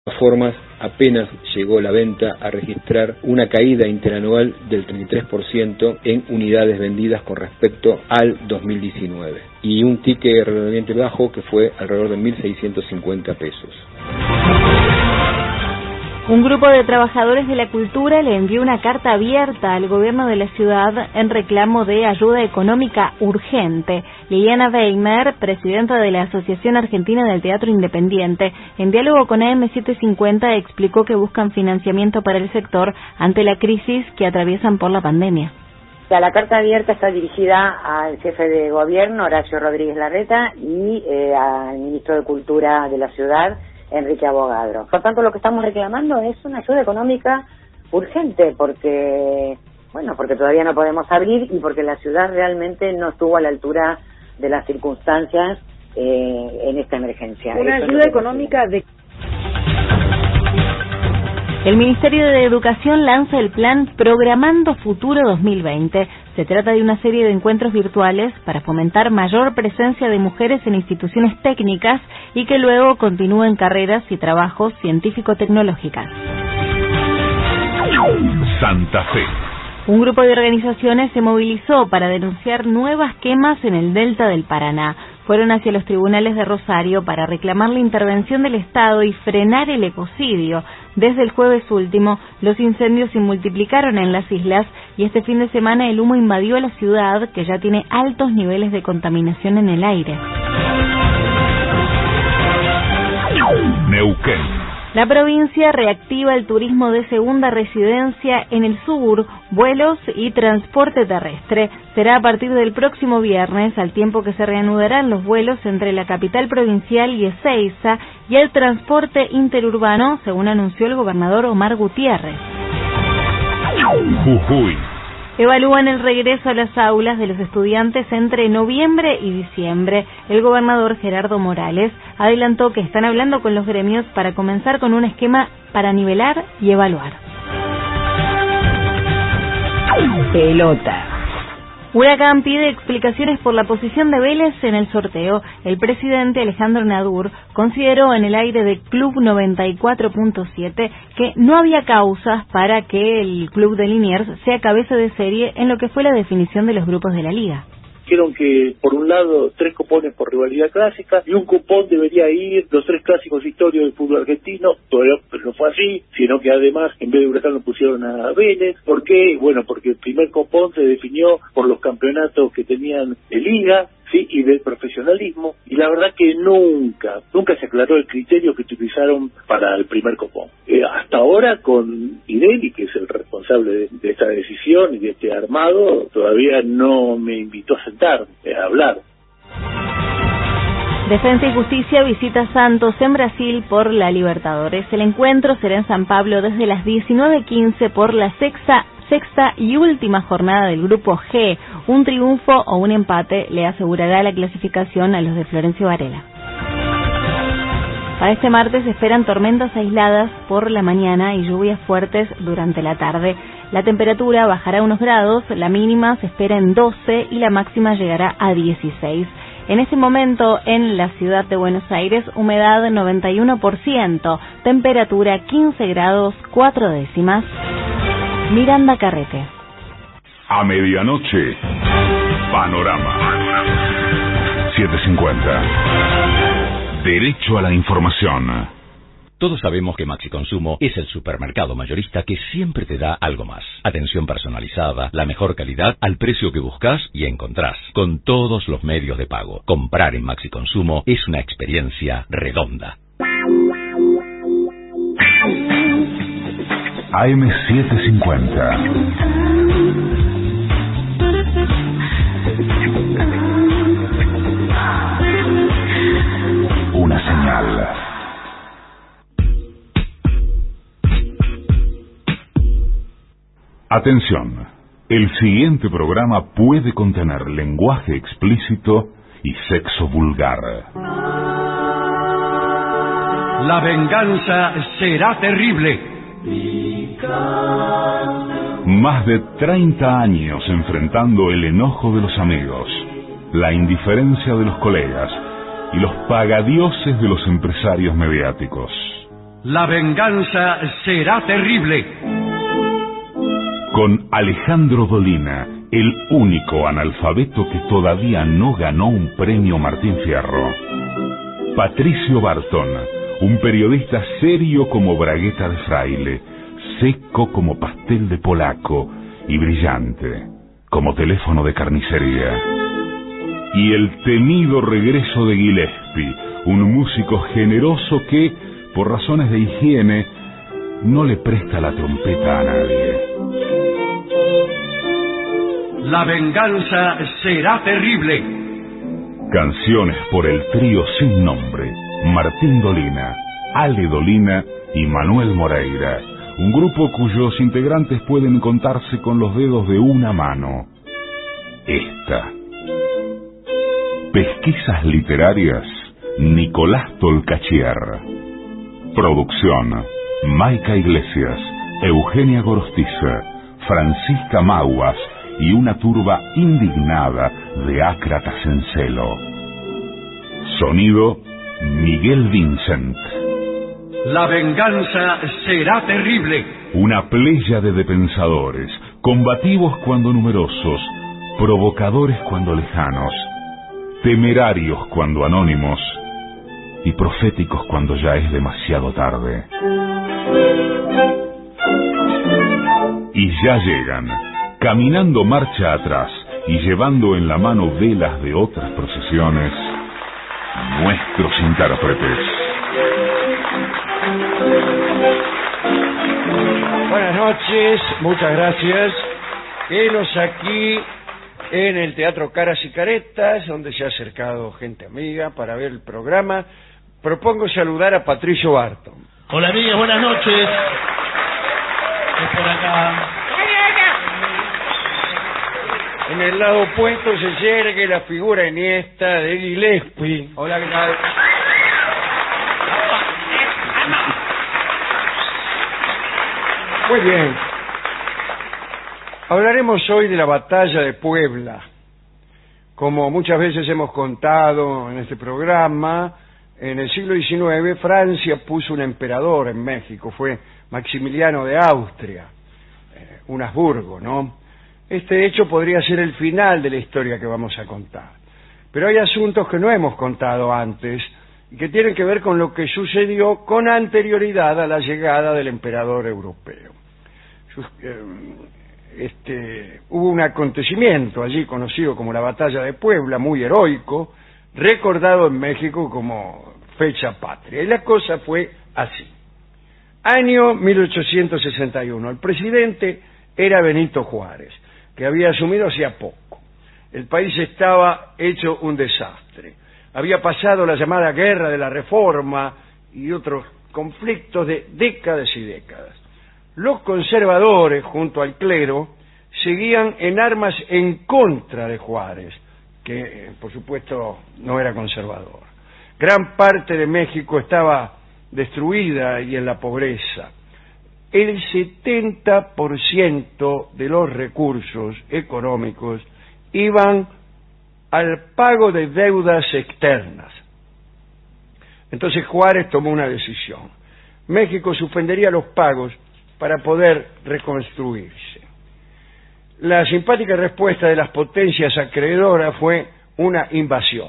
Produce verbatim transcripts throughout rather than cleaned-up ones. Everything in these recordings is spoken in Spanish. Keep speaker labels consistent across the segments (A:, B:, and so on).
A: De todas formas, apenas llegó la venta a registrar una caída interanual del treinta y tres por ciento en unidades vendidas con respecto al dos mil diecinueve y un ticket relativamente bajo que fue alrededor de mil seiscientos cincuenta pesos.
B: Un grupo de trabajadores de la cultura le envió una carta abierta al gobierno de la ciudad en reclamo de ayuda económica urgente. Liliana Weimer, presidenta de la Asociación Argentina del Teatro Independiente, en diálogo con A M setecientos cincuenta explicó que buscan financiamiento para el sector ante la crisis que atraviesan por la pandemia.
C: La carta abierta está dirigida al jefe de gobierno, Horacio Rodríguez Larreta, y eh, al ministro de Cultura de la ciudad, Enrique Abogadro. Por tanto, lo que estamos reclamando es una ayuda económica urgente, porque, bueno, porque todavía no podemos abrir y porque la ciudad realmente no estuvo a la altura de las circunstancias eh, en esta emergencia.
B: Una Eso ayuda económica de... El Ministerio de Educación lanza el plan Programando Futuro dos mil veinte. Se trata de una serie de encuentros virtuales para fomentar mayor presencia de mujeres en instituciones técnicas y que luego continúen carreras y trabajos científico-tecnológicas.
D: Santa Fe.
B: Un grupo de organizaciones se movilizó para denunciar nuevas quemas en el delta del Paraná. Fueron hacia los tribunales de Rosario para reclamar la intervención del Estado y frenar el ecocidio. Desde el jueves último, los incendios se multiplicaron en las islas y este fin de semana el humo invadió la ciudad, que ya tiene altos niveles de contaminación en el aire.
D: Neuquén.
B: La provincia reactiva el turismo de segunda residencia en el sur, vuelos y transporte terrestre. Será a partir del próximo viernes, al tiempo que se reanudarán los vuelos entre la capital provincial y Ezeiza y el transporte interurbano, según anunció el gobernador Omar Gutiérrez.
D: Jujuy.
B: Evalúan el regreso a las aulas de los estudiantes entre noviembre y diciembre. El gobernador Gerardo Morales adelantó que están hablando con los gremios para comenzar con un esquema para nivelar y evaluar.
E: Pelota.
B: Huracán pide explicaciones por la posición de Vélez en el sorteo. El presidente Alejandro Nadur consideró en el aire de Club noventa y cuatro punto siete que no había causas para que el club de Liniers sea cabeza de serie en lo que fue la definición de los grupos de la liga.
F: Dijeron que, por un lado, tres cupones por rivalidad clásica y un cupón debería ir los tres clásicos históricos del fútbol argentino. Todavía no fue así, sino que además, en vez de Huracán, lo pusieron a Vélez. ¿Por qué? Bueno, porque el primer cupón se definió por los campeonatos que tenían de liga, sí, y del profesionalismo, y la verdad que nunca, nunca se aclaró el criterio que utilizaron para el primer cupón. Eh, hasta ahora, con Ireli, que es el responsable de, de esta decisión y de este armado, todavía no me invitó a sentar, eh, a hablar.
B: Defensa y Justicia visita Santos en Brasil por la Libertadores. El encuentro será en San Pablo desde las diecinueve quince por la sexta Sexta y última jornada del Grupo G. Un triunfo o un empate le asegurará la clasificación a los de Florencio Varela. Para este martes se esperan tormentas aisladas por la mañana y lluvias fuertes durante la tarde. La temperatura bajará unos grados, la mínima se espera en doce y la máxima llegará a dieciséis. En este momento, en la ciudad de Buenos Aires, humedad noventa y uno por ciento, temperatura quince grados cuatro décimas. Miranda Carrete.
D: A medianoche, Panorama. setecientos cincuenta. Derecho a la información.
G: Todos sabemos que Maxi Consumo es el supermercado mayorista que siempre te da algo más. Atención personalizada, la mejor calidad al precio que buscas y encontrás, con todos los medios de pago. Comprar en Maxi Consumo es una experiencia redonda.
D: A M setecientos cincuenta. Una señal. Atención. El siguiente programa puede contener lenguaje explícito y sexo vulgar.
H: La venganza será terrible.
D: Más de treinta años enfrentando el enojo de los amigos, la indiferencia de los colegas y los pagadioses de los empresarios mediáticos.
H: La venganza será terrible.
D: Con Alejandro Dolina, el único analfabeto que todavía no ganó un premio Martín Fierro. Patricio Barton, un periodista serio como bragueta de fraile, seco como pastel de polaco y brillante como teléfono de carnicería. Y el temido regreso de Gillespie, un músico generoso que, por razones de higiene, no le presta la trompeta a nadie.
H: La venganza será terrible.
D: Canciones por el trío sin nombre, Martín Dolina, Ale Dolina y Manuel Moreira, un grupo cuyos integrantes pueden contarse con los dedos de una mano. Esta. Pesquisas literarias, Nicolás Tolcachier. Producción, Maica Iglesias, Eugenia Gorostiza, Francisca Maguas y una turba indignada de ácratas en celo. Sonido, Miguel Vincent.
H: La venganza será terrible.
D: Una pléyade de pensadores, combativos cuando numerosos, provocadores cuando lejanos, temerarios cuando anónimos y proféticos cuando ya es demasiado tarde. Y ya llegan, caminando marcha atrás y llevando en la mano velas de otras procesiones, nuestros intérpretes.
I: Buenas noches, muchas gracias. Venos aquí en el Teatro Caras y Caretas, donde se ha acercado gente amiga para ver el programa. Propongo saludar a Patricio Barton.
J: Hola amigas, buenas noches. Es por acá.
I: En el lado opuesto se yergue la figura iniesta de Gillespie.
K: Hola, ¿qué tal?
I: Muy bien. Hablaremos hoy de la batalla de Puebla. Como muchas veces hemos contado en este programa, en el siglo diecinueve Francia puso un emperador en México, fue Maximiliano de Austria, eh, un Habsburgo, ¿no? Este hecho podría ser el final de la historia que vamos a contar. Pero hay asuntos que no hemos contado antes y que tienen que ver con lo que sucedió con anterioridad a la llegada del emperador europeo. Este, hubo un acontecimiento allí conocido como la Batalla de Puebla, muy heroico, recordado en México como fecha patria. Y la cosa fue así. Año mil ochocientos sesenta y uno. El presidente era Benito Juárez, que había asumido hacía poco. El país estaba hecho un desastre. Había pasado la llamada Guerra de la Reforma y otros conflictos de décadas y décadas. Los conservadores, junto al clero, seguían en armas en contra de Juárez, que por supuesto no era conservador. Gran parte de México estaba destruida y en la pobreza. El setenta por ciento de los recursos económicos iban al pago de deudas externas. Entonces Juárez tomó una decisión. México suspendería los pagos para poder reconstruirse. La simpática respuesta de las potencias acreedoras fue una invasión.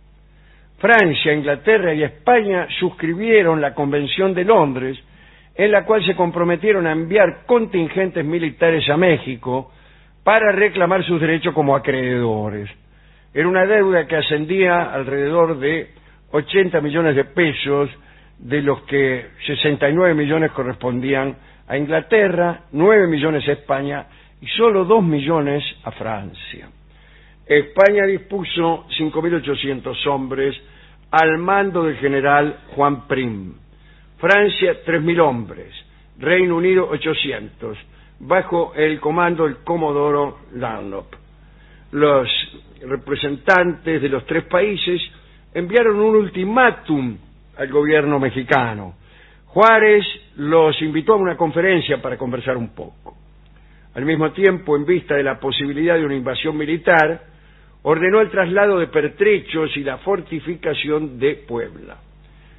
I: Francia, Inglaterra y España suscribieron la Convención de Londres, en la cual se comprometieron a enviar contingentes militares a México para reclamar sus derechos como acreedores. Era una deuda que ascendía alrededor de ochenta millones de pesos, de los que sesenta y nueve millones correspondían a Inglaterra, nueve millones a España y solo dos millones a Francia. España dispuso cinco mil ochocientos hombres al mando del general Juan Prim. Francia, tres mil hombres. Reino Unido, ochocientos, bajo el comando del comodoro Dunlop. Los representantes de los tres países enviaron un ultimátum al gobierno mexicano. Juárez los invitó a una conferencia para conversar un poco. Al mismo tiempo, en vista de la posibilidad de una invasión militar, ordenó el traslado de pertrechos y la fortificación de Puebla.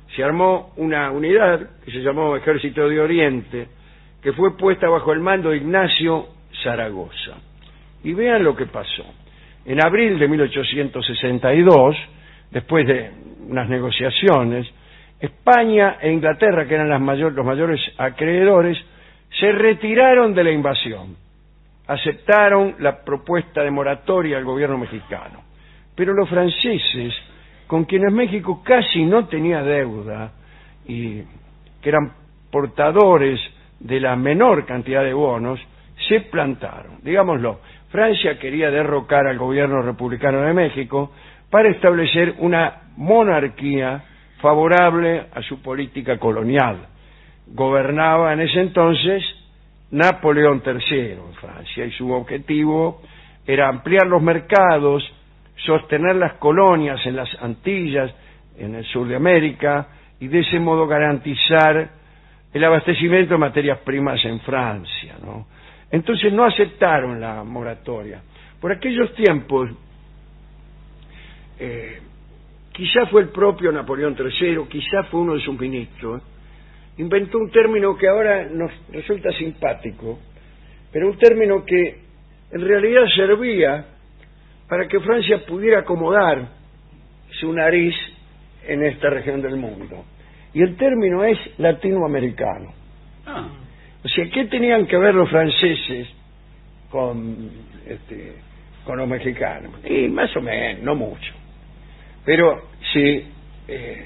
I: se armó una unidad que se llamó Ejército de Oriente, que fue puesta bajo el mando de Ignacio Zaragoza. Y vean lo que pasó. En abril de mil ochocientos sesenta y dos, después de unas negociaciones, España e Inglaterra, que eran las mayor, los mayores acreedores, se retiraron de la invasión. Aceptaron la propuesta de moratoria del gobierno mexicano. Pero los franceses, con quienes México casi no tenía deuda y que eran portadores de la menor cantidad de bonos, se plantaron. Digámoslo, Francia quería derrocar al gobierno republicano de México para establecer una monarquía favorable a su política colonial. Gobernaba en ese entonces Napoleón tercero en Francia y su objetivo era ampliar los mercados, sostener las colonias en las Antillas, en el sur de América, y de ese modo garantizar el abastecimiento de materias primas en Francia, ¿no? Entonces no aceptaron la moratoria. Por aquellos tiempos, eh, quizá fue el propio Napoleón tercero, quizá fue uno de sus ministros, inventó un término que ahora nos resulta simpático, pero un término que en realidad servía para que Francia pudiera acomodar su nariz en esta región del mundo. Y el término es latinoamericano. Ah. O sea, ¿qué tenían que ver los franceses con, este, con los mexicanos? Y más o menos, no mucho. Pero si eh,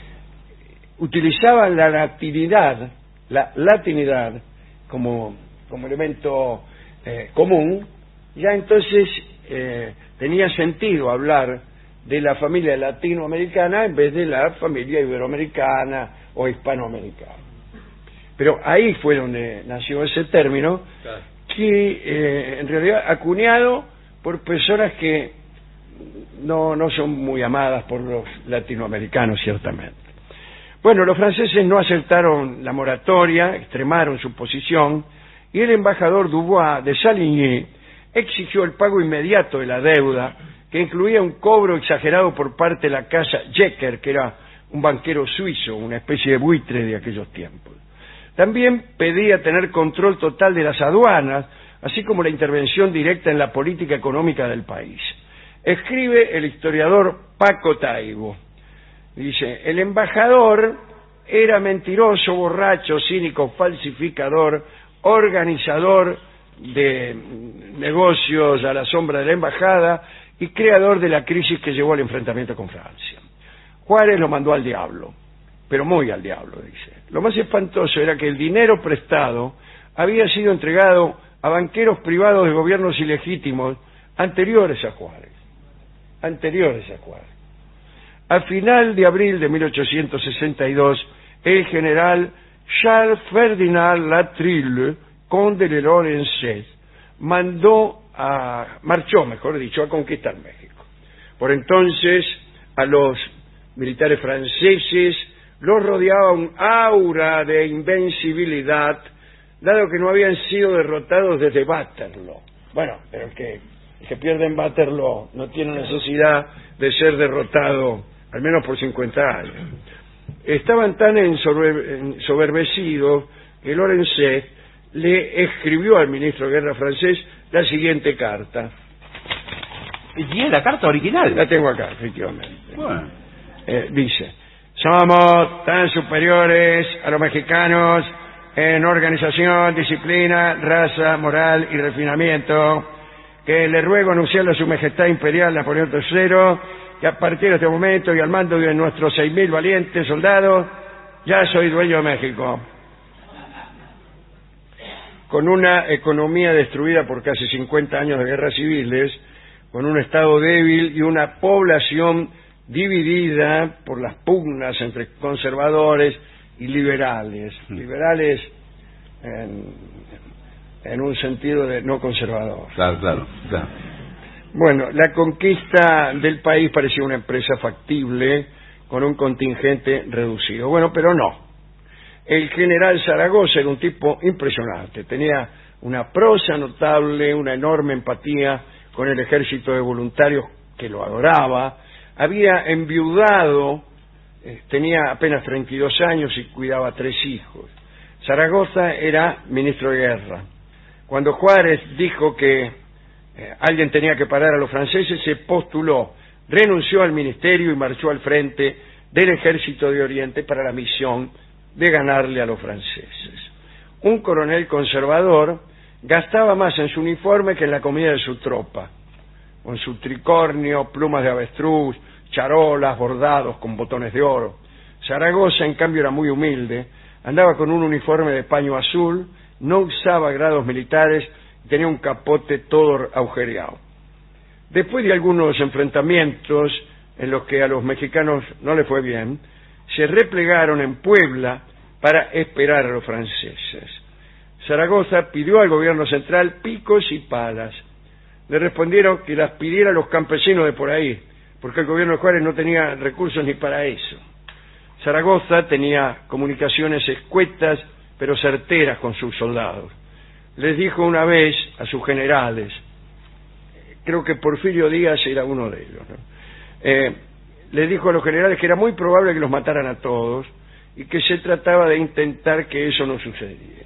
I: utilizaban la latinidad, la latinidad como, como elemento eh, común, ya entonces eh, tenía sentido hablar de la familia latinoamericana en vez de la familia iberoamericana o hispanoamericana. Pero ahí fue donde nació ese término, claro, que eh, en realidad acuñado por personas que no, no son muy amadas por los latinoamericanos, ciertamente. Bueno, los franceses no aceptaron la moratoria, extremaron su posición, y el embajador Dubois de Saligny exigió el pago inmediato de la deuda, que incluía un cobro exagerado por parte de la casa Jecker, que era un banquero suizo, una especie de buitre de aquellos tiempos. También pedía tener control total de las aduanas, así como la intervención directa en la política económica del país. Escribe el historiador Paco Taibo. Dice, el embajador era mentiroso, borracho, cínico, falsificador, organizador de negocios a la sombra de la embajada y creador de la crisis que llevó al enfrentamiento con Francia. Juárez lo mandó al diablo, pero muy al diablo, dice. Lo más espantoso era que el dinero prestado había sido entregado a banqueros privados de gobiernos ilegítimos anteriores a Juárez. Anteriores a Juárez. A final de abril de mil ochocientos sesenta y dos, el general Charles Ferdinand Latrille, conde de Lorenzet, mandó a, marchó, mejor dicho, a conquistar México. Por entonces, a los militares franceses los rodeaba un aura de invencibilidad, dado que no habían sido derrotados desde Waterloo. Bueno, pero el que, el que pierde en Waterloo no tiene necesidad de ser derrotado, al menos por cincuenta años. Estaban tan ensoberbecidos que Lorenzet le escribió al ministro de Guerra francés la siguiente carta.
K: ¿Y tiene la carta original?
I: La tengo acá, efectivamente.
K: Bueno.
I: Eh, dice, somos tan superiores a los mexicanos en organización, disciplina, raza, moral y refinamiento, que le ruego anunciarle a su majestad imperial Napoleón tercero que a partir de este momento y al mando de nuestros seis mil valientes soldados, ya soy dueño de México. Con una economía destruida por casi cincuenta años de guerras civiles, con un Estado débil y una población dividida por las pugnas entre conservadores y liberales. Liberales en, en un sentido de no conservador.
K: Claro, claro, claro.
I: Bueno, la conquista del país parecía una empresa factible con un contingente reducido. Bueno, pero no. El general Zaragoza era un tipo impresionante. Tenía una prosa notable, una enorme empatía con el ejército de voluntarios que lo adoraba. Había enviudado eh, tenía apenas treinta y dos años y cuidaba tres hijos. Zaragoza era ministro de guerra. Cuando Juárez dijo que eh, alguien tenía que parar a los franceses, se postuló, renunció al ministerio y marchó al frente del ejército de Oriente para la misión de ganarle a los franceses. Un coronel conservador gastaba más en su uniforme que en la comida de su tropa, con su tricornio, plumas de avestruz, charolas, bordados con botones de oro. Zaragoza, en cambio, era muy humilde, andaba con un uniforme de paño azul, no usaba grados militares, tenía un capote todo agujereado. Después de algunos enfrentamientos en los que a los mexicanos no les fue bien, se replegaron en Puebla para esperar a los franceses. Zaragoza pidió al gobierno central picos y palas. Le respondieron que las pidiera a los campesinos de por ahí, porque el gobierno de Juárez no tenía recursos ni para eso. Zaragoza tenía comunicaciones escuetas pero certeras con sus soldados. Les dijo una vez a sus generales, creo que Porfirio Díaz era uno de ellos, ¿no? eh, les dijo a los generales que era muy probable que los mataran a todos y que se trataba de intentar que eso no sucediera.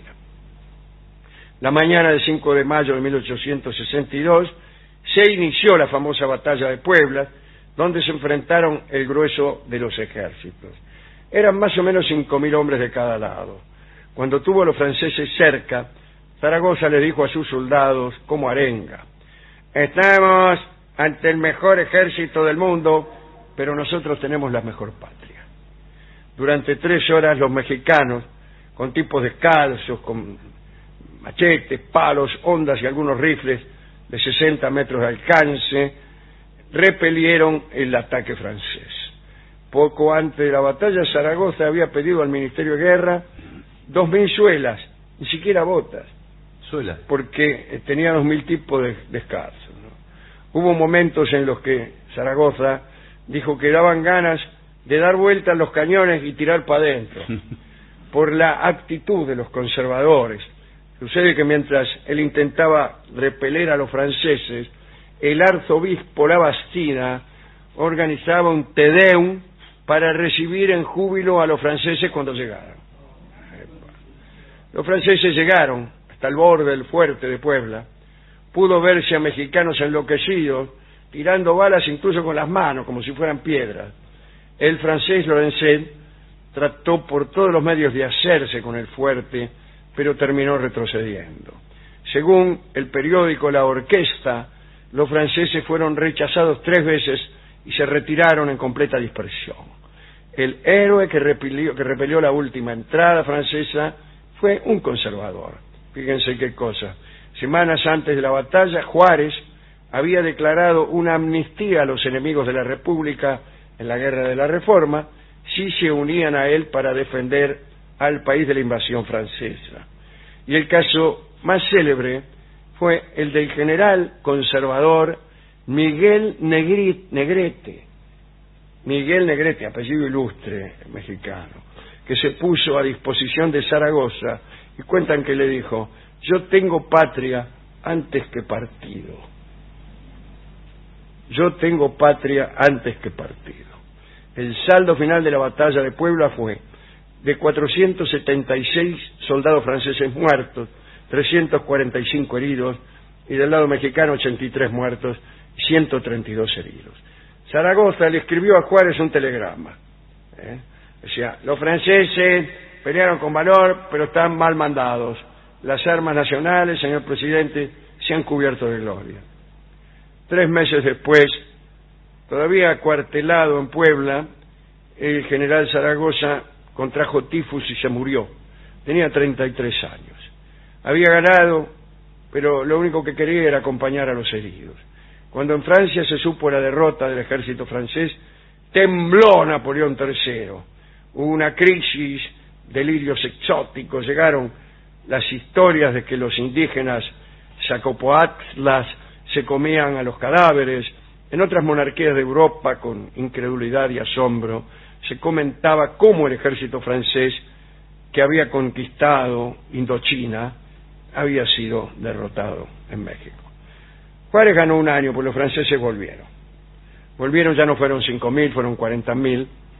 I: La mañana del cinco de mayo de mil ochocientos sesenta y dos se inició la famosa batalla de Puebla, donde se enfrentaron el grueso de los ejércitos. Eran más o menos cinco mil hombres de cada lado. Cuando tuvo a los franceses cerca, Zaragoza les dijo a sus soldados como arenga: estamos ante el mejor ejército del mundo, pero nosotros tenemos la mejor patria. Durante tres horas los mexicanos, con tipos descalzos, con machetes, palos, hondas y algunos rifles de sesenta metros de alcance, repelieron el ataque francés. Poco antes de la batalla, Zaragoza había pedido al Ministerio de Guerra dos mil suelas, ni siquiera botas,
K: suelas,
I: porque tenía dos mil tipos de descalzos, ¿no? Hubo momentos en los que Zaragoza dijo que daban ganas de dar vuelta a los cañones y tirar para adentro, por la actitud de los conservadores. Sucede que mientras él intentaba repeler a los franceses, el arzobispo Labastida organizaba un Te Deum para recibir en júbilo a los franceses cuando llegaran. Los franceses llegaron hasta el borde del fuerte de Puebla. Pudo verse a mexicanos enloquecidos, tirando balas incluso con las manos, como si fueran piedras. El francés Lorenzet trató por todos los medios de hacerse con el fuerte, pero terminó retrocediendo. Según el periódico La Orquesta, los franceses fueron rechazados tres veces y se retiraron en completa dispersión. El héroe que repelió, que repelió la última entrada francesa fue un conservador. Fíjense qué cosa. Semanas antes de la batalla, Juárez había declarado una amnistía a los enemigos de la República en la Guerra de la Reforma si se unían a él para defender al país de la invasión francesa. Y el caso más célebre fue el del general conservador Miguel Negrit, Negrete, Miguel Negrete, apellido ilustre mexicano, que se puso a disposición de Zaragoza y cuentan que le dijo: yo tengo patria antes que partido. Yo tengo patria antes que partido. El saldo final de la batalla de Puebla fue de cuatrocientos setenta y seis soldados franceses muertos, trescientos cuarenta y cinco heridos, y del lado mexicano ochenta y tres muertos, ciento treinta y dos heridos. Zaragoza le escribió a Juárez un telegrama. ¿eh? Decía: los franceses pelearon con valor, pero están mal mandados. Las armas nacionales, señor presidente, se han cubierto de gloria. Tres meses después, todavía acuartelado en Puebla, el general Zaragoza contrajo tifus y se murió. Tenía treinta y tres años. Había ganado, pero lo único que quería era acompañar a los heridos. Cuando en Francia se supo la derrota del ejército francés, tembló Napoleón tercero. Hubo una crisis, delirios exóticos, llegaron las historias de que los indígenas Zacopoatlas se comían a los cadáveres. En otras monarquías de Europa, con incredulidad y asombro, se comentaba cómo el ejército francés, que había conquistado Indochina, había sido derrotado en México. Juárez ganó un año, pues los franceses volvieron. Volvieron, ya no fueron cinco mil, fueron cuarenta mil,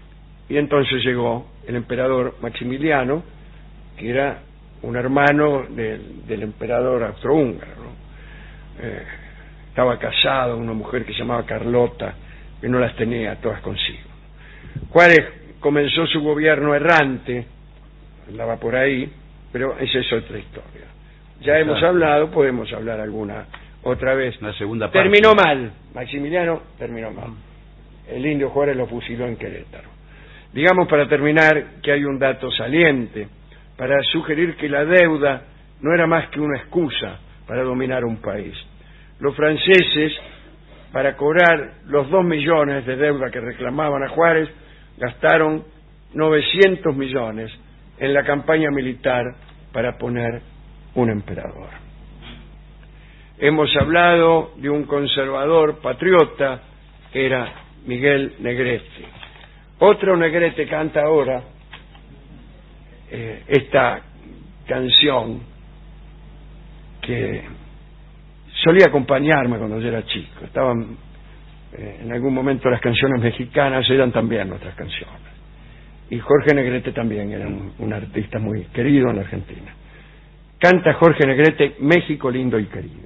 I: y entonces llegó el emperador Maximiliano, que era un hermano del, del emperador austrohúngaro, ¿no? Eh, estaba casado con una mujer que se llamaba Carlota, que no las tenía todas consigo. Juárez comenzó su gobierno errante, andaba por ahí, pero esa es otra historia. Ya hemos hablado, podemos hablar alguna otra vez.
K: La segunda parte.
I: Terminó mal, Maximiliano terminó mal. El indio Juárez lo fusiló en Querétaro. Digamos, para terminar, que hay un dato saliente para sugerir que la deuda no era más que una excusa para dominar un país. Los franceses, para cobrar los dos millones de deuda que reclamaban a Juárez, gastaron novecientos millones en la campaña militar para poner un emperador. Hemos hablado de un conservador patriota que era Miguel Negrete. Otro Negrete canta ahora eh, esta canción que solía acompañarme cuando yo era chico. Estaban eh, en algún momento las canciones mexicanas eran también nuestras canciones. Y Jorge Negrete también era un, un artista muy querido en la Argentina. Canta Jorge Negrete, México lindo y querido.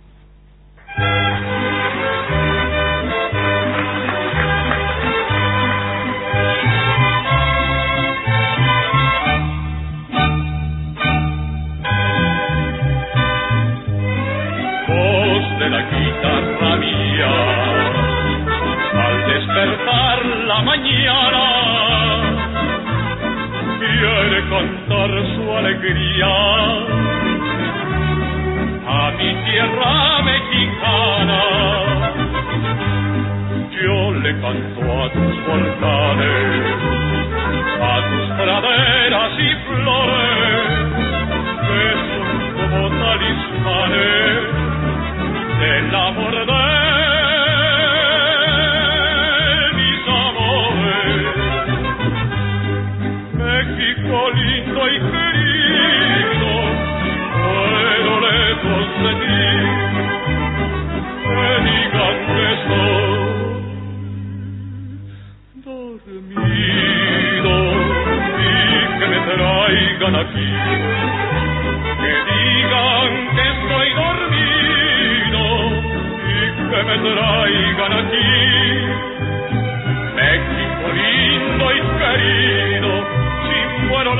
L: Voz de la guitarra mía, al despertar la mañana, quiere cantar su alegría a mi tierra mexicana. Yo le canto a tus volcanes, a tus praderas y flores, que son como talismanes del amor de mis amores. México lindo y querido, muero lejos de ti, que digan que estoy dormido y que me traigan aquí, que digan que estoy dormido y que me traigan aquí. México lindo y querido, si muero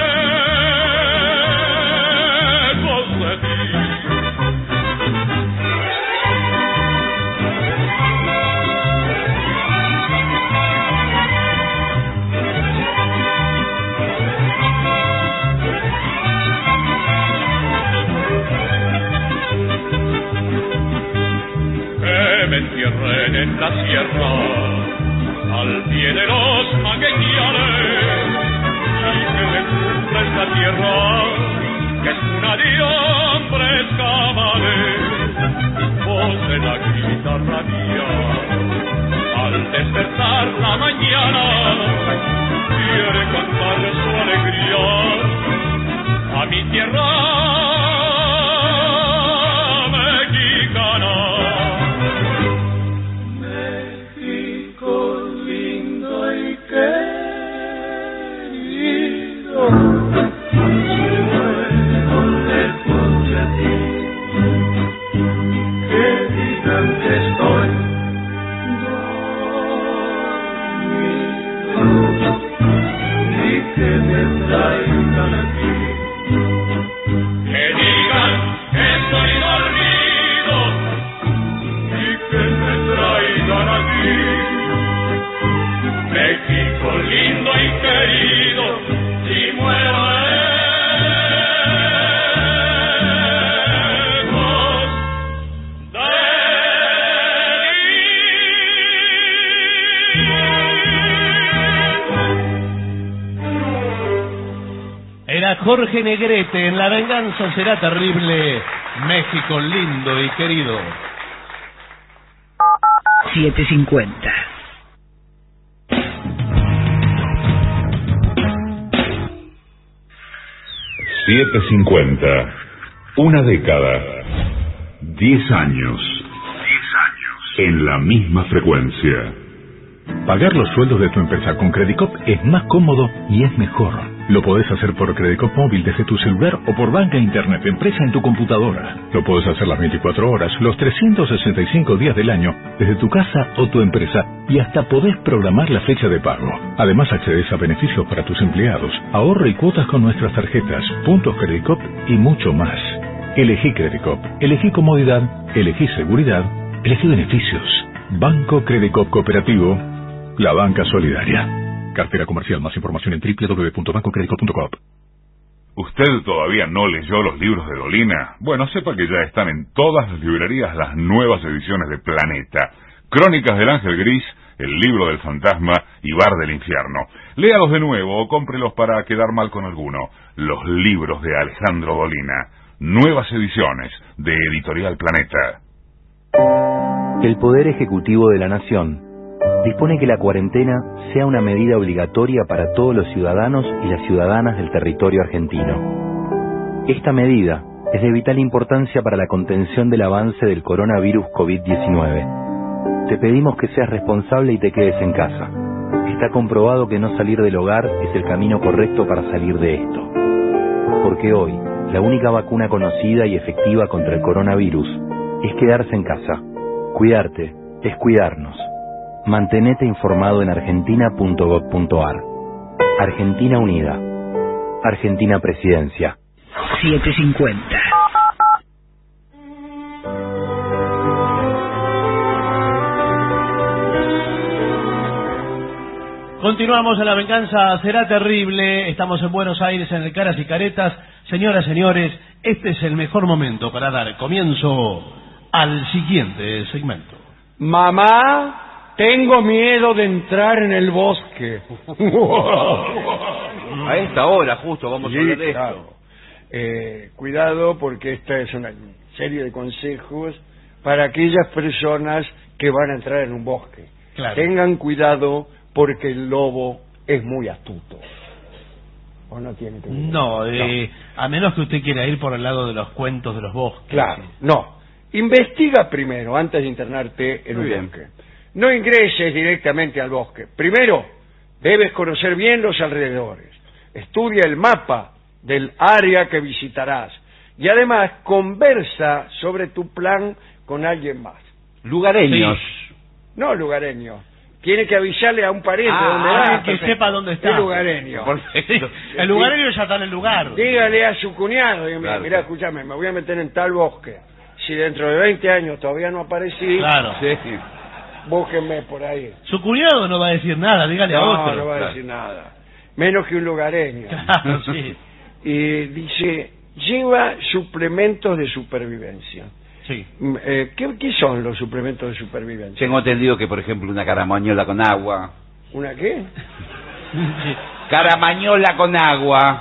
L: lejos de ti. Que me entierren en la sierra, al pie de los magueyales, y que me cubra esta tierra, que es una de hombres cabales. Voz de la guitarra mía, al despertar la mañana, quiere cantar su alegría a mi tierra mexicana.
J: Jorge Negrete en La venganza será terrible, México lindo y querido.
E: siete cincuenta.
D: siete cincuenta. Una década. Diez años. Diez años. En la misma frecuencia.
M: Pagar los sueldos de tu empresa con Credicop es más cómodo y es mejor. Lo podés hacer por Credicop móvil desde tu celular o por banca internet empresa en tu computadora. Lo podés hacer las veinticuatro horas, los trescientos sesenta y cinco días del año, desde tu casa o tu empresa, y hasta podés programar la fecha de pago. Además accedes a beneficios para tus empleados, ahorro y cuotas con nuestras tarjetas, puntos Credicop y mucho más. Elegí Credicop, elegí comodidad, elegí seguridad, elegí beneficios. Banco Credicop Cooperativo, la banca solidaria. Cartera comercial. Más información en doble u doble u doble u punto banco credicop punto com.
D: ¿Usted todavía no leyó los libros de Dolina? Bueno, sepa que ya están en todas las librerías las nuevas ediciones de Planeta. Crónicas del Ángel Gris, El libro del fantasma y Bar del infierno. Léalos de nuevo o cómprelos para quedar mal con alguno. Los libros de Alejandro Dolina. Nuevas ediciones de Editorial Planeta.
N: El Poder Ejecutivo de la Nación dispone que la cuarentena sea una medida obligatoria para todos los ciudadanos y las ciudadanas del territorio argentino. Esta medida es de vital importancia para la contención del avance del coronavirus COVID diecinueve. Te pedimos que seas responsable y te quedes en casa. Está comprobado que no salir del hogar es el camino correcto para salir de esto. Porque hoy, la única vacuna conocida y efectiva contra el coronavirus es quedarse en casa. Cuidarte es cuidarnos. Mantenete informado en argentina punto gob punto ar. Argentina Unida. Argentina Presidencia.
E: siete cincuenta.
J: Continuamos en La Venganza Será Terrible. Estamos en Buenos Aires en el Caras y Caretas. Señoras, señores, este es el mejor momento para dar comienzo al siguiente segmento.
I: Mamá, tengo miedo de entrar en el bosque.
K: A esta hora justo vamos
I: Sí,
K: a hablar de
I: claro.
K: esto.
I: Eh, cuidado, porque esta es una serie de consejos para aquellas personas que van a entrar en un bosque.
J: Claro.
I: Tengan cuidado porque el lobo es muy astuto. ¿O no tiene que ver?
J: No, eh, no, a menos que usted quiera ir por el lado de los cuentos de los bosques.
I: Claro, no. Investiga primero antes de internarte en
K: Muy
I: un
K: bien.
I: bosque. No ingreses directamente al bosque. Primero, debes conocer bien los alrededores. Estudia el mapa del área que visitarás. Y además, conversa sobre tu plan con alguien más.
K: Lugareños.
J: Sí.
I: No lugareño. Tiene que avisarle a un pariente
J: Ah,
I: dónde
J: ah,
I: va.
J: que sepa dónde está.
I: ¿Qué lugareño?
J: Sí, el lugareño ya está en el lugar.
I: Dígale a su cuñado, dígame,
K: Claro,
I: mirá,
K: claro.
I: escúchame, me voy a meter en tal bosque. Si dentro de veinte años todavía no aparecí,
J: Claro.
K: Sí.
I: búsquenme por ahí.
J: Su cuñado no va a decir nada, dígale a
I: No,
J: otro.
I: no va a
K: claro.
I: decir nada. Menos que un lugareño.
J: Claro, sí.
I: Y dice, lleva suplementos de supervivencia.
J: Sí.
I: Mm, eh, ¿qué, ¿Qué son los suplementos de supervivencia?
K: Tengo entendido que, por ejemplo, una caramañola con agua.
I: ¿Una qué?
J: Sí.
K: Caramañola con agua.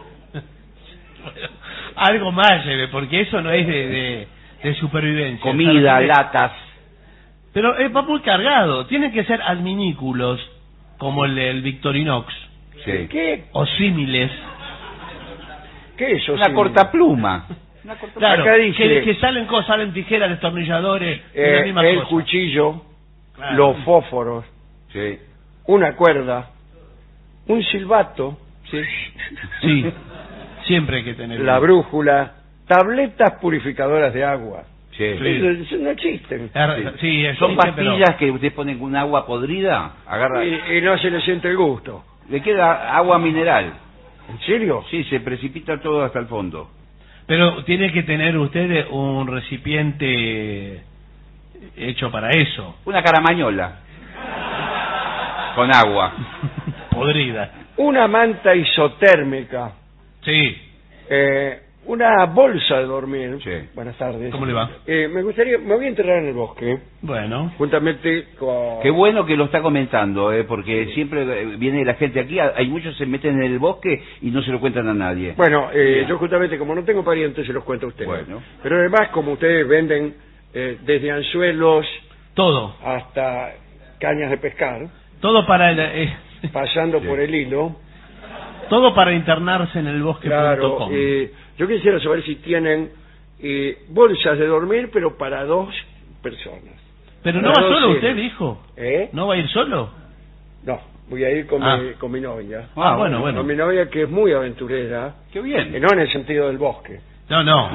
J: Algo más lleve, porque eso no es de, de, de supervivencia.
K: Comida,
J: O sea,
K: latas.
J: Pero eh, va muy cargado. Tienen que ser adminículos, como el del Victorinox.
K: Sí.
I: ¿Qué?
J: O símiles.
I: ¿Qué es eso?
K: Una
I: sí?
K: cortapluma.
J: Claro,
I: Acá dice-
J: que, que salen cosas, salen tijeras, destornilladores,
I: Eh,
J: la misma
I: el
J: cosa.
I: cuchillo,
J: Claro.
I: los fósforos,
K: Sí.
I: una cuerda, un silbato,
K: Sí.
J: Sí, siempre hay que tener.
I: la brújula, tabletas purificadoras de agua.
K: Sí.
J: Sí.
I: Eso, eso no existen.
J: Er- Sí,
K: Son
J: existe,
K: pastillas que usted pone con agua podrida, agarra,
I: Y, y no se le siente el gusto.
K: le queda agua mineral.
I: ¿En serio?
K: Sí, se precipita todo hasta el fondo.
J: Pero, pero tiene que tener usted un recipiente hecho para eso.
K: Una caramañola con agua.
J: Podrida.
I: Una manta isotérmica,
J: Sí.
I: eh, una bolsa de dormir.
K: Sí.
I: Buenas tardes.
J: ¿Cómo le va?
I: Eh, me gustaría, me voy a enterrar en el bosque,
J: Bueno.
I: juntamente con...
K: Qué bueno que lo está comentando, eh, porque siempre eh, viene la gente aquí, hay muchos se meten en el bosque y no se lo cuentan a nadie.
I: Bueno, eh, yo justamente como no tengo parientes se los cuento a ustedes.
K: Bueno.
I: Pero además como ustedes venden eh, desde anzuelos
J: Todo.
I: hasta cañas de pescar,
J: Todo para el, eh,
I: pasando
K: Sí.
I: por el hilo,
J: todo para internarse en el bosque punto
I: claro,
J: com.
I: eh, yo quisiera saber si tienen eh, bolsas de dormir, pero para dos personas.
J: Pero no va solo usted, dijo.
I: ¿Eh?
J: ¿No va a ir solo?
I: No, voy a ir con,
J: Ah.
I: mi, con mi novia.
J: Ah, bueno, bueno.
I: Con mi novia, que es muy aventurera.
K: Qué bien.
I: Y no en el sentido del bosque.
J: No, no.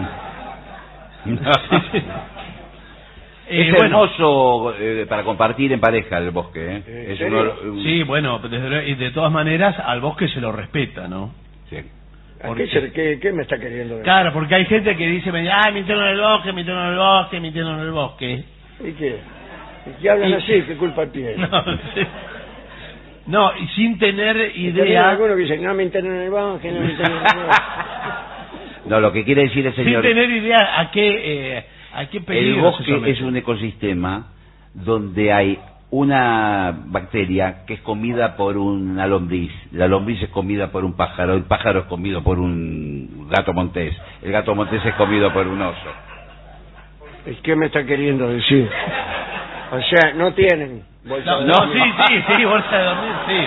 K: Es
J: Eh, bueno.
K: hermoso eh, para compartir en pareja el bosque, ¿eh?
I: ¿En
K: Es
I: serio?
K: uno- un-
J: Sí, bueno, desde- y de todas maneras al bosque se lo respeta, ¿no?
K: Sí.
I: ¿A
J: ¿Por
I: qué,
J: qué?
I: se- qué- qué me está queriendo decir?
J: Claro, porque hay gente que dice, ay, me interno en el bosque, me interno en el bosque, me interno en el bosque.
I: ¿Y qué? ¿Y qué hablan
J: Y-
I: así? ¿Qué culpa tiene?
J: No, sí. No, y sin tener
I: Tenía
J: idea,
I: alguno que dice, no me interno en el bosque, no me interno en el bosque.
K: No, lo que quiere decir el
J: sin
K: señor...
J: tener idea a qué, eh, a qué
K: El
J: peligro se
K: bosque
J: somete.
K: es un ecosistema donde hay una bacteria que es comida por una lombriz, la lombriz es comida por un pájaro, el pájaro es comido por un gato montés, el gato montés es comido por un oso.
I: ¿Y qué me está queriendo decir? O sea, no tienen bolsa
J: No,
I: de
J: no,
I: dormir.
J: sí, sí, sí, bolsa de dormir, sí.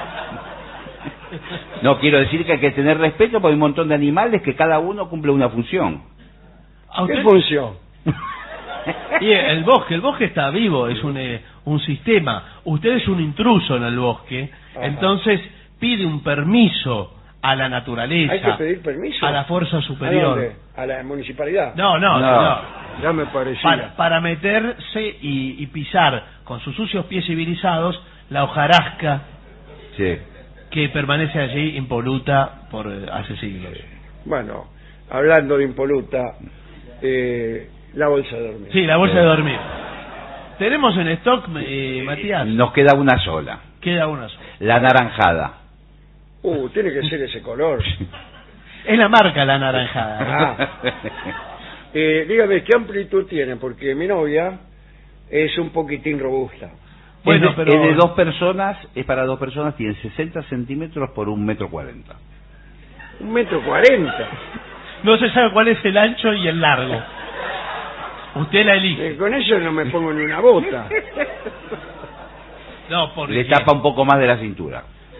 K: No, quiero decir que hay que tener respeto porque hay un montón de animales que cada uno cumple una función.
J: ¿A
I: ¿Qué
J: usted?
I: función?
J: Y el bosque, el bosque está vivo, es un, eh, un sistema. Usted es un intruso en el bosque,
I: Ajá.
J: entonces pide un permiso a la naturaleza.
I: ¿Hay que pedir permiso?
J: A la fuerza
I: ¿A
J: superior.
I: dónde? ¿A la municipalidad?
J: No, no,
K: No.
J: no.
I: Ya me parecía.
J: Para, para meterse y, y pisar con sus sucios pies civilizados la hojarasca
K: Sí.
J: que permanece allí impoluta por eh, hace siglos.
I: Bueno, hablando de impoluta, eh, la bolsa de dormir.
J: Sí, la bolsa
K: Sí.
J: de dormir. Tenemos en stock, eh, Matías,
K: Nos queda una sola,
J: queda una sola.
K: la naranjada.
I: Uh, tiene que ser ese color.
J: Es la marca la naranjada.
I: Ah. Eh, dígame, ¿qué amplitud tiene? Porque mi novia es un poquitín robusta.
J: Bueno,
K: es, de,
J: pero-
K: es de dos personas, es para dos personas, tiene sesenta centímetros por un metro cuarenta.
I: Un metro cuarenta.
J: No se sabe cuál es el ancho y el largo. Usted la elige.
I: Eh, con eso no me pongo ni una bota.
J: No, porque
K: Le tapa un poco más de la cintura.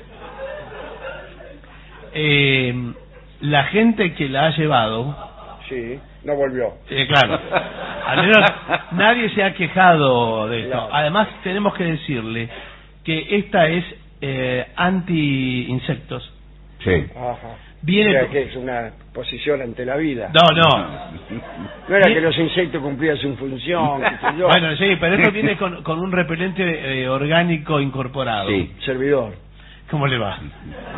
J: eh, la gente que la ha llevado,
I: Sí, no volvió.
J: eh, claro, al menos nadie se ha quejado de esto.
I: Claro.
J: Además, tenemos que decirle que esta es eh, anti-insectos.
K: Sí.
I: Ajá.
J: Viene
I: O sea,
J: to-
I: que es una posición ante la vida.
J: No, no.
I: No era
J: Bien.
I: que los insectos cumplían su función, qué sé yo.
J: Bueno, sí, pero esto viene con, con un repelente eh, orgánico incorporado.
K: Sí.
I: Servidor.
J: ¿Cómo le va?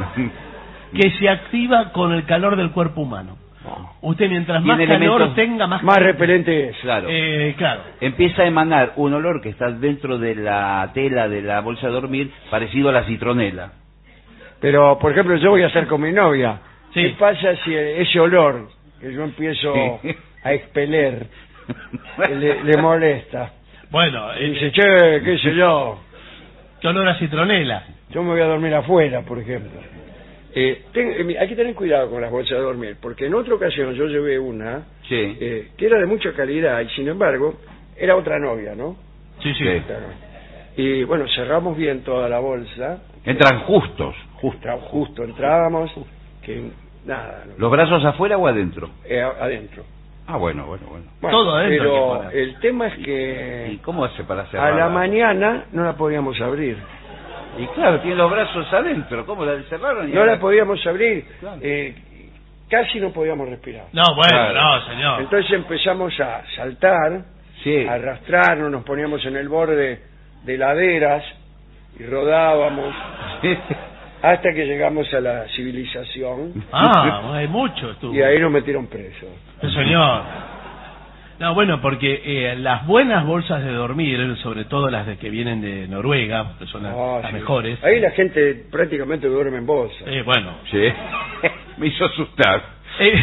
J: Que se activa con el calor del cuerpo humano. Usted mientras más
K: Tiene
J: calor
K: elementos
J: tenga, más...
I: Más repelente es.
K: Claro.
J: Eh, claro.
K: Empieza a emanar un olor que está dentro de la tela de la bolsa de dormir, parecido a la citronela.
I: Pero, por ejemplo, yo voy a estar con mi novia.
J: Sí.
I: ¿Qué pasa si ese olor que yo empiezo
K: Sí.
I: a expeler le, le molesta?
J: Bueno,
I: Y
J: eh,
I: dice, che, qué sé yo,
J: ¿qué olor a citronela?
I: yo me voy a dormir afuera, por ejemplo. Eh, ten- eh, hay que tener cuidado con las bolsas de dormir, porque en otra ocasión yo llevé una
K: Sí.
I: eh, que era de mucha calidad y sin embargo era otra novia, ¿no?
J: Sí, sí.
K: Sí.
I: Claro. Y bueno, cerramos bien toda la bolsa.
K: Entran justos, justos.
I: Tra- Justo entrábamos, que nada, no,
K: ¿Los brazos afuera o adentro?
I: eh, a- adentro.
K: Ah, bueno, bueno, bueno.
I: Bueno,
J: Todo adentro hay que
I: pero
J: poner.
I: el tema es
K: ¿Y
I: que
K: cómo hace para
I: a
K: cerrar?
I: la mañana no la podíamos abrir.
K: Y claro, tiene los brazos adentro. ¿Cómo la cerraron? Y
I: No
K: ahora-
I: la podíamos abrir,
K: Claro.
I: eh, casi no podíamos respirar.
J: No, bueno,
K: Claro.
J: no, señor.
I: Entonces empezamos a saltar,
K: Sí.
I: a arrastrarnos, nos poníamos en el borde de laderas y rodábamos hasta que llegamos a la civilización
J: Ah, hay mucho estuvo.
I: y ahí nos metieron presos.
J: Sí, señor. No, bueno, porque eh, las buenas bolsas de dormir, sobre todo las de que vienen de Noruega, que son las,
I: Ah,
J: las
I: sí.
J: mejores.
I: Ahí la gente prácticamente duerme en bolsa.
J: Eh, bueno.
K: Sí. Me hizo asustar.
J: Eh,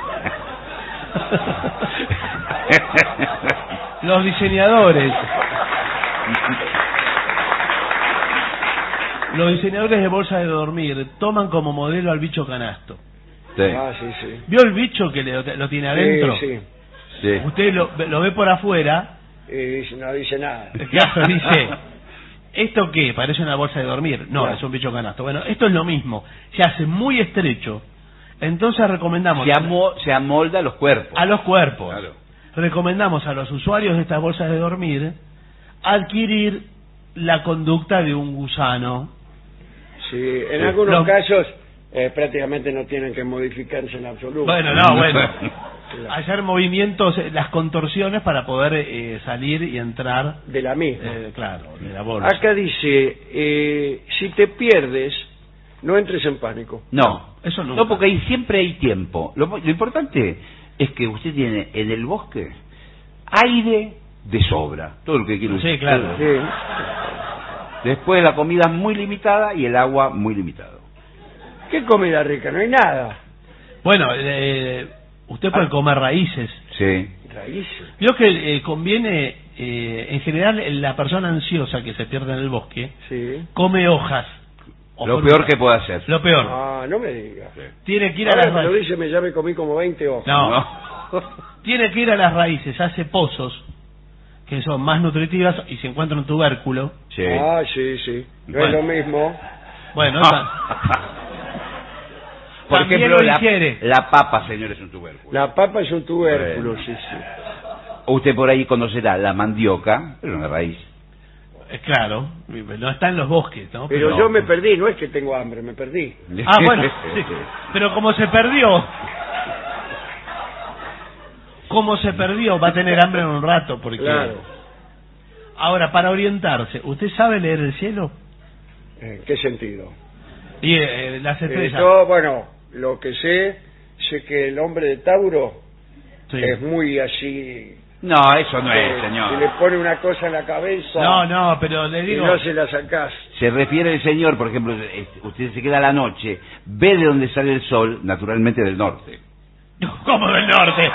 J: los diseñadores. Los diseñadores de bolsas de dormir toman como modelo al bicho canasto.
K: Sí.
I: Ah, sí, sí.
J: ¿Vio el bicho que le- lo tiene adentro?
I: Sí, sí.
K: Sí.
J: Usted lo, lo ve por afuera,
I: Y dice- no dice nada.
J: claro, dice, ¿esto qué? ¿Parece una bolsa de dormir? No,
I: Claro.
J: es un bicho canasto. Bueno, esto es lo mismo. Se hace muy estrecho. Entonces recomendamos
K: Se, amo- se amolda los cuerpos.
J: a los cuerpos.
K: Claro.
J: Recomendamos a los usuarios de estas bolsas de dormir adquirir la conducta de un gusano.
I: Sí, en algunos
J: Lo...
I: casos eh, prácticamente no tienen que modificarse en absoluto.
J: Bueno, no, bueno. Hacer movimientos, las contorsiones para poder eh, salir y entrar
I: de la misma.
J: Eh, claro, de la bolsa.
I: Acá dice, eh, si te pierdes, no entres en pánico.
K: No,
J: eso no.
K: No, porque ahí siempre hay tiempo. Lo, lo importante es que usted tiene en el bosque aire de sobra, todo lo que quiere usted.
J: Sí, claro.
I: Sí.
K: Después la comida es muy limitada y el agua muy limitado.
I: ¿Qué comida rica? No hay nada.
J: Bueno, eh, usted puede
I: ah.
J: comer raíces.
K: Sí.
I: Raíces.
J: Yo que eh, conviene, eh, en general, la persona ansiosa que se pierde en el bosque,
I: sí.
J: come hojas.
K: Lo peor que puede hacer.
J: Lo peor.
I: Ah, no me diga.
J: Tiene que ir a
I: Ahora
J: las
I: me lo
J: raíces.
I: dice, me ya me comí como veinte hojas.
J: No.
K: No.
J: Tiene que ir a las raíces, hace pozos, que son más nutritivas, y si encuentra un tubérculo.
K: Sí.
I: Ah, sí, sí. No
J: Bueno.
I: es lo mismo.
J: Bueno,
K: por
J: también
K: ejemplo,
J: lo
K: la,
J: ingiere.
K: la papa, señor, es un tubérculo.
I: La papa es un tubérculo,
K: Bueno.
I: sí, sí.
K: Usted por ahí conocerá la mandioca, pero una raíz.
J: Eh, claro, no está en los bosques, ¿no?
I: Pero
K: No.
I: yo me perdí, no es que tengo hambre, me perdí.
J: Ah, bueno, sí. Pero como se perdió, como se perdió, va a tener hambre en un rato, porque...
I: Claro.
J: Ahora, para orientarse, ¿usted sabe leer el cielo?
I: ¿En qué sentido?
J: Y eh, las
I: Eh,
J: estrellas.
I: yo, bueno, lo que sé, sé que el hombre de Tauro
J: Sí.
I: es muy así...
K: No, eso no
I: eh,
K: es, señor.
I: Se le pone una cosa en la cabeza
J: No, no, pero le
I: y
J: digo...
I: no se la sacás.
K: Se refiere el señor, por ejemplo, eh, usted se queda a la noche, ve de dónde sale el sol, naturalmente del norte.
J: ¿Cómo del norte?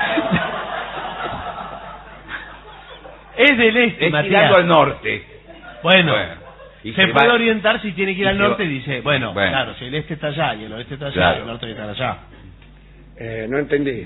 J: Es del este,
K: Es
J: Matías.
K: tirando al norte.
J: Bueno,
K: Bueno, y
J: se
K: se
J: puede
K: va-
J: orientar si tiene que ir
K: y
J: al
K: se
J: norte
K: va-
J: y dice, bueno,
K: Bueno.
J: claro, si el este está allá y el oeste está allá,
K: Claro.
J: el norte está allá.
I: Eh, no entendí.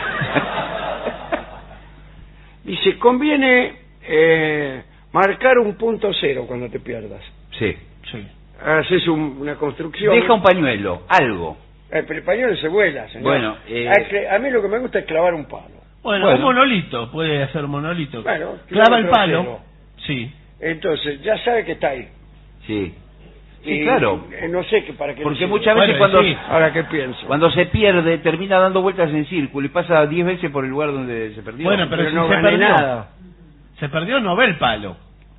I: Dice, conviene eh, marcar un punto cero cuando te pierdas.
K: Sí.
J: Sí.
I: Haces un- una construcción.
K: Deja un pañuelo, algo.
I: Eh, pero el pañuelo se vuela, señor.
K: Bueno, eh,
I: a, que- a mí lo que me gusta es clavar un palo.
J: Bueno,
K: Bueno.
J: un monolito, puede hacer monolito.
I: Bueno,
J: clava el
I: kilómetro
J: palo.
I: cero.
J: Sí.
I: Entonces, ya sabe que está ahí.
K: Sí. Sí,
I: Y,
K: claro.
I: eh, no sé que para qué.
K: Porque
I: le sirve.
K: muchas veces
J: Bueno,
K: cuando,
J: sí.
I: Ahora, ¿qué pienso?
K: cuando se pierde, termina dando vueltas en círculo y pasa diez veces por el lugar donde se perdió.
J: Bueno, pero,
I: Pero
J: si
I: no
J: se
I: gané
J: perdió,
I: nada.
J: se perdió, no ve el palo.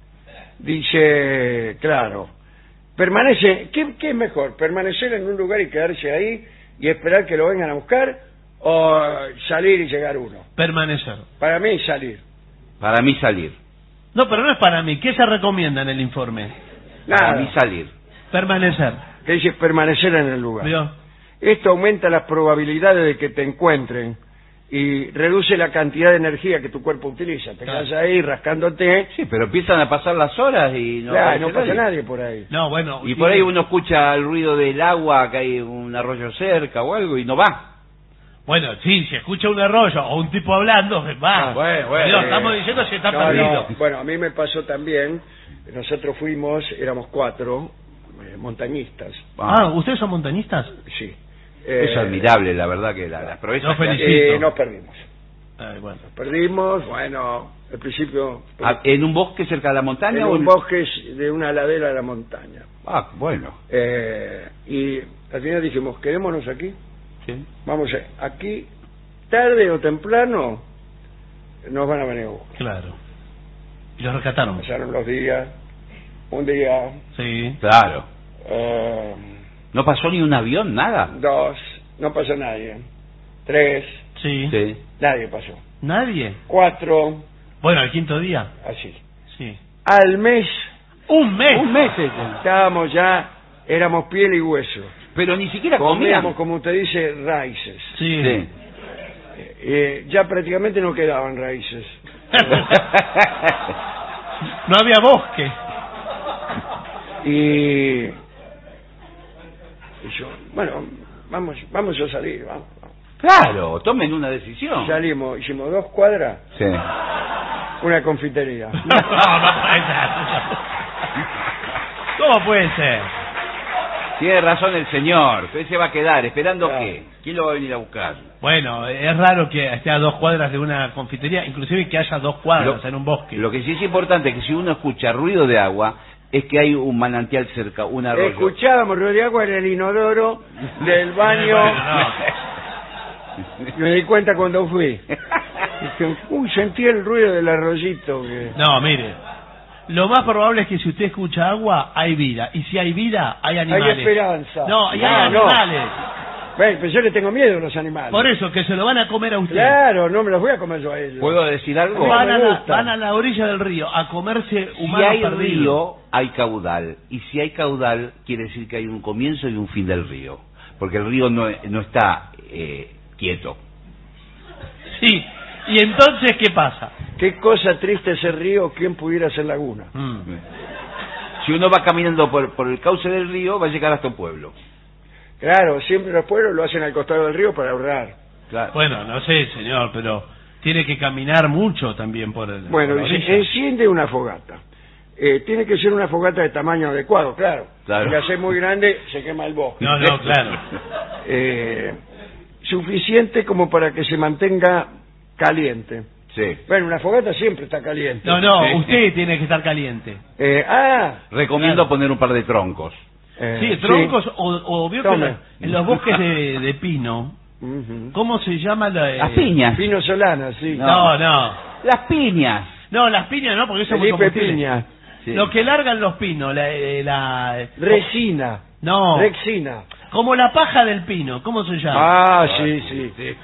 I: Dice, claro, permanece, ¿qué, ¿qué es mejor? ¿Permanecer en un lugar y quedarse ahí y esperar que lo vengan a buscar? ¿O salir y llegar uno?
J: Permanecer.
I: Para mí, salir.
K: Para mí salir.
J: No, pero no es para mí. ¿Qué se recomienda en el informe?
K: Para
I: Nada.
K: mí salir.
J: Permanecer.
I: Que dice permanecer en el lugar.
J: ¿Vio?
I: Esto aumenta las probabilidades de que te encuentren y reduce la cantidad de energía que tu cuerpo utiliza. Te
J: Claro.
I: quedas ahí rascándote.
K: Sí, pero empiezan a pasar las horas y no,
I: Claro,
K: aparece
I: no pasa
K: nadie.
I: nadie por ahí.
J: No, bueno.
K: Y por ahí uno escucha el ruido del agua, que hay un arroyo cerca o algo y no va.
J: Bueno, sí, si escucha un arroyo o un tipo hablando, va.
K: Ah, bueno, bueno.
J: Digo,
I: Eh,
J: estamos diciendo si está
I: no,
J: perdido.
I: no. Bueno, a mí me pasó también. Nosotros fuimos, éramos cuatro, eh, montañistas.
J: Ah, ¿ustedes son montañistas?
I: Sí.
K: Es
I: Eh,
K: admirable, la verdad, que la, las proezas...
J: Yo
K: que
J: felicito.
K: hace.
I: Eh, nos perdimos.
J: Ay, bueno.
I: Nos perdimos, bueno, al principio...
K: Ah, ¿En un bosque cerca de la montaña?
I: en
K: o
I: un bosque de una ladera de la montaña.
K: Ah, bueno.
I: Eh, y al final dijimos, quedémonos aquí.
K: Sí.
I: Vamos a, aquí, tarde o temprano, nos van a venir a buscar.
J: Claro. Y los rescataron.
I: Pasaron los días, un día,
J: Sí.
K: Claro.
I: eh,
K: ¿No pasó ni un avión, nada?
I: dos, no pasó nadie. Tres,
J: Sí.
K: Sí.
I: nadie pasó.
J: ¿Nadie?
I: Cuatro,
J: Bueno, el quinto día.
I: así.
J: Sí.
I: Al mes,
J: Un mes.
K: Un mes. eh,
I: estábamos ya, éramos piel y hueso.
K: Pero ni siquiera
I: Comíamos,
K: comíamos.
I: como usted dice, raíces.
J: Sí.
K: Sí.
I: Eh, ya prácticamente no quedaban raíces.
J: No había bosque.
I: Y, y yo, bueno, vamos, vamos a salir, vamos. vamos.
K: Claro, tomen una decisión.
I: Salimos, hicimos dos cuadras,
K: Sí.
I: una confitería.
J: No, no puede ser. ¿Cómo puede ser?
K: Tiene razón el señor, que se va a quedar, ¿esperando
I: Claro.
K: qué? ¿Quién lo va a venir a buscar?
J: Bueno, es raro que esté a dos cuadras de una confitería, inclusive que haya dos cuadras
K: Lo-
J: en un bosque.
K: Lo que sí es importante es que si uno escucha ruido de agua, es que hay un manantial cerca, un arroyo.
I: Escuchábamos ruido de agua en el inodoro del baño.
J: Bueno,
I: Me di cuenta cuando fui. Dije, uy, sentí el ruido del arroyito. Que...
J: no, mire. Lo más probable es que si usted escucha agua, hay vida. Y si hay vida, hay animales.
I: Hay esperanza.
J: No, y
I: No,
J: hay
I: no.
J: animales.
I: Bueno, pero yo le tengo miedo a los animales.
J: Por eso, que se lo van a comer a usted.
I: Claro, no me los voy a comer yo a ellos.
K: ¿Puedo decir algo?
J: Van a,
I: me
J: la,
I: gusta.
J: van a la orilla del río a comerse
K: Si
J: humanos
K: hay
J: perdidos.
K: río, hay caudal. Y si hay caudal, quiere decir que hay un comienzo y un fin del río. Porque el río no, no está eh, quieto.
J: Sí. ¿Y entonces qué pasa?
I: Qué cosa triste ese río, ¿quién pudiera ser laguna?
J: Mm.
K: Si uno va caminando por, por el cauce del río, va a llegar hasta un pueblo.
I: Claro, siempre los pueblos lo hacen al costado del río para ahorrar.
K: Claro.
J: Bueno, no sé, señor, pero tiene que caminar mucho también por el.
I: Bueno,
J: por la
I: dice,
J: orilla.
I: enciende una fogata. Eh, tiene que ser una fogata de tamaño adecuado, claro.
K: Claro.
I: Si la hace muy grande, se quema el bosque.
J: No, no, claro.
I: Eh, suficiente como para que se mantenga caliente.
K: Sí.
I: Bueno, una fogata siempre está caliente.
J: No, no,
K: Sí.
J: usted tiene que estar caliente.
I: Eh, ah,
K: Recomiendo
J: Claro.
K: poner un par de troncos.
I: eh,
J: Sí, troncos, o, o vio que
I: Tome.
J: la- en los bosques de, de pino,
I: Ujú.
J: ¿cómo se llama la...? eh,
K: Las piñas.
I: Pino Solana, sí.
J: No, no.
K: Las piñas.
J: No, las piñas no, porque eso es muy
I: Felipe
J: combustible.
I: Piña.
K: Sí.
J: Lo que largan los pinos, la... eh, la-
I: Resina.
J: no,
I: Rexina.
J: como la paja del pino, ¿cómo se llama?
I: Ah, sí, sí.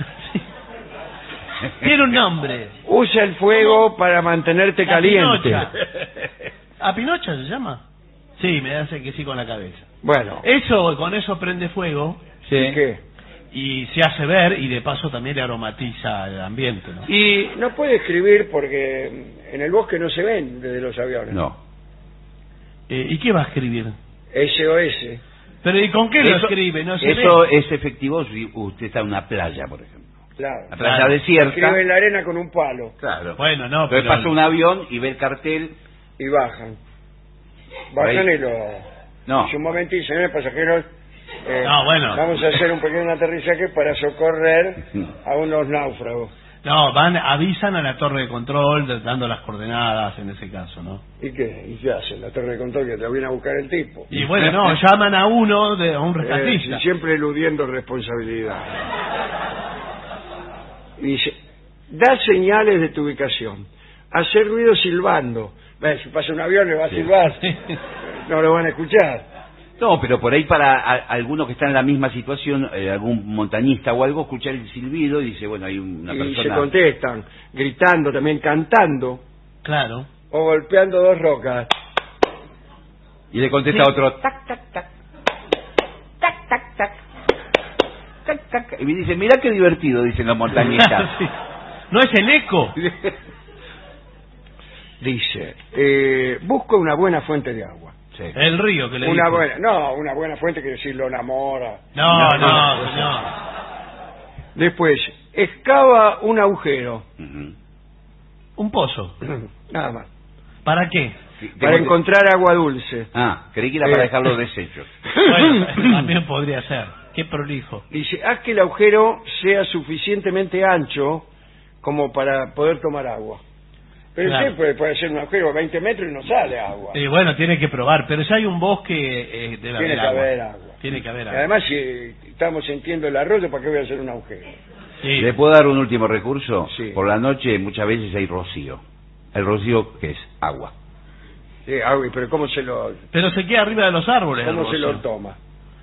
J: Tiene un nombre.
I: Usa el fuego para mantenerte
J: La
I: caliente.
J: pinocha. ¿A pinocha se llama? Sí, me hace que sí con la cabeza.
I: Bueno,
J: Eso, con eso prende fuego
I: ¿y qué?
J: y se hace ver y de paso también le aromatiza el ambiente, ¿no?
I: Y no puede escribir porque en el bosque no se ven desde los aviones.
K: No.
J: Eh, ¿Y qué va a escribir?
I: S O S.
J: Pero ¿y con qué lo
K: Eso-
J: escribe? No se
K: Eso
J: ve.
K: es efectivo si usted está en una playa, por ejemplo.
I: Claro.
K: La playa
J: Claro.
K: desierta.
I: Escribe en la arena con un palo
K: Claro.
J: Bueno, no,
K: Entonces
J: pero...
K: pasa un avión y ve el cartel.
I: y bajan.
K: Por
I: Bajan
K: ahí.
I: y lo...
K: No.
I: Dice, un momentito, señores pasajeros. eh,
J: No, bueno.
I: Vamos a hacer un pequeño aterrizaje para socorrer a unos náufragos.
J: No, van, avisan a la torre de control de- dando las coordenadas en ese caso, ¿no?
I: ¿Y qué? ¿Y qué hacen? La torre de control que te viene a buscar el tipo.
J: Y bueno, no, llaman a uno, de, a un
I: Eh,
J: rescatista.
I: sí, siempre eludiendo responsabilidad. Dice, da señales de tu ubicación. Hacer ruido silbando. Ve, si pasa un avión le va a silbar. No lo van a escuchar.
K: No, pero por ahí para a- algunos que están en la misma situación, eh, algún montañista o algo, escuchar el silbido y dice, bueno, hay una
I: Y
K: persona...
I: se contestan, gritando, también cantando,
J: Claro.
I: o golpeando dos rocas.
K: Y le contesta
J: Sí.
K: otro, tac, tac, tac, tac, tac, tac, tac, tac. Y me dice, mirá qué divertido, dicen los montañistas.
J: Sí. No es el eco.
I: Dice, eh, busco una buena fuente de agua.
K: Sí.
J: El río que le
I: Una
J: dijo.
I: buena, no, una buena fuente quiere decir lo enamora.
J: No, no, señor.
I: Después, excava un agujero.
K: Ujú.
J: Un pozo.
I: Nada más.
J: ¿Para qué?
K: Sí,
I: Para
K: tengo que-
I: encontrar agua dulce.
K: Ah, creí que era para
I: Eh.
K: dejar los desechos.
J: Bueno, también podría ser. Qué prolijo.
I: Dice, haz que el agujero sea suficientemente ancho como para poder tomar agua. Pero
J: Claro.
I: sí, puede, puede ser un agujero de veinte metros y no sale agua.
J: Y bueno, tiene que probar. Pero si hay un bosque, eh, debe
I: Tiene
J: haber
I: que
J: agua.
I: haber agua.
J: Tiene que haber
I: Y
J: agua.
I: además, si estamos sintiendo el arroyo, ¿para qué voy a hacer un agujero?
J: Sí.
K: ¿Le puedo dar un último recurso?
I: Sí.
K: Por la noche muchas veces hay rocío. ¿El rocío qué es? Agua.
I: Sí, agua, pero ¿cómo se lo,
J: Pero se queda arriba de los árboles. el
I: cómo se lo
J: rocío.
I: toma?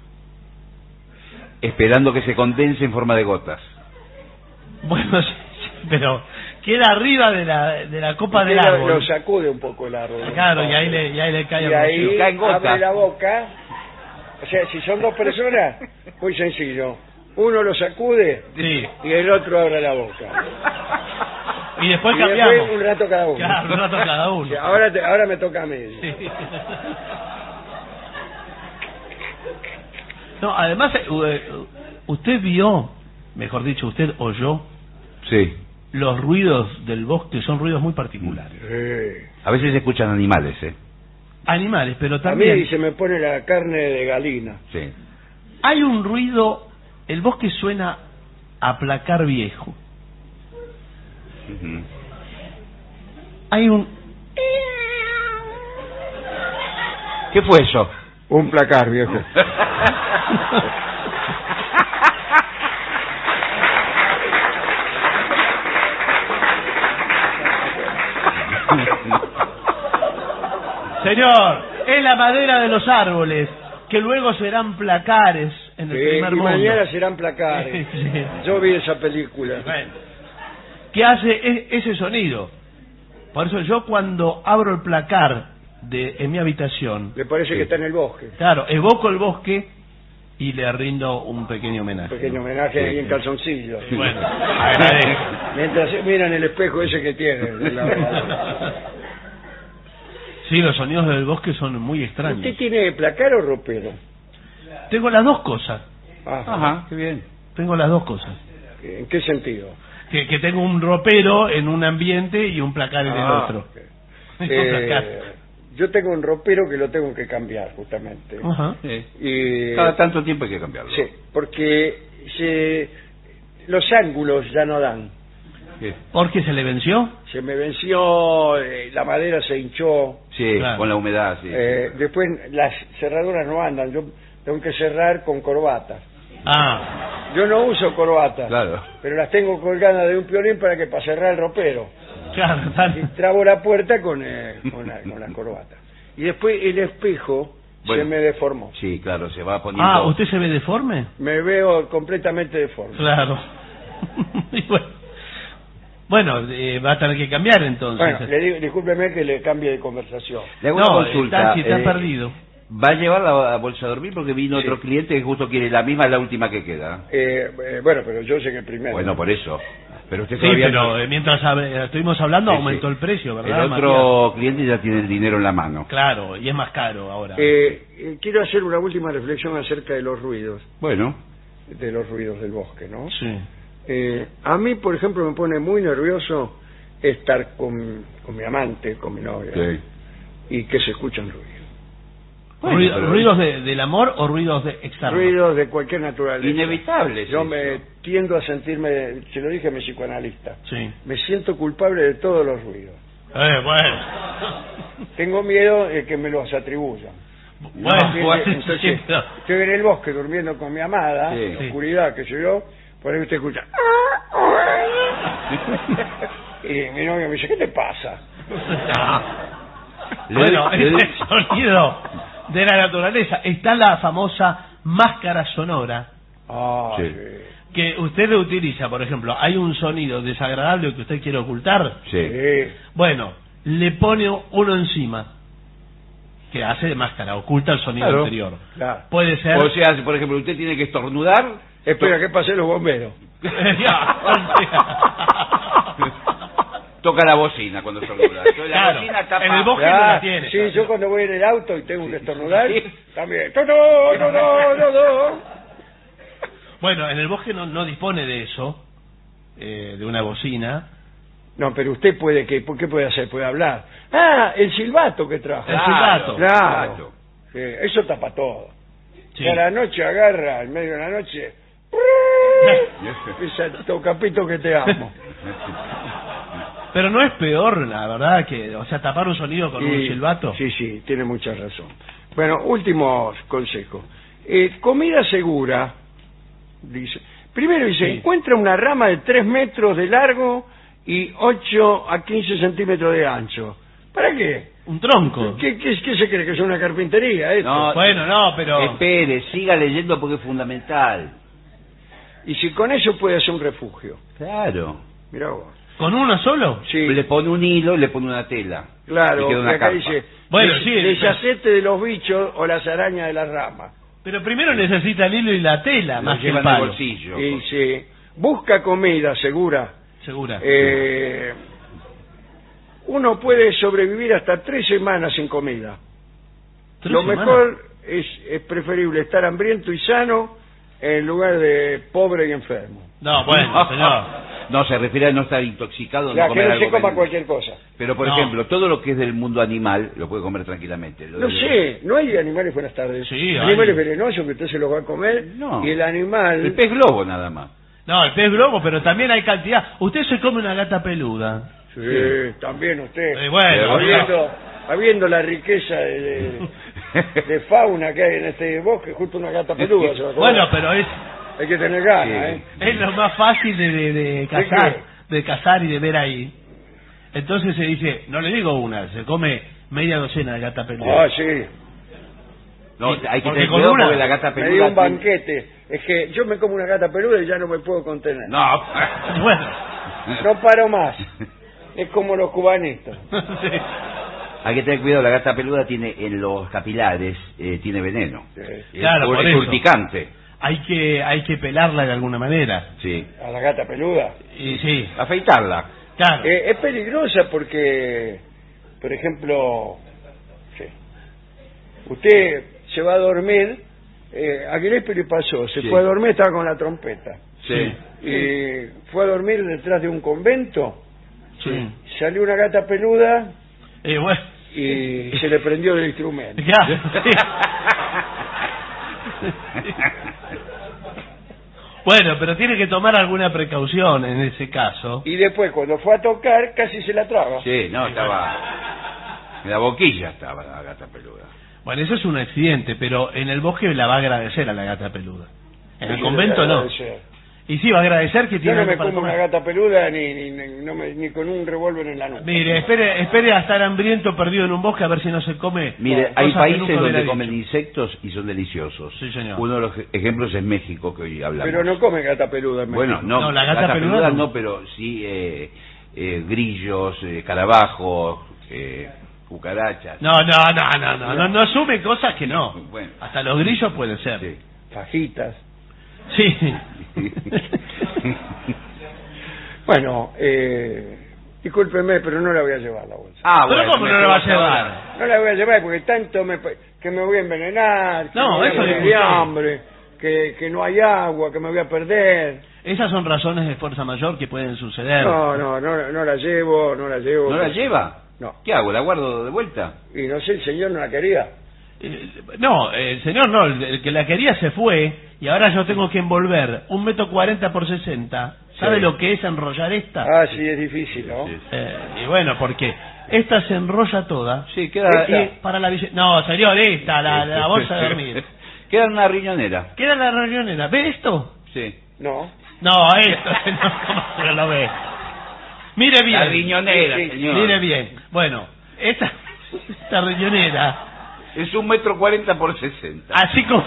K: Esperando que se condense en forma de gotas.
J: Bueno, sí, sí, pero queda arriba de la, de la copa
I: Usted
J: del
I: lo-
J: árbol.
I: Lo sacude un poco el árbol.
J: Claro, y ahí le, y ahí le cae
I: Y
J: el
I: ahí
J: rocío.
K: caen gotas.
I: abre la boca. O sea, si son dos personas, muy sencillo. Uno lo sacude
J: Sí.
I: y el otro abre la boca.
J: Y después
I: Y
J: cambiamos.
I: después un rato cada uno.
J: Claro, un rato cada uno.
I: O sea, ahora, te- ahora me toca a mí.
J: Sí. No, además, eh, eh, usted vio, mejor dicho, usted oyó
K: Sí.
J: los ruidos del bosque, son ruidos muy particulares.
I: Sí.
K: A veces se escuchan animales, ¿eh?
J: animales, pero
I: A
J: también...
I: mí se me pone la carne de galina.
K: Sí.
J: Hay un ruido, el bosque suena a placar viejo.
K: Uh-huh.
J: Hay un...
K: ¿Qué fue eso?
I: Un placar, viejo.
J: Señor, es la madera de los árboles, que luego serán placares en el
I: Sí,
J: primer
I: y
J: mundo.
I: mañana serán placares.
J: Sí.
I: Yo vi esa película.
J: Bueno, ¿qué hace e- ese sonido? Por eso yo cuando abro el placar de en mi habitación...
I: Le parece
J: sí.
I: que está en el bosque.
J: Claro, evoco el bosque y le rindo un pequeño homenaje.
I: Un pequeño homenaje
J: Sí,
I: ahí en
J: sí.
I: calzoncillo.
J: Bueno, agradezco.
I: Mientras se miran el espejo ese que tiene. La-
J: Sí, los sonidos del bosque son muy extraños.
I: ¿Usted tiene placar o ropero?
J: Tengo las dos cosas.
I: Ajá.
K: Ajá, qué bien.
J: Tengo las dos cosas.
I: ¿En qué sentido?
J: Que, que tengo un ropero en un ambiente y un placar en el
I: Ah,
J: otro.
I: ok.
J: Un
I: Eh,
J: placar.
I: yo tengo un ropero que lo tengo que cambiar, justamente.
J: Ajá.
K: Sí.
I: Y,
K: Cada tanto tiempo hay que cambiarlo.
I: sí, porque se, los ángulos ya no dan.
K: Sí,
J: ¿Por qué se le venció?
I: Se me venció, eh, la madera se hinchó.
K: Sí,
J: Claro.
K: con la humedad, sí.
I: Eh, después las cerraduras no andan. Yo tengo que cerrar con corbata.
J: Ah,
I: Yo no uso corbata,
K: Claro.
I: pero las tengo colgadas de un piolín para que para cerrar el ropero.
J: claro.
I: Y
J: tal-
I: trabo la puerta con, eh, con, la, con la corbata. Y después el espejo
K: Bueno.
I: se me deformó.
K: Sí, claro, se va poniendo...
J: Ah, ¿usted se ve deforme?
I: Me veo completamente deforme.
J: Claro. Y bueno, bueno eh, va a tener que cambiar entonces.
I: Bueno, le digo, discúlpeme que le cambie de conversación.
K: Le hago una
J: No,
K: consulta.
J: está, si está
K: eh,
J: perdido.
K: ¿Va a llevar la bolsa a dormir? Porque vino
I: Sí.
K: otro cliente que justo quiere la misma, la última que queda.
I: Eh, eh, bueno, pero yo sé que primero.
K: Bueno, por eso. Pero usted
J: Sí,
K: todavía
J: pero
K: no-
J: eh, mientras hab- estuvimos hablando
K: Sí,
J: aumentó
K: sí.
J: el precio,
K: El
J: ¿verdad?
K: otro cliente ya tiene el dinero en la mano.
J: Matías? Claro, y es más caro ahora.
I: Eh, eh, quiero hacer una última reflexión acerca de los ruidos,
K: Bueno.
I: de los ruidos del bosque, ¿no?
J: Sí.
I: Eh, a mí, por ejemplo, me pone muy nervioso estar con, con mi amante, con mi novia,
K: Sí.
I: y que se escuchan ruidos.
K: Bueno,
J: Ruido-
K: pero-
J: ¿Ruidos de- del amor o ruidos de externos?
I: Ruidos de cualquier naturaleza.
K: Inevitable es
I: Yo
K: eso.
I: me tiendo a sentirme, se lo dije a mi psicoanalista,
J: Sí.
I: me siento culpable de todos los ruidos.
J: Eh, bueno.
I: Tengo miedo de que me los atribuyan.
J: Bueno,
I: Entonces,
J: bueno,
I: entonces,
J: sí, pero-
I: estoy en el bosque durmiendo con mi amada,
K: Sí.
I: en la oscuridad, que sé yo, por ahí usted escucha. Y mi novio me dice, ¿qué te pasa?
K: Le
J: Bueno,
K: doy- le
J: es
K: doy-
J: el sonido de la naturaleza. Está la famosa máscara sonora
I: Ah,
K: Sí.
I: sí.
J: que usted le utiliza, por ejemplo, hay un sonido desagradable que usted quiere ocultar.
K: Sí.
I: Sí.
J: Bueno, le pone uno encima que hace de máscara, oculta el sonido
K: Claro.
J: anterior.
I: Claro.
J: Puede ser.
K: O sea, si, por ejemplo, usted tiene que estornudar...
I: Espera que pasen los bomberos.
J: Ya, o sea.
K: Toca la bocina cuando estornuda. Entonces, la
J: Claro,
K: bocina tapa...
J: en el bosque
I: Ah,
J: no la tiene.
I: sí, yo cuando voy en el auto y tengo que estornudar,
K: Sí.
I: también. ¡No, no, no, no, no, no!
J: Bueno, en el bosque no, no dispone de eso, eh, de una bocina.
I: No, pero usted puede, que, ¿por qué puede hacer? Puede hablar. Ah, el silbato que trajo.
J: El silbato.
I: Claro.
K: Claro.
I: Sí, eso tapa todo.
J: Sí.
I: Que a la noche agarra, en medio de la noche, ese tocapito que te amo.
J: Pero no es peor, la verdad, que, o sea, tapar un sonido con un
I: Y-
J: silbato.
I: Sí, sí, tiene mucha razón. Bueno, últimos consejos. Eh, comida segura, dice. Primero dice,
J: Sí.
I: encuentra una rama de tres metros de largo y ocho a quince centímetros de ancho. ¿Para qué?
J: Un tronco.
I: ¿Qué, qué, qué se cree? ¿Que es una carpintería esto?
K: No,
J: Bueno, no, pero...
K: Espere, siga leyendo porque es fundamental.
I: Y si con eso puede hacer un refugio.
K: Claro.
I: Mirá vos.
J: ¿Con uno solo?
I: Sí,
K: Le pone un hilo y le pone una tela.
I: claro,
K: Y queda una
I: acá
K: carpa.
I: dice,
J: Bueno,
I: des-
J: sí,
I: deshacete de los bichos o las arañas de las ramas.
J: Pero primero necesita el hilo y la tela,
K: Lo
J: más que el
K: lleva en el
J: palo.
K: bolsillo.
I: Y sí, busca comida segura.
J: Segura.
I: Eh, uno puede sobrevivir hasta tres semanas sin comida.
J: ¿Tres
I: Lo
J: semanas?
I: mejor es, es preferible estar hambriento y sano en lugar de pobre y enfermo.
J: No, bueno, señor.
K: No, se refiere a no estar intoxicado.
I: Ya,
K: no
I: que
K: comer
I: no
K: algo
I: se coma
K: ven-
I: cualquier cosa.
K: Pero, por
J: No.
K: ejemplo, todo lo que es del mundo animal lo puede comer tranquilamente. Lo
I: No
K: del-
I: sé, no hay animales, buenas tardes.
J: Sí,
I: animales
J: hay.
I: venenosos que usted se los va a comer.
K: No.
I: Y el animal...
K: El pez globo nada más.
J: No, el pez globo, pero también hay cantidad. Usted se come una gata peluda.
I: Sí, también usted.
J: Eh, bueno,
I: habiendo, habiendo la riqueza de, de, de fauna que hay en este bosque, justo una gata peluda se va a comer.
J: Bueno, pero es,
I: Hay que tener ganas,
K: Sí.
I: ¿eh?
J: es lo más fácil de, de, de cazar,
I: qué?
J: de cazar y de ver ahí. Entonces se dice, no le digo una, se come media docena de gata peluda.
I: Ah, sí.
K: No,
J: Sí,
K: hay que
J: porque
K: tener
J: con
K: cuidado
J: una
K: porque la gata
I: Me dio
K: peluda...
I: un banquete. Es que yo me como una gata peluda y ya no me puedo contener.
K: No.
J: Bueno,
I: No paro más. Es como los cubanitos.
J: sí.
K: Hay que tener cuidado, la gata peluda tiene en los capilares, eh, tiene veneno.
I: Sí.
K: Es
J: Claro,
K: ur-
J: por
K: es
J: eso.
K: urticante.
J: Hay que, hay que pelarla de alguna manera.
K: Sí.
I: A la gata peluda.
J: Y sí,
K: Afeitarla.
J: claro.
I: Eh, es peligrosa porque, por ejemplo, sí, usted se va a dormir, eh, a Gillespie le pasó, se
K: Sí.
I: fue a dormir, estaba con la trompeta,
K: Sí.
I: y fue a dormir detrás de un convento,
J: Sí.
I: salió una gata peluda
J: Eh, bueno,
I: y se le prendió el instrumento.
J: claro, sí. Bueno, pero tiene que tomar alguna precaución en ese caso.
I: Y después cuando fue a tocar casi se la traba.
K: Sí, no, estaba... En la boquilla estaba la gata peluda.
J: Bueno, eso es un accidente, pero en el bosque la va a agradecer a la gata peluda. En el
I: Sí,
J: convento
I: le
J: no.
I: agradecer.
J: Y sí, va a agradecer que
I: Yo
J: tiene
I: no
J: algo
I: me
J: para
I: como una
J: comer.
I: gata peluda ni, ni, ni- no me- ni con un revólver en la nuca.
J: Mire, espere, espere a estar hambriento perdido en un bosque a ver si no se come.
K: Mire,
J: cosas
K: hay
J: que
K: países
J: nunca
K: donde
J: hubiera
K: comen
J: dicho.
K: insectos y son deliciosos.
J: Sí, señor.
K: Uno de los ejemplos es México, que hoy hablamos.
I: Pero no come gata peluda en
K: Bueno,
I: México.
K: no,
J: No, la gata peluda no.
K: no, pero sí eh, eh, grillos, eh, carabajos, eh, cucarachas.
J: No, no, no, no, no, no, no asume cosas que no.
K: Bueno.
J: Hasta los grillos pueden ser.
K: Sí.
I: Fajitas.
J: Sí.
I: Bueno, eh, discúlpeme, pero no la voy a llevar la bolsa.
K: Ah,
J: Pero
K: bueno,
J: ¿cómo
K: me
J: no la va a
K: quedo hasta
J: llevar?
K: ahora.
I: No la voy a llevar porque tanto me, que me voy a envenenar, que
J: No,
I: me voy a
J: eso
I: morir
J: es
I: de
J: usted.
I: hambre, que, que no hay agua, que me voy a perder.
J: Esas son razones de fuerza mayor que pueden suceder.
I: No, no, no, no la llevo, no la llevo.
K: ¿No la lleva?
I: No.
K: ¿Qué hago? ¿La guardo de vuelta?
I: Y no sé, el señor no la quería.
J: Eh, No, el señor no, el, el que la quería se fue y ahora yo tengo que envolver un metro cuarenta por sesenta. ¿Sabe
I: Sí.
J: lo que es enrollar esta?
I: Ah, sí, es difícil, ¿no?
K: Sí.
J: Eh, y bueno, porque esta se enrolla toda.
K: Sí, queda...
J: Y para la bille- No, señor, esta, la, la bolsa de dormir.
K: Queda en una riñonera.
J: Queda la riñonera. ¿Ve esto?
K: Sí.
I: No.
J: No, esto, no, ¿cómo se lo ve? Mire bien.
K: La riñonera,
I: Sí, sí.
K: señor.
J: Mire bien. Bueno, esta, esta riñonera,
K: Es un metro cuarenta por sesenta.
J: así como,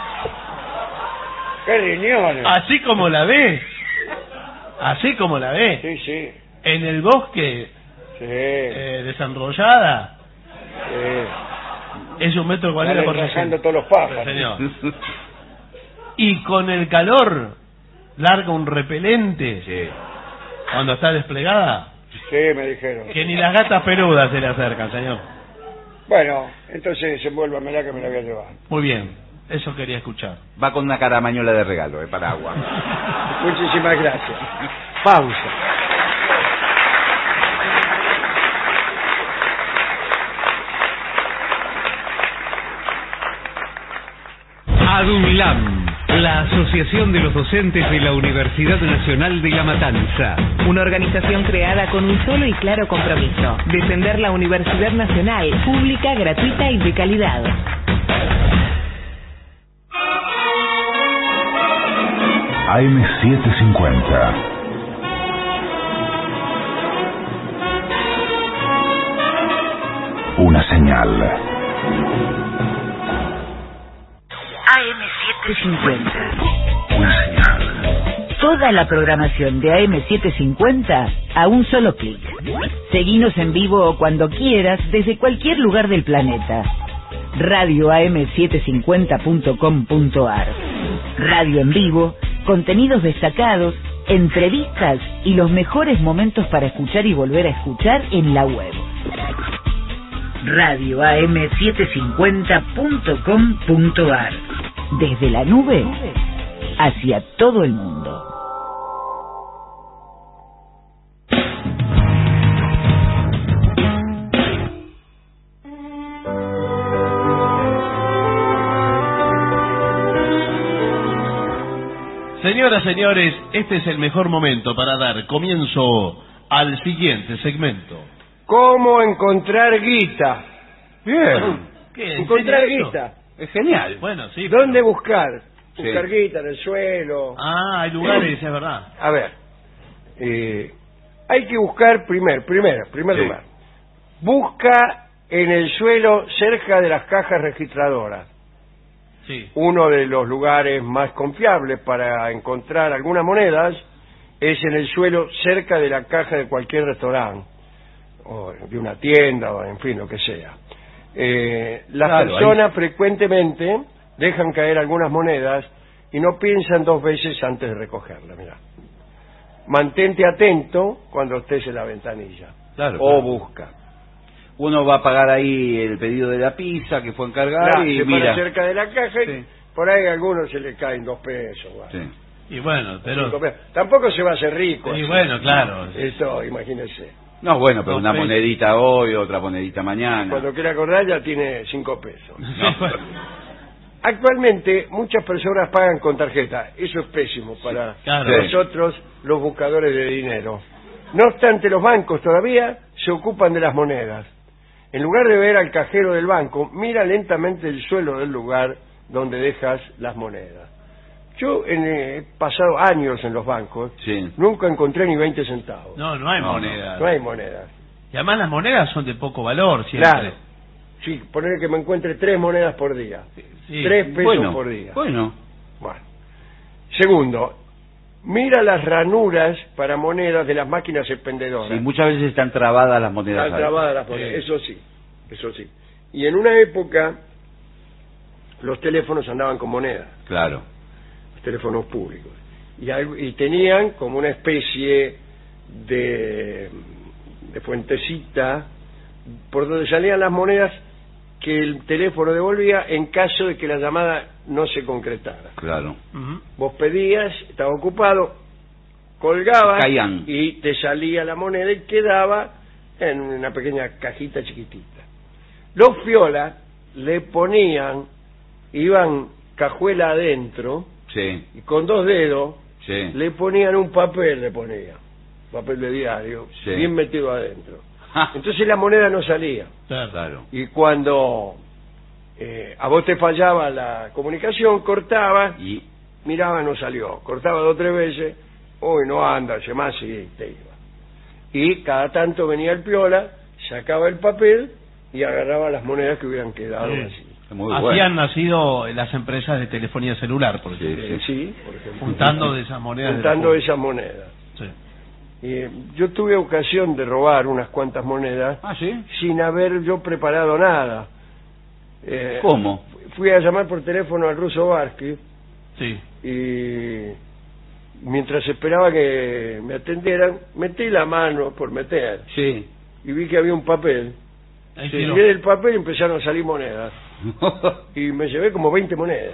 I: ¡Qué riñones!
J: así como la ve, así como la ve,
I: Sí, sí,
J: en el bosque
I: sí,
J: eh, desenrollada,
I: sí.
J: es un metro cuarenta por
I: Están
J: sesenta.
I: enrojando todos los pájaros.
J: Señor. Y con el calor larga un repelente
K: Sí.
J: cuando está desplegada,
I: Sí, me dijeron.
J: que ni las gatas peludas se le acercan, señor.
I: Bueno, entonces envuélvamela que me la voy a llevar.
J: Muy bien, eso quería escuchar.
K: Va con una caramañola de regalo, de paraguas.
I: Muchísimas gracias. Pausa.
O: ADUNLAM, la Asociación de los Docentes de la Universidad Nacional de La Matanza.
P: Una organización creada con un solo y claro compromiso: defender la Universidad Nacional, pública, gratuita y de calidad.
D: A M setecientos cincuenta. Una señal.
E: A M setecientos cincuenta.
D: Una señal.
E: Toda la programación de A M setecientos cincuenta a un solo clic. Seguinos en vivo o cuando quieras desde cualquier lugar del planeta. radio a m setecientos cincuenta punto com punto a r. Radio en vivo, contenidos destacados, entrevistas y los mejores momentos para escuchar y volver a escuchar en la web. radio a m setecientos cincuenta punto com punto a r. Desde la nube hacia todo el mundo.
J: Señoras, señores, este es el mejor momento para dar comienzo al siguiente segmento.
I: ¿Cómo encontrar guita?
K: Bien.
J: ¿Qué?
I: Encontrar
J: ¿En serio?
I: guita.
K: Es genial.
J: Bueno, sí.
I: ¿Dónde
J: pero-
I: buscar?
K: Sí.
I: Buscar guita en el suelo.
J: Ah, hay lugares, es verdad.
I: A ver, eh, hay que buscar primer, primero, primer
K: Sí.
I: lugar. Busca en el suelo cerca de las cajas registradoras.
J: Sí.
I: Uno de los lugares más confiables para encontrar algunas monedas es en el suelo cerca de la caja de cualquier restaurante o de una tienda o en fin, lo que sea. Eh, las
K: Claro,
I: personas frecuentemente dejan caer algunas monedas y no piensan dos veces antes de recogerlas. Mirá. Mantente atento cuando estés en la ventanilla.
K: Claro,
I: o
K: claro.
I: busca.
K: Uno va a pagar ahí el pedido de la pizza que fue a encargar
I: Claro,
K: y
I: se
K: mira.
I: para cerca de la caja y
K: Sí.
I: por ahí a algunos se le caen dos pesos. Bueno.
K: Sí.
J: Y bueno, pero...
I: Cinco pesos. Tampoco se va a hacer rico.
J: Y
I: así.
J: bueno, claro.
I: Eso, imagínese.
K: No, bueno, pero
J: Dos
K: una
J: pesos.
K: monedita hoy, otra monedita mañana.
I: Cuando quiera acordar ya tiene cinco pesos.
J: No, bueno.
I: Actualmente muchas personas pagan con tarjeta. Eso es pésimo para
J: claro.
I: nosotros los buscadores de dinero. No obstante, los bancos todavía se ocupan de las monedas. En lugar de ver al cajero del banco, mira lentamente el suelo del lugar donde dejas las monedas. Yo en, eh, he pasado años en los bancos,
K: Sí.
I: nunca encontré ni veinte centavos.
J: No, no hay
K: No,
J: monedas.
I: No hay monedas.
J: Y además las monedas son de poco valor siempre.
I: Claro. Sí, poner que me encuentre tres monedas por día.
J: Sí.
I: Tres pesos
K: Bueno,
I: por día.
K: bueno.
I: Bueno. Segundo, mira las ranuras para monedas de las máquinas expendedoras.
K: Sí, muchas veces están trabadas las monedas.
I: Están
K: ahí.
I: trabadas las monedas,
J: Sí.
I: eso sí, eso sí. Y en una época los teléfonos andaban con monedas,
K: Claro.
I: los teléfonos públicos. Y, algo- y tenían como una especie de, de fuentecita por donde salían las monedas que el teléfono devolvía en caso de que la llamada no se concretara.
K: Claro.
J: Ujú.
I: Vos pedías, estaba ocupado, colgabas
K: Caían.
I: y te salía la moneda y quedaba en una pequeña cajita chiquitita. Los fiolas le ponían, iban cajuela adentro
K: Sí,
I: y con dos dedos
K: sí.
I: le ponían un papel, le ponían, papel de diario,
K: Sí.
I: bien metido adentro. Entonces la moneda no salía.
K: Claro.
I: Y cuando eh, a vos te fallaba la comunicación, cortabas,
K: Y
I: miraba, no salió. Cortaba dos o tres veces, uy, no anda, se más y te iba. Y cada tanto venía el piola, sacaba el papel y agarraba las monedas que hubieran quedado
J: Sí.
I: así.
K: muy
J: Así
K: bueno.
J: han nacido las empresas de telefonía celular, por ejemplo.
I: Eh, sí, por ejemplo.
J: Juntando de esas monedas. de
I: Juntando
J: la-
I: esas monedas.
J: Sí.
I: Y, eh, yo tuve ocasión de robar unas cuantas monedas
K: Ah, ¿sí?
I: sin haber yo preparado nada. Eh,
K: ¿Cómo?
I: Fui a llamar por teléfono al ruso Barsky
J: Sí.
I: y mientras esperaba que me atendieran, metí la mano por meter
K: Sí.
I: y vi que había un papel.
J: Ahí
I: Sí,
J: tiró.
I: miré el papel y empezaron a salir monedas. Y me llevé como veinte monedas,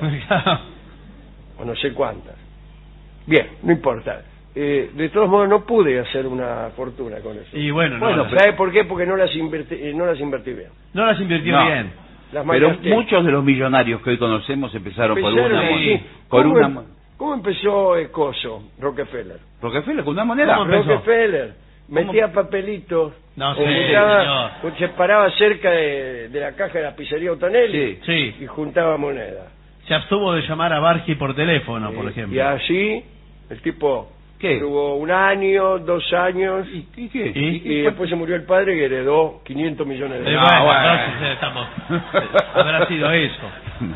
I: o no sé cuántas. Bien, no importa. Eh, de todos modos no pude hacer una fortuna con eso.
J: Y bueno, no,
I: Bueno,
J: no,
I: ¿sabe por qué? Porque no las invertí, eh, no las invertí bien.
J: no las invirtió
K: No.
J: bien.
I: Las
K: Pero
I: malgasté.
K: muchos de los millonarios que hoy conocemos empezaron,
I: Empezaron
K: por una
I: así.
K: moneda. Por
I: ¿Cómo,
K: una
I: em-
K: mo-
I: ¿Cómo empezó el coso? Rockefeller.
K: Rockefeller con una moneda.
J: ¿Cómo empezó?
I: Rockefeller metía papelitos,
J: No
I: o
J: sé,
I: juntaba- se paraba cerca de, de la caja de la pizzería Otonelli
J: Sí.
I: y juntaba monedas.
J: Se abstuvo de llamar a Bargi por teléfono, por
I: Eh,
J: ejemplo.
I: Y así el tipo
K: ¿Qué?
I: tuvo un año, dos años
K: ¿Y, y qué?
J: ¿Y?
I: y después se murió el padre que heredó quinientos millones de
J: Eh,
I: dólares.
J: bueno,
K: bueno.
J: entonces, eh, estamos... Habrá sido eso.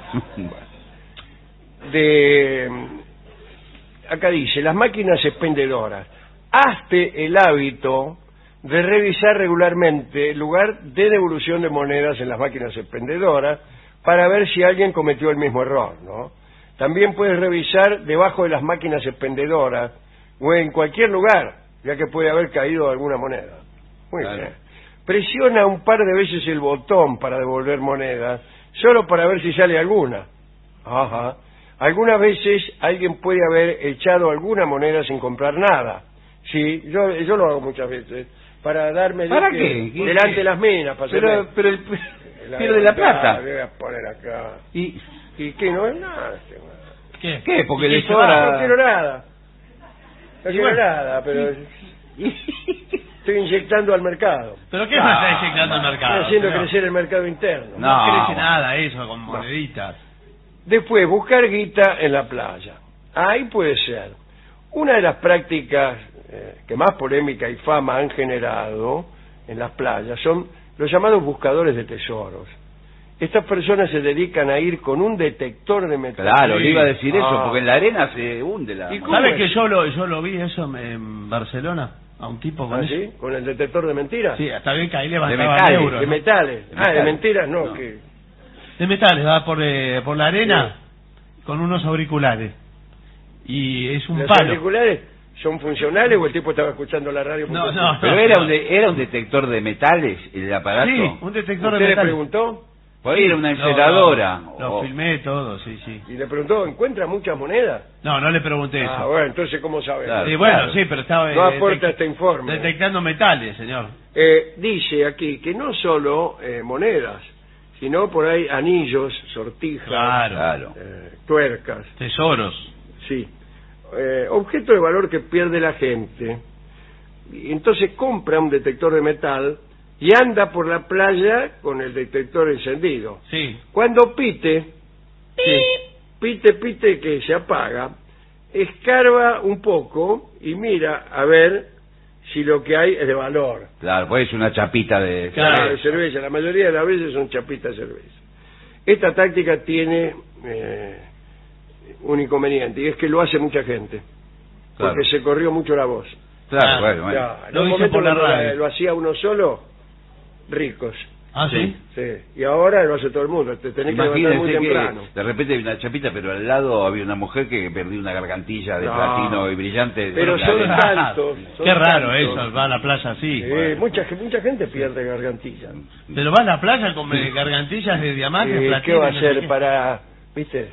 I: De acá dice, las máquinas expendedoras, hazte el hábito de revisar regularmente el lugar de devolución de monedas en las máquinas expendedoras para ver si alguien cometió el mismo error, ¿no? También puedes revisar debajo de las máquinas expendedoras o en cualquier lugar, ya que puede haber caído alguna moneda. Muy
K: Claro.
I: bien. Presiona un par de veces el botón para devolver monedas, solo para ver si sale alguna. Ajá. Algunas veces alguien puede haber echado alguna moneda sin comprar nada. Sí, yo, yo lo hago muchas veces. Para darme
K: ¿Para
I: de
K: qué?
I: que, delante de las minas. Para
K: pero
I: hacerme,
K: pero el,
I: la
K: pierde la plata.
I: Voy a poner acá.
K: ¿Y,
I: ¿Y qué? No es nada.
J: ¿Qué?
K: ¿Qué? Porque le
I: No,
K: sobra...
I: no quiero nada. No quiero
J: bueno.
I: nada, pero... Estoy inyectando al mercado.
J: ¿Pero qué se está inyectando al mercado?
I: Estoy haciendo
J: señor?
I: crecer el mercado interno.
J: No,
K: No.
J: crece nada eso con moneditas.
I: Después, buscar guita en la playa. Ahí puede ser. Una de las prácticas eh, que más polémica y fama han generado en las playas son los llamados buscadores de tesoros. Estas personas se dedican a ir con un detector de metal.
K: Claro,
I: Sí.
K: le iba a decir eso,
I: Ah.
K: porque en la arena se hunde la...
I: ¿Y cómo
J: ¿Sabes
I: es?
J: que yo lo, yo lo vi eso en Barcelona? A un tipo con
I: ¿Ah,
J: eso.
I: sí? ¿Con el detector de mentiras?
J: Sí, hasta bien que ahí
K: De
J: levantaba
K: metales,
J: euros.
I: De
J: ¿no?
I: metales.
K: De
I: Ah, de
K: metales.
I: mentiras no.
K: No.
I: Que...
J: De metales, va por, eh, por la arena con unos auriculares. Y es un
I: ¿Los
J: palo.
I: auriculares son funcionales o el tipo estaba escuchando la radio?
J: No, no,
K: Pero
J: no,
K: era
J: no.
K: un, de- era un detector de metales, el aparato.
J: Sí, un detector de
I: ¿Usted le
J: metales.
I: preguntó?
K: Por ahí era una
J: No,
K: enceradora.
J: no, Lo
K: o-
J: filmé todo, sí, sí.
I: Y le preguntó, ¿encuentra muchas monedas?
J: No, no le pregunté
I: Ah,
J: eso.
I: bueno, entonces ¿cómo sabe?
K: Claro.
J: Sí, bueno,
K: claro.
J: sí, pero estaba...
I: No
J: eh,
I: aporta
J: detec-
I: este informe.
J: Detectando metales, señor.
I: Eh, dice aquí que no solo eh, monedas, sino por ahí anillos, sortijas,
J: Claro.
K: Claro.
I: eh, tuercas,
J: Tesoros.
I: sí. Eh, objeto de valor que pierde la gente. Y entonces compra un detector de metal y anda por la playa con el detector encendido.
J: Sí.
I: Cuando pite, sí, pite, pite que se apaga, escarba un poco y mira a ver si lo que hay es de valor.
K: Claro, pues es una chapita de...
I: Claro, de cerveza. La mayoría de las veces son chapitas de cerveza. Esta táctica tiene eh, un inconveniente, y es que lo hace mucha gente.
K: Claro.
I: Porque se corrió mucho la voz.
K: Claro, bueno, bueno.
I: Ya, en
J: Lo
I: un
J: dice
I: momento
J: por la
I: cuando
J: radio.
I: lo hacía uno solo, ricos.
J: Ah, sí.
I: Sí. Y ahora lo hace todo el mundo. Te tenés que levantar muy
K: Imagínense
I: temprano.
K: que de repente hay una chapita, pero al lado había una mujer que perdió una gargantilla de
I: No.
K: platino y brillante.
I: Pero
K: En la
I: son
K: arena.
I: tantos. son
J: Qué raro
I: tantos.
J: eso, va a la playa así.
I: Eh, mucha, mucha gente pierde gargantilla.
J: Pero va a la playa con eh, gargantillas de diamantes,
I: Eh,
J: platino,
I: ¿Qué va a
J: no sé
I: hacer
J: qué.
I: para, viste,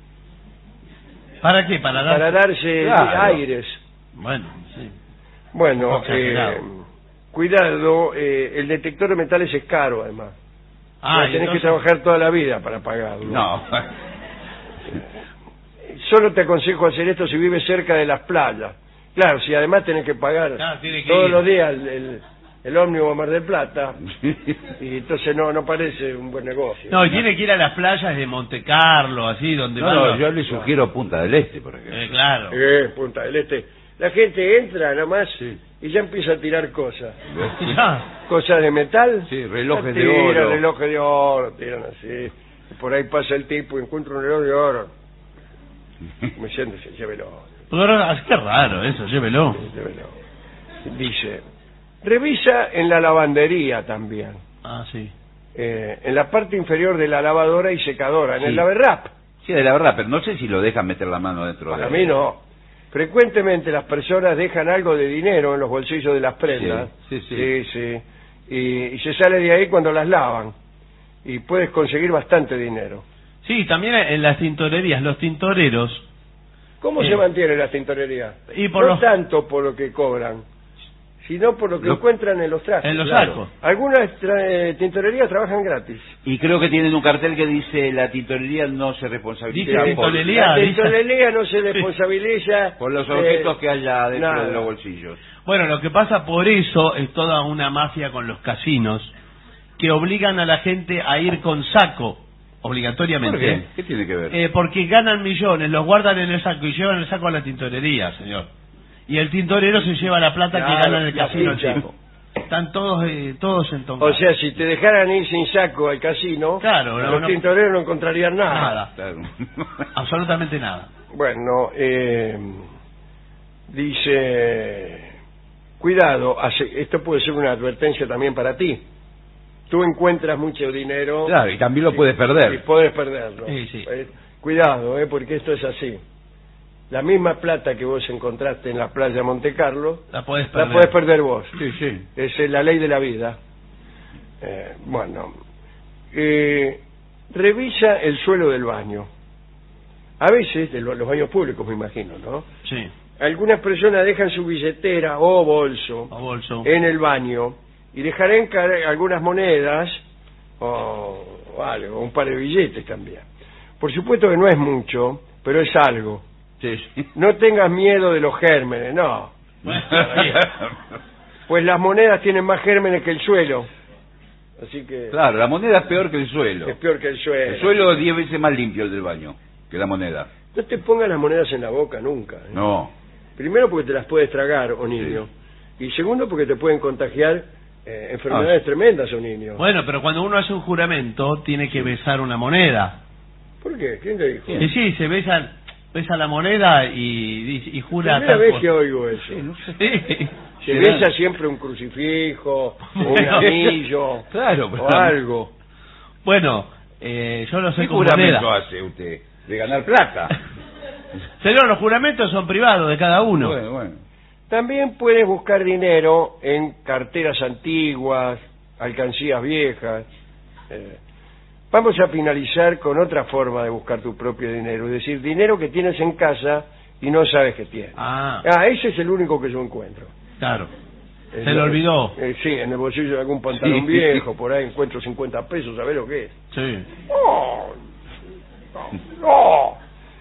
J: ¿Para qué? Para, dar...
I: para darse
K: Claro.
I: aires?
J: Bueno, sí.
I: Bueno,
J: Un poco exagerado.
I: eh, cuidado, eh, el detector de metales es caro además.
J: Ah,
I: tenés
J: entonces-
I: que trabajar toda la vida para pagarlo.
K: No.
I: Solo te aconsejo hacer esto si vives cerca de las playas. Claro, si además tenés que pagar
J: Claro, tiene que
I: todos
J: ir.
I: los días el, el, el ómnibus a Mar del Plata, y entonces no no parece un buen negocio.
J: No, y tiene que ir a las playas de Monte Carlo, así, donde
K: No,
J: van
K: no,
J: los-
K: yo le sugiero Punta del Este, por ejemplo.
J: Eh, claro.
I: Eh, Punta del Este. La gente entra nada más y ya empieza a tirar cosas.
J: Ya.
I: Cosas de metal.
K: Sí, relojes
I: Ya
K: de
I: tiran
K: oro.
I: relojes de oro, tiran así. Y por ahí pasa el tipo y encuentra un reloj de oro. Me siento, se llévelo.
J: Pero, ah, qué raro eso, llévelo.
I: llévelo. Dice, revisa en la lavandería también.
J: Ah, sí.
I: Eh, en la parte inferior de la lavadora y secadora, en
K: Sí.
I: el laverrap.
K: Sí, de la verdad, pero no sé si lo dejan meter la mano dentro
I: Para
K: de...
I: mí no. Frecuentemente las personas dejan algo de dinero en los bolsillos de las prendas.
K: Sí, sí,
I: sí. sí. Y, y se sale de ahí cuando las lavan. Y puedes conseguir bastante dinero.
J: Sí, también en las tintorerías, los tintoreros.
I: ¿Cómo
J: Eh.
I: se mantiene la tintorería?
J: Y por
I: no
J: los-
I: tanto por lo que cobran, sino por lo que
K: Lo-
I: encuentran en los trastos.
J: En los
I: Claro.
J: sacos.
I: Algunas tra- eh, tintorerías trabajan gratis.
K: Y creo que tienen un cartel que dice la tintorería no se responsabiliza
J: Dice
K: por,
J: tintorería.
I: La
J: dice-
I: tintorería no se responsabiliza
K: por los
I: eh,
K: objetos que haya dentro
I: nada.
K: de los bolsillos.
J: Bueno, lo que pasa por eso es toda una mafia con los casinos que obligan a la gente a ir con saco, obligatoriamente.
K: ¿Por qué? ¿Qué tiene que ver?
J: Eh, porque ganan millones, los guardan en el saco y llevan el saco a la tintorería, señor. Y el tintorero se lleva la plata
I: Claro,
J: que gana en el
I: la
J: casino
I: ficha.
J: chico. Están todos eh, todos
I: O
J: entongados.
I: sea, si te dejaran ir sin saco al casino,
J: Claro, no,
I: los
J: no-
I: tintoreros no encontrarían nada.
J: Nada,
K: Claro.
J: absolutamente nada.
I: Bueno, eh, dice, cuidado, hace- esto puede ser una advertencia también para ti. Tú encuentras mucho dinero.
K: Claro, y también lo puedes perder.
I: Y puedes perderlo.
J: Sí, sí.
I: Eh, cuidado, eh, porque esto es así. La misma plata que vos encontraste en la playa Monte Carlo,
J: La podés
I: la
J: perder.
I: podés perder vos.
K: Sí, sí.
I: Esa es la ley de la vida. Eh, bueno, eh, revisa el suelo del baño. A veces, de lo- los baños públicos me imagino, ¿no?
J: Sí.
I: Algunas personas dejan su billetera o bolso,
J: O bolso.
I: en el baño y dejarán caer algunas monedas o, o algo, un par de billetes también. Por supuesto que no es mucho, pero es algo.
K: Sí, sí.
I: No tengas miedo de los gérmenes, no. Pues las monedas tienen más gérmenes que el suelo. Así que
K: Claro, la moneda es peor que el suelo.
I: es peor que el suelo.
K: El suelo es diez veces más limpio el del baño que la moneda.
I: No te pongas las monedas en la boca nunca. ¿eh?
K: No.
I: Primero porque te las puedes tragar, o niño. Y segundo porque te pueden contagiar eh, enfermedades
K: Ah.
I: tremendas, o niño.
J: Bueno, pero cuando uno hace un juramento, tiene que besar una moneda.
I: ¿Por qué? ¿Quién te dijo?
J: Y sí, se besa, besa la moneda y, y, y jura
I: Primera
J: tal
I: vez
J: cosa.
I: que oigo eso.
J: Sí.
I: Se besa siempre un crucifijo, o un anillo,
K: Claro,
I: o algo.
J: Bueno, eh, yo lo sé
K: ¿Qué
J: con
K: juramento
J: moneda.
K: hace usted? De ganar plata.
J: Señor, los juramentos son privados de cada uno.
K: Bueno, bueno.
I: También puedes buscar dinero en carteras antiguas, alcancías viejas. Eh, vamos a finalizar con otra forma de buscar tu propio dinero, es decir, dinero que tienes en casa y no sabes que tienes.
J: Ah,
I: Ah, ese es el único que yo encuentro.
J: claro.
I: Eh,
J: Se le olvidó.
I: eh, sí, en el bolsillo de algún pantalón
K: Sí.
I: viejo, por ahí encuentro cincuenta pesos, ¿sabés lo que es?
J: Sí.
I: ¡No! ¡No! no.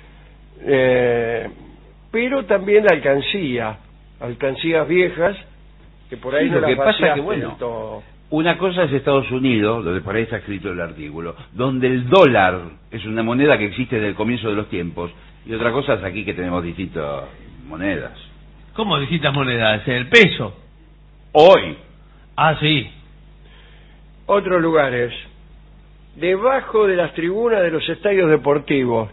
I: Eh, pero también la alcancía, alcancías viejas, que por ahí
K: Sí,
I: no
K: lo
I: las
K: que pasa
I: vaciaste
K: que, bueno,
I: del todo.
K: Una cosa es Estados Unidos, donde por ahí está escrito el artículo, donde el dólar es una moneda que existe desde el comienzo de los tiempos, y otra cosa es aquí que tenemos distintas monedas.
J: ¿Cómo distintas monedas? ¿El peso?
K: Hoy.
J: Ah, sí.
I: Otros lugares, debajo de las tribunas de los estadios deportivos.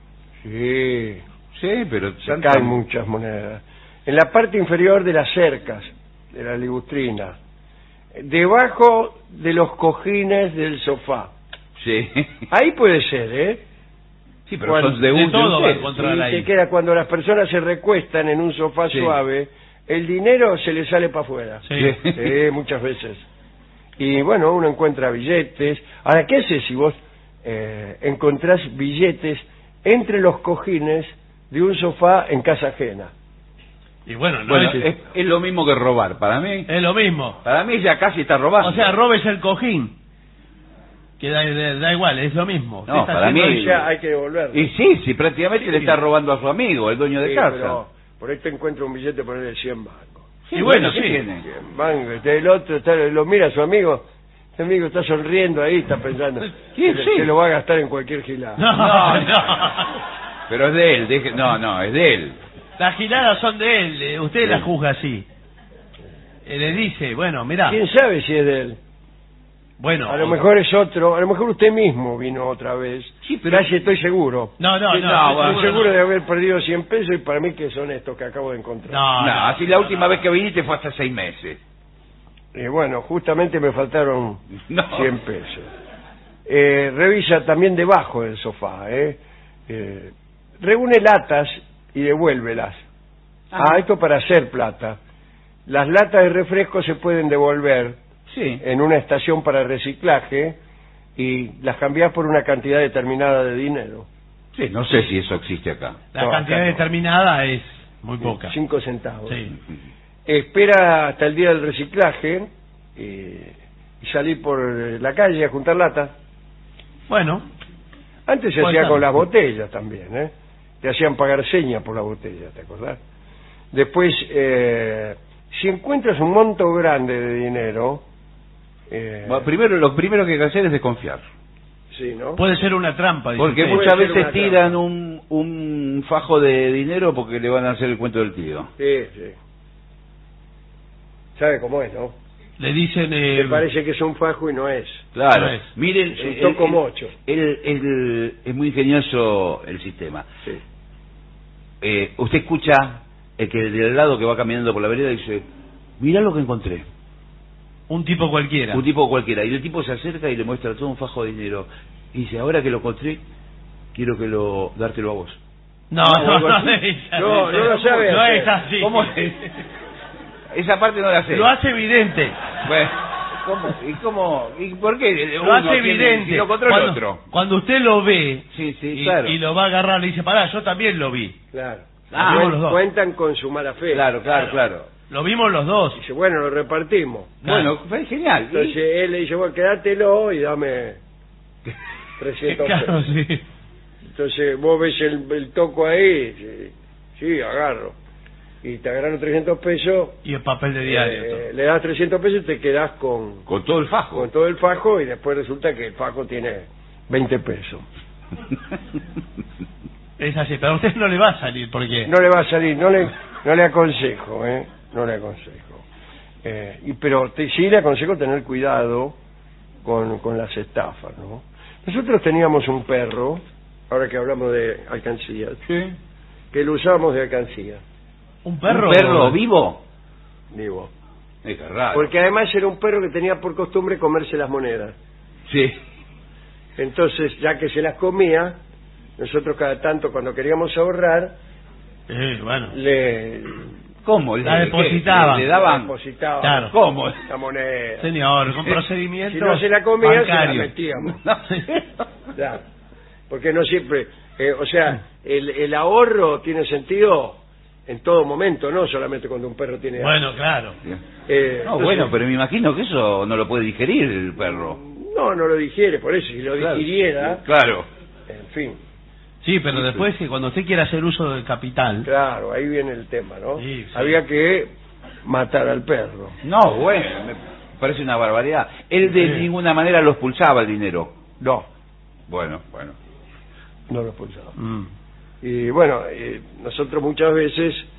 I: Sí,
K: Sí, pero...
I: se caen muchas monedas. En la parte inferior de las cercas, de la ligustrina. Debajo de los cojines del sofá.
K: Sí.
I: Ahí puede ser, ¿eh?
K: Sí, pero
I: Cuando-
K: son de
J: de
K: un
J: todo
K: de
J: va a
K: un-
J: encontrar
I: Y
J: ahí.
I: te queda cuando las personas se recuestan en un sofá
K: Sí.
I: suave, el dinero se le sale para afuera.
J: Sí.
I: Sí, muchas veces. Y bueno, uno encuentra billetes. Ahora, ¿qué haces si vos eh, encontrás billetes entre los cojines de un sofá en casa ajena?
J: Y bueno, no
K: Bueno,
J: es,
K: es, es lo mismo que robar. Para mí,
J: es lo mismo.
K: para mí ya casi está robando.
J: O sea, robes el cojín. Que da, da- da igual, es lo mismo.
K: No,
J: Usted está
K: para
J: haciendo
K: mí-
J: eso.
I: Ya hay que devolverlo.
K: Y sí, sí, prácticamente le está robando a su amigo, el dueño de
I: Sí,
K: casa.
I: pero por ahí te encuentra un billete por de cien bancos.
J: Y bueno,
K: ¿qué
J: sí.
K: tiene?
I: cien bancos. El otro está, lo mira a su amigo. Su amigo está sonriendo ahí, está pensando
K: Sí,
I: que,
K: sí.
I: que lo va a gastar en cualquier gilada.
J: No,
K: No,
J: no.
K: Pero es de él, deje- no, no, es de él.
J: Las giladas son de él. eh, Usted
K: Sí.
J: las juzga así. Eh, Le dice, bueno, mirá.
I: ¿Quién sabe si es de él?
J: Bueno.
I: A lo mejor es otro, a lo mejor usted mismo vino otra vez.
K: Sí, pero-
I: Casi estoy seguro.
J: No, no,
K: Sí,
J: no.
K: no,
J: estoy
K: bueno,
I: Estoy seguro
J: no.
I: de haber perdido cien pesos y para mí que son estos que acabo de encontrar.
J: No,
K: No,
J: no.
K: así la última vez que viniste fue hace seis meses.
I: Y bueno, justamente me faltaron
K: No.
I: cien pesos. Eh, revisa también debajo del sofá, ¿eh? Eh, reúne latas y devuélvelas.
K: Ah.
I: Ah, esto para hacer plata. Las latas de refresco se pueden devolver
K: Sí.
I: en una estación para reciclaje y las cambiás por una cantidad determinada de dinero.
K: Sí, no sé si eso existe acá.
J: La
I: No,
J: cantidad
I: acá no.
J: determinada es muy poca.
I: Cinco centavos.
J: Sí.
I: Espera hasta el día del reciclaje eh, y salir por la calle a juntar lata.
J: Bueno,
I: Antes se
J: Puede
I: hacía
J: ser.
I: con las botellas también, ¿eh? Te hacían pagar señas por la botella, ¿te acordás? Después, eh, si encuentras un monto grande de dinero, eh,
K: Bueno, primero, lo primero que hay que hacer es desconfiar.
I: sí, ¿no?
J: puede ser una trampa. dice
K: Porque
J: usted.
K: muchas
I: Puede ser
K: veces
I: una
K: tiran un, un fajo de dinero porque le van a hacer el cuento del tío.
I: Sí, sí. ¿Sabe cómo es, no?
J: Le dicen... eh,
I: Me parece que es un fajo y no es.
K: Claro,
J: No es.
K: miren,
I: Es un
K: el-
I: toco
K: el-
I: mocho.
K: el- el- es muy ingenioso el sistema.
I: Sí.
K: Eh, usted escucha el que del lado que va caminando por la vereda dice, mirá lo que encontré.
J: un tipo cualquiera.
K: Un tipo cualquiera. Y el tipo se acerca y le muestra todo un fajo de dinero. Y dice, ahora que lo encontré, quiero que lo dártelo a vos.
J: No,
I: No,
J: no,
I: algo
J: no,
I: así.
J: es-
I: No, no lo sabe
J: No
I: hacer.
J: es así.
K: ¿Cómo es? Esa parte no la sé.
J: Lo hace evidente.
K: Bueno, ¿Cómo? ¿Y cómo? ¿Y por qué?
J: Lo
K: Uno
J: hace
K: tiene
J: evidente.
K: estilo contra el
J: Cuando,
K: otro.
J: cuando usted lo ve
K: Sí, sí,
J: y,
K: claro.
J: y lo va a agarrar, le dice, pará, yo también lo vi.
I: Claro.
J: Ah,
I: Cuen-
J: los dos.
I: Cuentan con su mala fe.
K: Claro, claro, claro.
J: Lo vimos los dos.
I: Dice, bueno, lo repartimos.
K: Bueno, fue genial.
I: Entonces él le dice, bueno, quédatelo y dame trescientos
J: Claro,
I: pesos.
J: sí.
I: Entonces vos ves el, el toco ahí, sí, sí, agarro. Y te agarraron trescientos pesos.
J: Y el papel de diario.
I: eh, le das trescientos pesos y te quedás con,
K: Con todo el fajo.
I: con todo el fajo y después resulta que el fajo tiene veinte pesos.
J: Es así, pero a usted no le va a salir porque...
I: No le va a salir, no le, no le aconsejo, ¿eh? No le aconsejo. Eh, y, pero te, sí le aconsejo tener cuidado con, con las estafas, ¿no? Nosotros teníamos un perro, ahora que hablamos de alcancías,
K: Sí.
I: que lo usábamos de alcancía,
J: ¿Un perro?
K: ¿Un perro vivo?
I: digo.
K: Es que raro.
I: Porque además era un perro que tenía por costumbre comerse las monedas.
K: Sí.
I: Entonces, ya que se las comía, nosotros cada tanto cuando queríamos ahorrar,
J: Eh, bueno.
I: le...
K: ¿Cómo?
J: La
K: ¿Le-
J: depositaban.
K: qué? ¿Le daban?
I: depositaba
J: Claro.
K: ¿Cómo?
I: la moneda.
J: Señor, con procedimientos
I: Si no se la comía, se la
J: bancarios.
I: metíamos. Claro. Porque no siempre... eh, o sea, el, el ahorro tiene sentido en todo momento, no solamente cuando un perro tiene...
J: Bueno, claro.
I: Eh,
K: No,
I: entonces,
K: bueno, pero me imagino que eso no lo puede digerir el perro.
I: No, no lo digiere, por eso, si lo
K: Claro.
I: digiriera,
K: Claro.
I: en fin,
J: Sí, pero después que cuando usted quiera hacer uso del capital...
I: claro, ahí viene el tema, ¿no?
J: Sí, sí.
I: Había que matar al perro.
K: No, bueno, me parece una barbaridad. Él de
J: Sí.
K: ninguna manera lo expulsaba el dinero.
I: No,
K: Bueno, bueno.
I: no lo expulsaba.
J: Mm.
I: Y bueno, eh, nosotros muchas veces eh,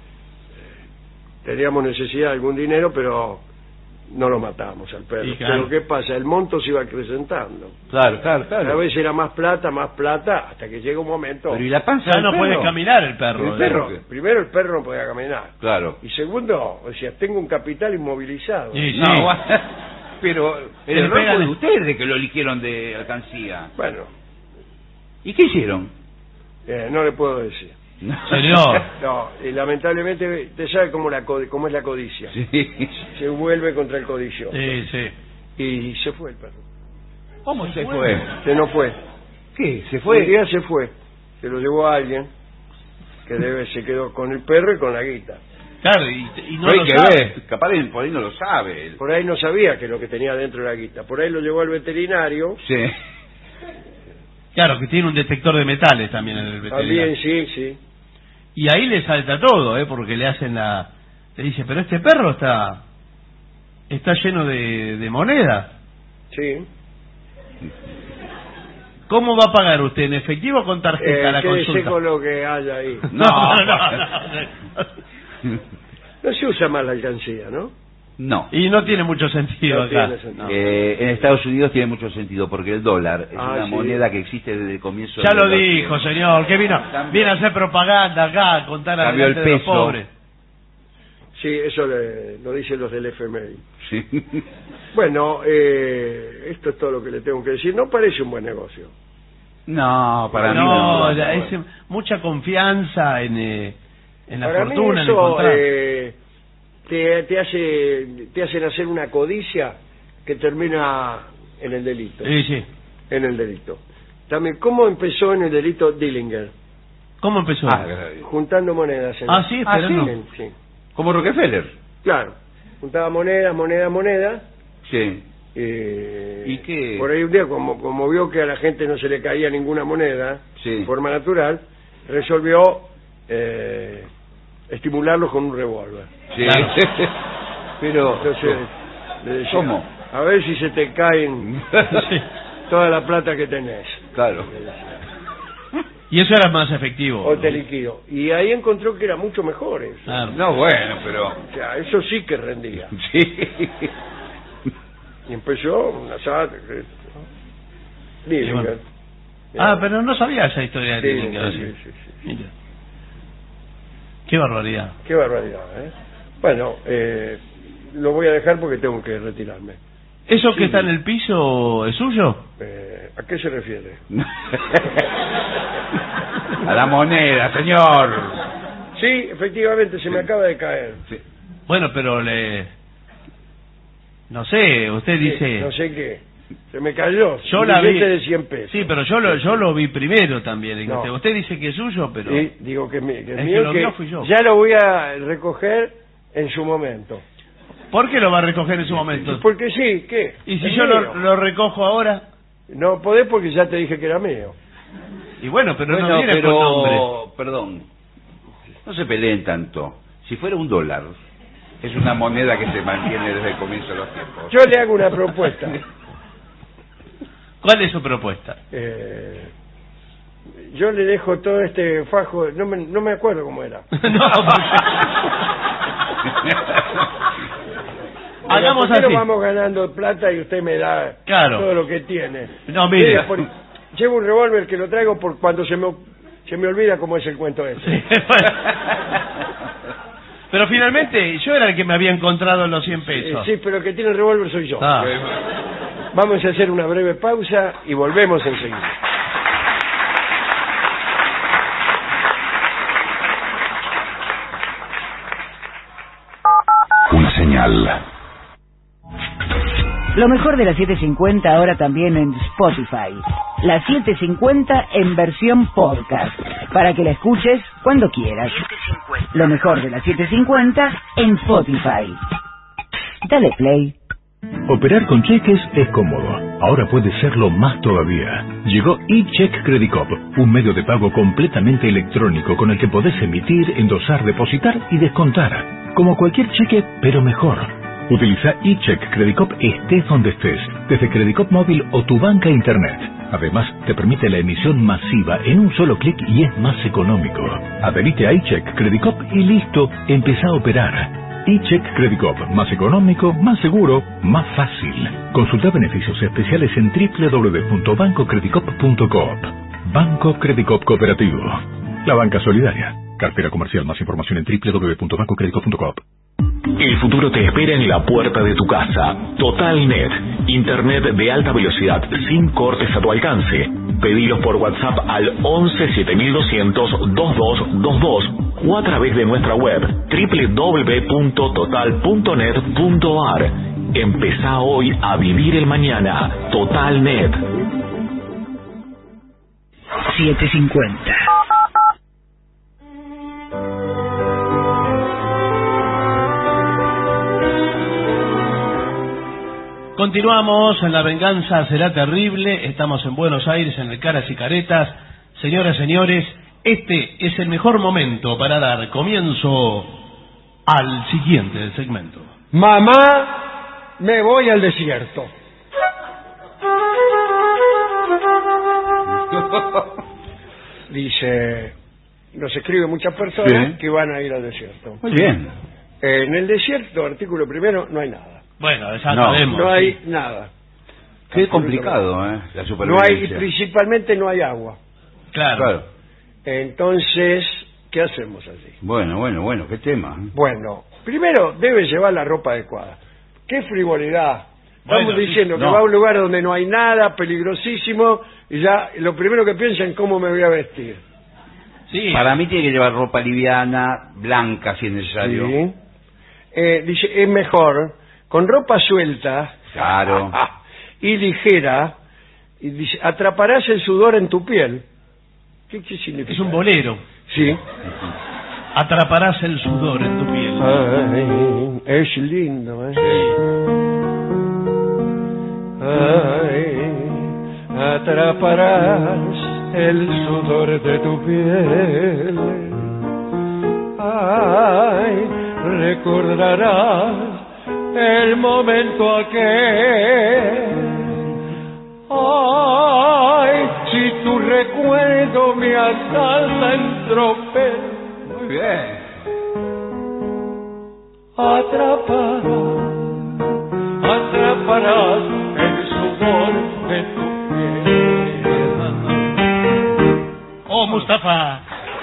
I: teníamos necesidad de algún dinero, pero no lo matábamos al perro.
J: Y claro.
I: Pero ¿qué pasa? El monto se iba acrecentando.
K: Claro, claro,
I: Cada
K: claro.
I: vez era más plata, más plata, hasta que llega un momento...
K: Pero ¿y la panza
J: Ya
K: del
J: no
K: perro?
J: puede caminar el perro.
I: el
J: ¿eh?
I: perro, primero el perro no podía caminar.
K: Claro.
I: Y segundo, o sea, tengo un capital inmovilizado.
J: Sí, sí.
K: No, pero
J: Se
K: el
J: le
K: error
J: pegan
K: fue de
J: el-
K: ustedes que lo eligieron de alcancía.
I: Bueno,
K: ¿Y qué hicieron?
I: eh, no le puedo decir.
J: Señor.
I: No, y lamentablemente, usted sabe cómo, la, co- cómo es la codicia.
K: Sí.
I: Se vuelve contra el codicioso.
J: Sí, sí.
I: Y se fue el perro.
K: ¿Cómo se fue?
I: Se no fue.
K: ¿Qué? ¿Se
I: Un
K: fue?
I: día se fue. Se lo llevó a alguien que debe se quedó con el perro y con la guita.
J: Claro, y, y no
K: Hay
J: lo
K: que
J: sabe.
K: ver. Capaz de- por ahí no lo sabe.
I: Por ahí no sabía que lo que tenía dentro era la guita. Por ahí lo llevó al veterinario.
K: Sí.
J: Claro, que tiene un detector de metales también en el veterinario.
I: También, sí, sí.
J: Y ahí le salta todo, ¿eh? Porque le hacen la... Le dice, pero este perro está... Está lleno de, de moneda.
I: Sí.
J: ¿Cómo va a pagar usted? ¿En efectivo o con tarjeta
I: Eh,
J: la
I: quédese
J: consulta?
I: con lo que haya ahí.
J: No, no, no, no.
I: No se usa más la alcancía, ¿no?
K: No.
J: Y no tiene mucho sentido
I: No
J: acá.
I: tiene sentido.
K: Eh, en Estados Unidos tiene mucho sentido porque el dólar es
I: Ah,
K: una
I: sí.
K: moneda que existe desde el comienzo.
J: Ya
K: de
J: lo
K: los-
J: dijo, señor, que vino, viene a hacer propaganda acá, a contar a
K: Cambió el
J: de los
K: peso.
J: pobres.
I: Sí, eso le- lo dicen los del F M I.
K: Sí.
I: Bueno, eh, esto es todo lo que le tengo que decir. No parece un buen negocio.
K: No, para mí
J: no,
K: no.
J: ya es mucha confianza en, eh, en la
I: Para mí
J: fortuna, en el
I: eso
J: contrato.
I: eh, te, te hace te hacen hacer una codicia que termina en el delito.
J: Sí, sí.
I: En el delito. También, ¿cómo empezó en el delito Dillinger?
J: ¿Cómo empezó?
K: Ah,
I: Juntando monedas. En
J: Ah, sí,
K: Ah,
J: esperando.
K: sí.
I: en- sí.
K: como Rockefeller.
I: Claro. Juntaba monedas, monedas, monedas.
K: Sí.
I: Eh,
K: ¿Y qué?
I: Por ahí un día, como, como vio que a la gente no se le caía ninguna moneda,
K: Sí.
I: de forma natural, resolvió eh, estimularlos con un revólver.
K: Sí.
J: Claro.
K: Pero
I: Entonces, le decía,
K: ¿cómo?
I: a ver si se te caen
J: Sí.
I: toda la plata que tenés.
K: Claro.
J: Y eso era más efectivo.
I: O
J: ¿no?
I: te liquido. Y ahí encontró que era mucho mejor eso.
J: Claro.
K: No, bueno, pero
I: O sea, eso sí que rendía.
K: sí.
I: Y empezó una sata.
J: Y bueno. Ah, pero no sabía esa historia de
I: Sí,
J: Dillinger,
I: sí,
J: así.
I: sí, sí.
J: Mira. Qué barbaridad.
I: Qué barbaridad, ¿eh? Bueno, eh, lo voy a dejar porque tengo que retirarme.
J: ¿Eso
I: Sí.
J: que está en el piso es suyo?
I: Eh, ¿A qué se refiere?
K: A la moneda, señor.
I: Sí, efectivamente, se me acaba de caer.
K: Sí.
J: Bueno, pero le... No sé, usted
I: Sí,
J: dice...
I: no sé qué. Se me cayó.
J: Yo
I: un
J: la vi.
I: billete de cien pesos.
J: Sí, pero yo lo, yo lo vi primero también.
I: No.
J: Usted, usted dice que es suyo, pero...
I: Sí, digo que, mi, que
J: el
I: mío,
J: que lo
I: que
J: vio fui yo.
I: ya lo voy a recoger en su momento.
J: ¿Por qué lo va a recoger en su momento?
I: Porque sí, ¿qué?
J: ¿Y si
I: Es
J: yo
I: mío.
J: lo, lo recojo ahora?
I: No podés porque ya te dije que era mío.
J: Y bueno, pero
K: Bueno,
J: no viene
K: pero,
J: con nombre.
K: perdón, no se peleen tanto. Si fuera un dólar, es una moneda que se mantiene desde el comienzo de los tiempos.
I: Yo le hago una propuesta.
J: ¿Cuál es su propuesta?
I: Eh, yo le dejo todo este fajo, no me, no me acuerdo cómo era.
J: no, Hagamos
I: ¿por qué
J: así.
I: no vamos ganando plata y usted me da
J: Claro.
I: todo lo que tiene?
J: No, mire.
I: Mire, por- llevo un revólver que lo traigo por cuando se me, se me olvida cómo es el cuento ese.
J: Sí, bueno. Pero finalmente yo era el que me había encontrado los cien pesos.
I: Sí, pero el que tiene el revólver soy yo.
J: Ah.
I: Vamos a hacer una breve pausa y volvemos enseguida.
D: Una señal.
E: Lo mejor de la setecientos cincuenta ahora también en Spotify. La setecientos cincuenta en versión podcast, para que la escuches cuando quieras. Lo mejor de la setecientos cincuenta en Spotify. Dale play.
M: Operar con cheques es cómodo. Ahora puede serlo más todavía. Llegó eCheck Credit Cop, un medio de pago completamente electrónico con el que podés emitir, endosar, depositar y descontar. Como cualquier cheque, pero mejor. Utiliza eCheck Credit Cop estés donde estés, desde Credit Cop móvil o tu banca internet. Además, te permite la emisión masiva en un solo clic y es más económico. Adherite a eCheck Credit Cop y listo, empezá a operar. eCheck Credit Cop, más económico, más seguro, más fácil. Consulta beneficios especiales en doble u doble u doble u punto banco credit cop punto coop. Banco Credit Cop Cooperativo. La banca solidaria. Cartera comercial. Más información en doble u doble u doble u punto banco credit cop punto coop.
Q: El futuro te espera en la puerta de tu casa. TotalNet, internet de alta velocidad sin cortes a tu alcance. Pedilos por WhatsApp al once siete mil doscientos veintidós veintidós o a través de nuestra web doble u doble u doble u punto total punto net punto a r. Empezá hoy a vivir el mañana. TotalNet.
E: setecientos cincuenta.
J: Continuamos en La Venganza Será Terrible. Estamos en Buenos Aires, en el Caras y Caretas. Señoras, señores, este es el mejor momento para dar comienzo al siguiente segmento.
I: Mamá, me voy al desierto. Dice, nos escribe muchas personas
K: Sí.
I: que van a ir al desierto.
K: Muy bien.
I: En el desierto, artículo primero, no hay nada.
J: Bueno, ya
K: No,
J: sabemos.
I: No hay
J: sí.
I: nada.
K: Qué complicado, ¿eh? La
I: No hay,
K: supervivencia.
I: principalmente no hay agua.
J: Claro.
K: Claro.
I: Entonces, ¿qué hacemos allí?
K: Bueno, bueno, bueno, qué tema. ¿eh?
I: Bueno, primero debe llevar la ropa adecuada. ¡Qué frivolidad! Estamos
J: Bueno, sí,
I: diciendo que
K: no.
I: va a un lugar donde no hay nada, peligrosísimo, y ya lo primero que piensa en cómo me voy a vestir.
J: Sí.
K: Para mí tiene que llevar ropa liviana, blanca si es necesario.
I: Sí. Eh, dice, es mejor, con ropa suelta
K: Claro.
I: y ligera, y dice, atraparás el sudor en tu piel. ¿Qué, qué significa?
J: Es un bolero.
I: Sí.
J: Atraparás el sudor en tu piel.
I: Ay, es lindo, ¿eh? Ay, atraparás el sudor de tu piel. Ay, recordarás el momento aquel. Ay, si tu recuerdo me asalta en tropel.
K: Muy bien.
I: Atraparás, atraparás el sudor de tu piel.
J: Oh, Mustafa.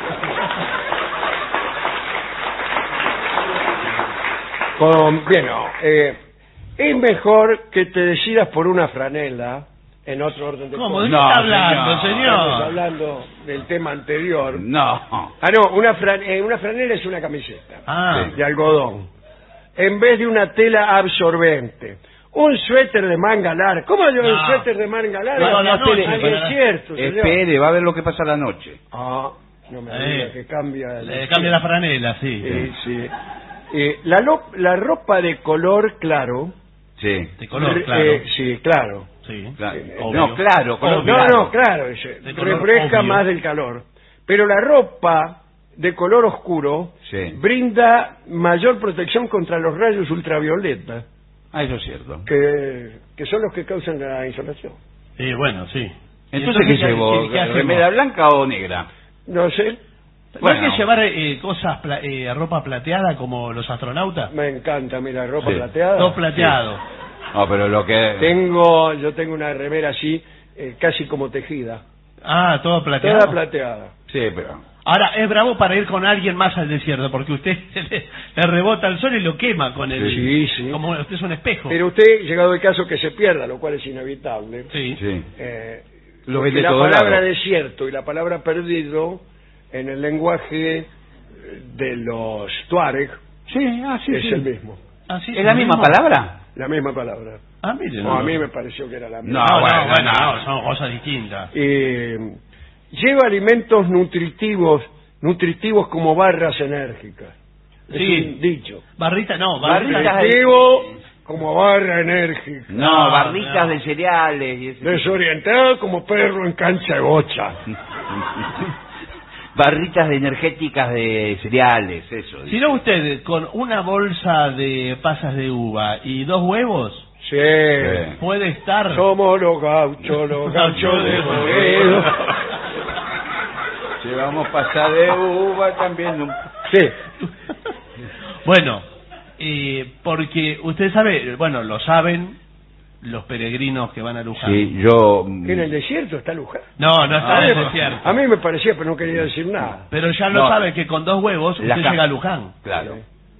I: Con, bien, no, eh, es mejor que te decidas por una franela en otro orden de
J: ¿Cómo?
I: cosas.
J: ¿De qué
K: No,
J: está hablando,
K: señor.
J: señor?
I: Estamos hablando del tema anterior.
K: No.
I: Ah, no, una, fran- eh, una franela es una camiseta
J: Ah.
I: de algodón. En vez de una tela absorbente. Un suéter de manga larga. ¿Cómo yo
J: No.
I: un suéter de manga larga?
K: No, no, espere,
I: Al desierto, señor.
K: espere, va a ver lo que pasa a la noche.
I: Ah, no me
J: Eh,
I: diga que cambia.
J: Le cambia la franela, sí.
I: Sí, sí. Eh, la, lo- la ropa de color claro.
K: Sí.
J: De color
I: re-
J: claro.
I: eh, sí, claro.
J: Sí.
K: Claro.
J: Obvio.
K: No, claro, color
I: No,
K: claro.
I: no, claro. ese,
J: De color
I: refresca
J: obvio.
I: más del calor. Pero la ropa de color oscuro
K: Sí.
I: brinda mayor protección contra los rayos ultravioleta,
K: Ah, eso es cierto.
I: que, que son los que causan la insolación.
J: Sí, bueno, sí. ¿Y
K: Entonces, ¿qué llevó?
J: qué- qué hacemos?
K: ¿Remera blanca o negra?
I: No sé,
J: ¿No hay
K: Bueno.
J: que llevar eh, cosas, pla- eh, ropa plateada como los astronautas?
I: me encanta a mí la ropa
K: Sí.
I: plateada.
J: Todo plateado.
K: No, pero lo que...
I: Tengo, yo tengo una remera así, eh, casi como tejida.
J: Ah, todo plateado.
I: Toda plateada.
K: Sí, pero...
J: Ahora, es bravo para ir con alguien más al desierto, porque usted le, le rebota el sol y lo quema con el...
I: Sí, sí.
J: Como usted es un espejo.
I: Pero usted, llegado el caso que se pierda, lo cual es inevitable.
J: Sí.
K: Sí.
I: Eh,
K: Lo
I: porque
K: ves de
I: la
K: todo
I: palabra
K: lado.
I: desierto y la palabra perdido en el lenguaje de los tuareg
K: Sí, ah, sí,
I: es
K: sí.
I: el mismo.
J: Ah, sí,
K: ¿Es la misma palabra?
I: La misma palabra.
J: Ah, mire.
I: No, a mí me pareció que era la misma.
J: No,
K: No,
J: no,
K: bueno,
J: bueno,
K: no.
J: no, son cosas distintas.
I: Eh, lleva alimentos nutritivos, nutritivos como barras enérgicas. Es
J: Sí.
I: un dicho.
J: Barrita, no, barrita.
K: Barritas de-
I: Nutritivo como barra enérgica.
K: No,
J: No,
K: barritas
J: no.
K: de cereales y ese...
I: Desorientado como perro en cancha de bocha.
K: Barritas de energéticas de cereales, eso.
J: Si no, usted con una bolsa de pasas de uva y dos huevos,
I: Sí.
J: puede estar...
I: Somos los gauchos, los gauchos de Boedo.
K: Llevamos pasar de uva también. un-
I: Sí.
J: Bueno, eh, porque usted sabe, bueno, lo saben los peregrinos que van a Luján.
K: Sí, yo...
I: Que en el desierto está Luján.
J: No, no está
I: a,
J: en el
I: mí,
J: desierto.
I: a mí me parecía, pero no quería decir nada.
J: Pero ya lo
K: No.
J: sabe que con dos huevos
K: La
J: usted
K: ca-
J: llega a Luján.
K: Claro.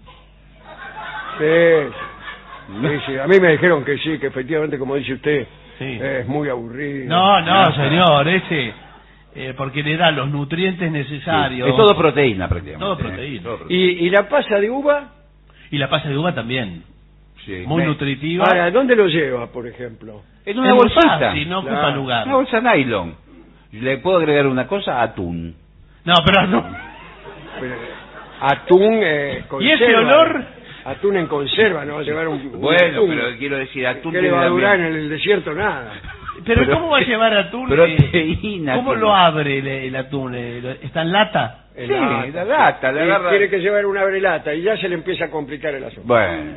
I: Sí. Sí, sí. A mí me dijeron que sí, que efectivamente, como dice usted,
J: Sí.
I: es muy aburrido.
J: No, no, señor, ese... eh, porque le da los nutrientes necesarios.
K: Es todo proteína prácticamente.
J: Todo
K: ¿eh?
J: proteína.
K: Todo proteína.
I: ¿Y, y la pasa de uva?
J: Y la pasa de uva también.
K: Sí.
J: Muy
K: Me-
J: nutritiva.
I: Ahora, ¿dónde lo lleva, por ejemplo?
K: En una
J: Es muy
K: bolsita.
J: fácil, no ocupa
I: Claro.
J: lugar.
K: Una bolsa nylon. ¿Le puedo agregar una cosa? Atún.
J: No, pero no.
I: Pero, atún eh,
J: ¿Y ese
I: conserva.
J: olor?
I: Atún en conserva, no va a llevar un, un
K: Bueno,
I: atún.
K: pero quiero decir, atún
I: ¿Qué le
K: tiene
I: va a
K: la
I: durar
K: mi-
I: en el desierto? Nada.
J: Pero,
K: Pero-
J: ¿cómo va a llevar atún?
K: proteína,
J: ¿Cómo
K: tiene.
J: lo abre el, el atún? Eh, lo- ¿Está en lata?
I: En
K: Sí, la lata, la
I: Y
K: agarra-
I: tiene que llevar una brelata y ya se le empieza a complicar el asunto.
K: Bueno,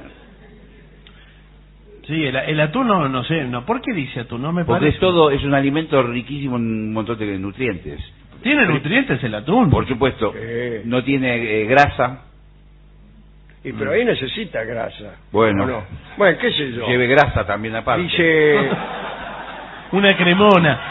J: Sí, el, el atún no, no sé, no. ¿Por qué dice atún? No me
K: porque
J: parece.
K: es todo, es un alimento riquísimo en un montón de nutrientes.
J: ¿Tiene nutrientes el atún?
K: Por supuesto,
I: Sí.
K: no tiene eh, grasa.
I: Y pero ahí necesita grasa.
K: Bueno.
I: ¿o no? Bueno, qué sé yo.
K: Lleve grasa también aparte.
I: Dice,
J: Una cremona.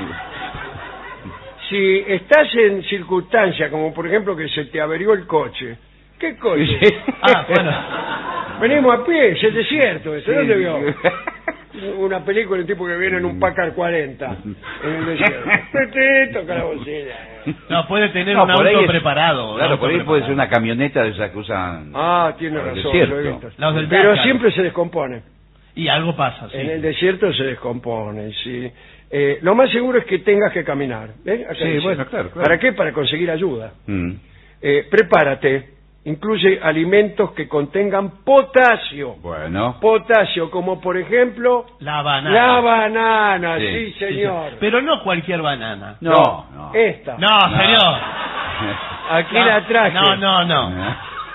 I: si estás en circunstancias como por ejemplo que se te averió el coche, ¿qué coche?
J: Ah, bueno.
I: Venimos a pie, es el desierto, ¿eso?
K: Sí.
I: ¿Dónde vio? Una película, un tipo que viene en un Packard cuarenta en el desierto. Te toca la bocina.
J: No, puede tener
K: No,
J: un
K: por ahí
J: auto
K: es-
J: preparado. un
K: Claro,
J: auto
K: por ahí puede ser
J: preparado.
K: una camioneta de esas que usan.
I: Ah, tiene
K: Al
I: razón,
K: desierto.
I: lo he visto.
J: Los del
I: Pero
J: Dakar.
I: siempre se descompone.
J: Y algo pasa, sí.
I: En el desierto se descompone, sí. Eh, lo más seguro es que tengas que caminar. ¿eh? Acá
K: Sí,
I: dice.
K: bueno, claro, claro.
I: ¿Para qué? Para conseguir ayuda.
K: Mm.
I: Eh, prepárate. Incluye alimentos que contengan potasio.
K: Bueno.
I: Potasio, como por ejemplo
J: La banana.
I: la banana, sí,
K: Sí,
J: Sí,
I: señor.
J: sí. Pero no cualquier banana.
K: No, no.
I: Esta.
J: No, señor.
I: Aquí
J: No,
I: la traje.
J: No, no, no.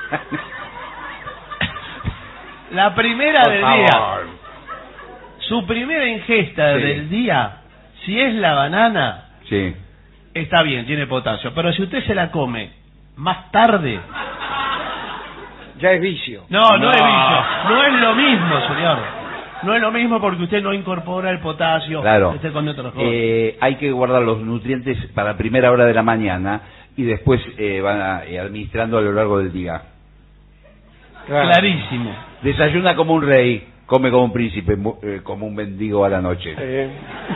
J: La primera
K: Por
J: del
K: favor.
J: día. Su primera ingesta
K: Sí.
J: del día, si es la banana,
K: Sí.
J: está bien, tiene potasio. Pero si usted se la come más tarde,
I: Ya es vicio.
J: no, no,
K: No.
J: es vicio. No es lo mismo, señor. No es lo mismo porque usted no incorpora el potasio.
K: Claro.
J: Usted come otras cosas.
K: Eh, hay que guardar los nutrientes para la primera hora de la mañana y después eh, van a- eh, administrando a lo largo del día.
I: Claro.
J: Clarísimo.
K: Desayuna como un rey, come como un príncipe, mu- eh, como un mendigo a la noche.
I: Eh.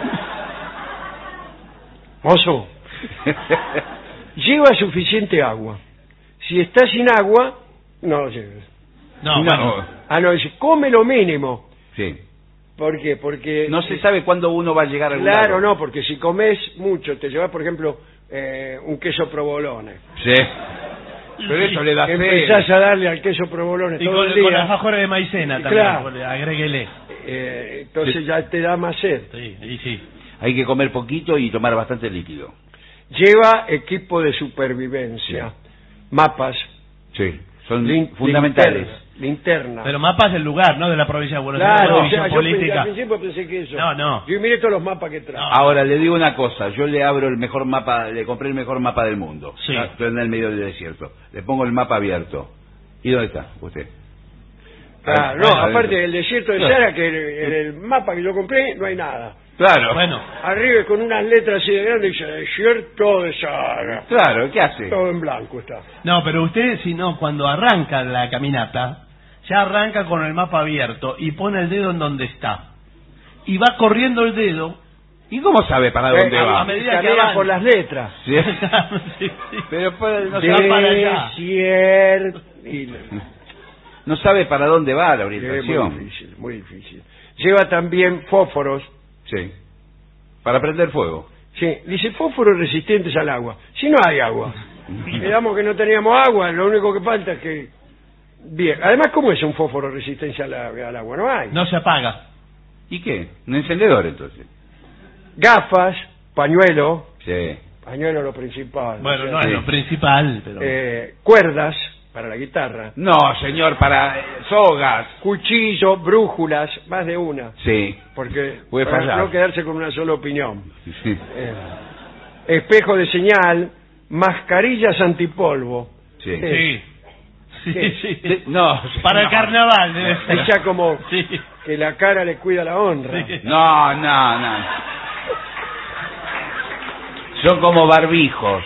I: Mozo, lleva suficiente agua. Si estás sin agua, no lo lleves.
J: No,
K: No.
J: bueno.
I: Ah, no, dice, come lo mínimo.
K: Sí.
I: ¿Por qué? Porque...
K: No se sabe cuándo uno va a llegar a
I: Claro, lado. no, porque si comes mucho, te llevas, por ejemplo, eh, un queso provolone.
K: Sí. Pero eso le da fe.
I: Empezás a darle al queso provolone
J: y
I: todo
J: con,
I: el día.
J: con las fajoras de maicena también,
I: claro.
J: Agréguele.
I: Eh, entonces
K: sí.
I: ya te da más sed.
J: Sí, y sí.
K: Hay que comer poquito y tomar bastante líquido.
I: Lleva equipo de supervivencia, sí. mapas.
K: Sí, son lin fundamentales.
I: Linterna, linterna.
J: Pero mapas del lugar, no de la provincia de Buenos Aires.
I: Claro,
J: o sea,
I: yo
J: política.
I: al principio pensé que eso.
J: No, no.
I: Yo miré todos los mapas que trae.
K: No. Ahora le digo una cosa, yo le abro el mejor mapa, le compré el mejor mapa del mundo.
J: Sí.
K: Estoy en el medio del desierto. Le pongo el mapa abierto. ¿Y dónde está usted?
I: Ah, no, bueno, aparte del desierto de Sahara, que en el mapa que yo compré no hay nada.
K: Claro.
J: Bueno.
I: Arriba con unas letras así de grandes dice desierto de Sahara.
K: Claro, ¿qué hace?
I: Todo en blanco está.
J: No, pero usted, si no, cuando arranca la caminata, ya arranca con el mapa abierto y pone el dedo en donde está. Y va corriendo el dedo.
K: ¿Y cómo sabe para dónde
I: a,
K: va?
I: A medida que va por las letras.
K: Sí.
J: sí, sí.
K: Pero pues, no
J: se va para allá.
I: Desierto.
K: No sabe para dónde va la orientación.
I: Muy difícil, muy difícil. Lleva también fósforos.
K: Sí. Para prender fuego.
I: Sí, dice fósforos resistentes al agua. Si no hay agua. Digamos que no teníamos agua, lo único que falta es que... Bien, además, ¿cómo es un fósforo resistencia al, al agua? No hay.
J: No se apaga.
K: ¿Y qué? Un encendedor, entonces.
I: Gafas, pañuelo.
K: Sí.
I: Pañuelo lo principal.
J: Bueno,
I: o sea,
J: no es
I: sí.
J: lo principal, pero...
I: Eh, cuerdas para la guitarra.
K: No, señor, para eh, sogas.
I: Cuchillo, brújulas, más de una.
K: Sí.
I: Porque
K: puede
I: para
K: fallar.
I: no quedarse con una sola opinión.
K: Sí.
I: Eh, espejo de señal, mascarillas antipolvo.
K: Sí.
J: Eh, sí. Sí, sí.
K: sí. No.
J: Para
K: no.
J: el carnaval debe ser.
I: Ya como
J: sí.
I: que la cara le cuida la honra.
J: Sí.
K: No, no, no. Son como barbijos.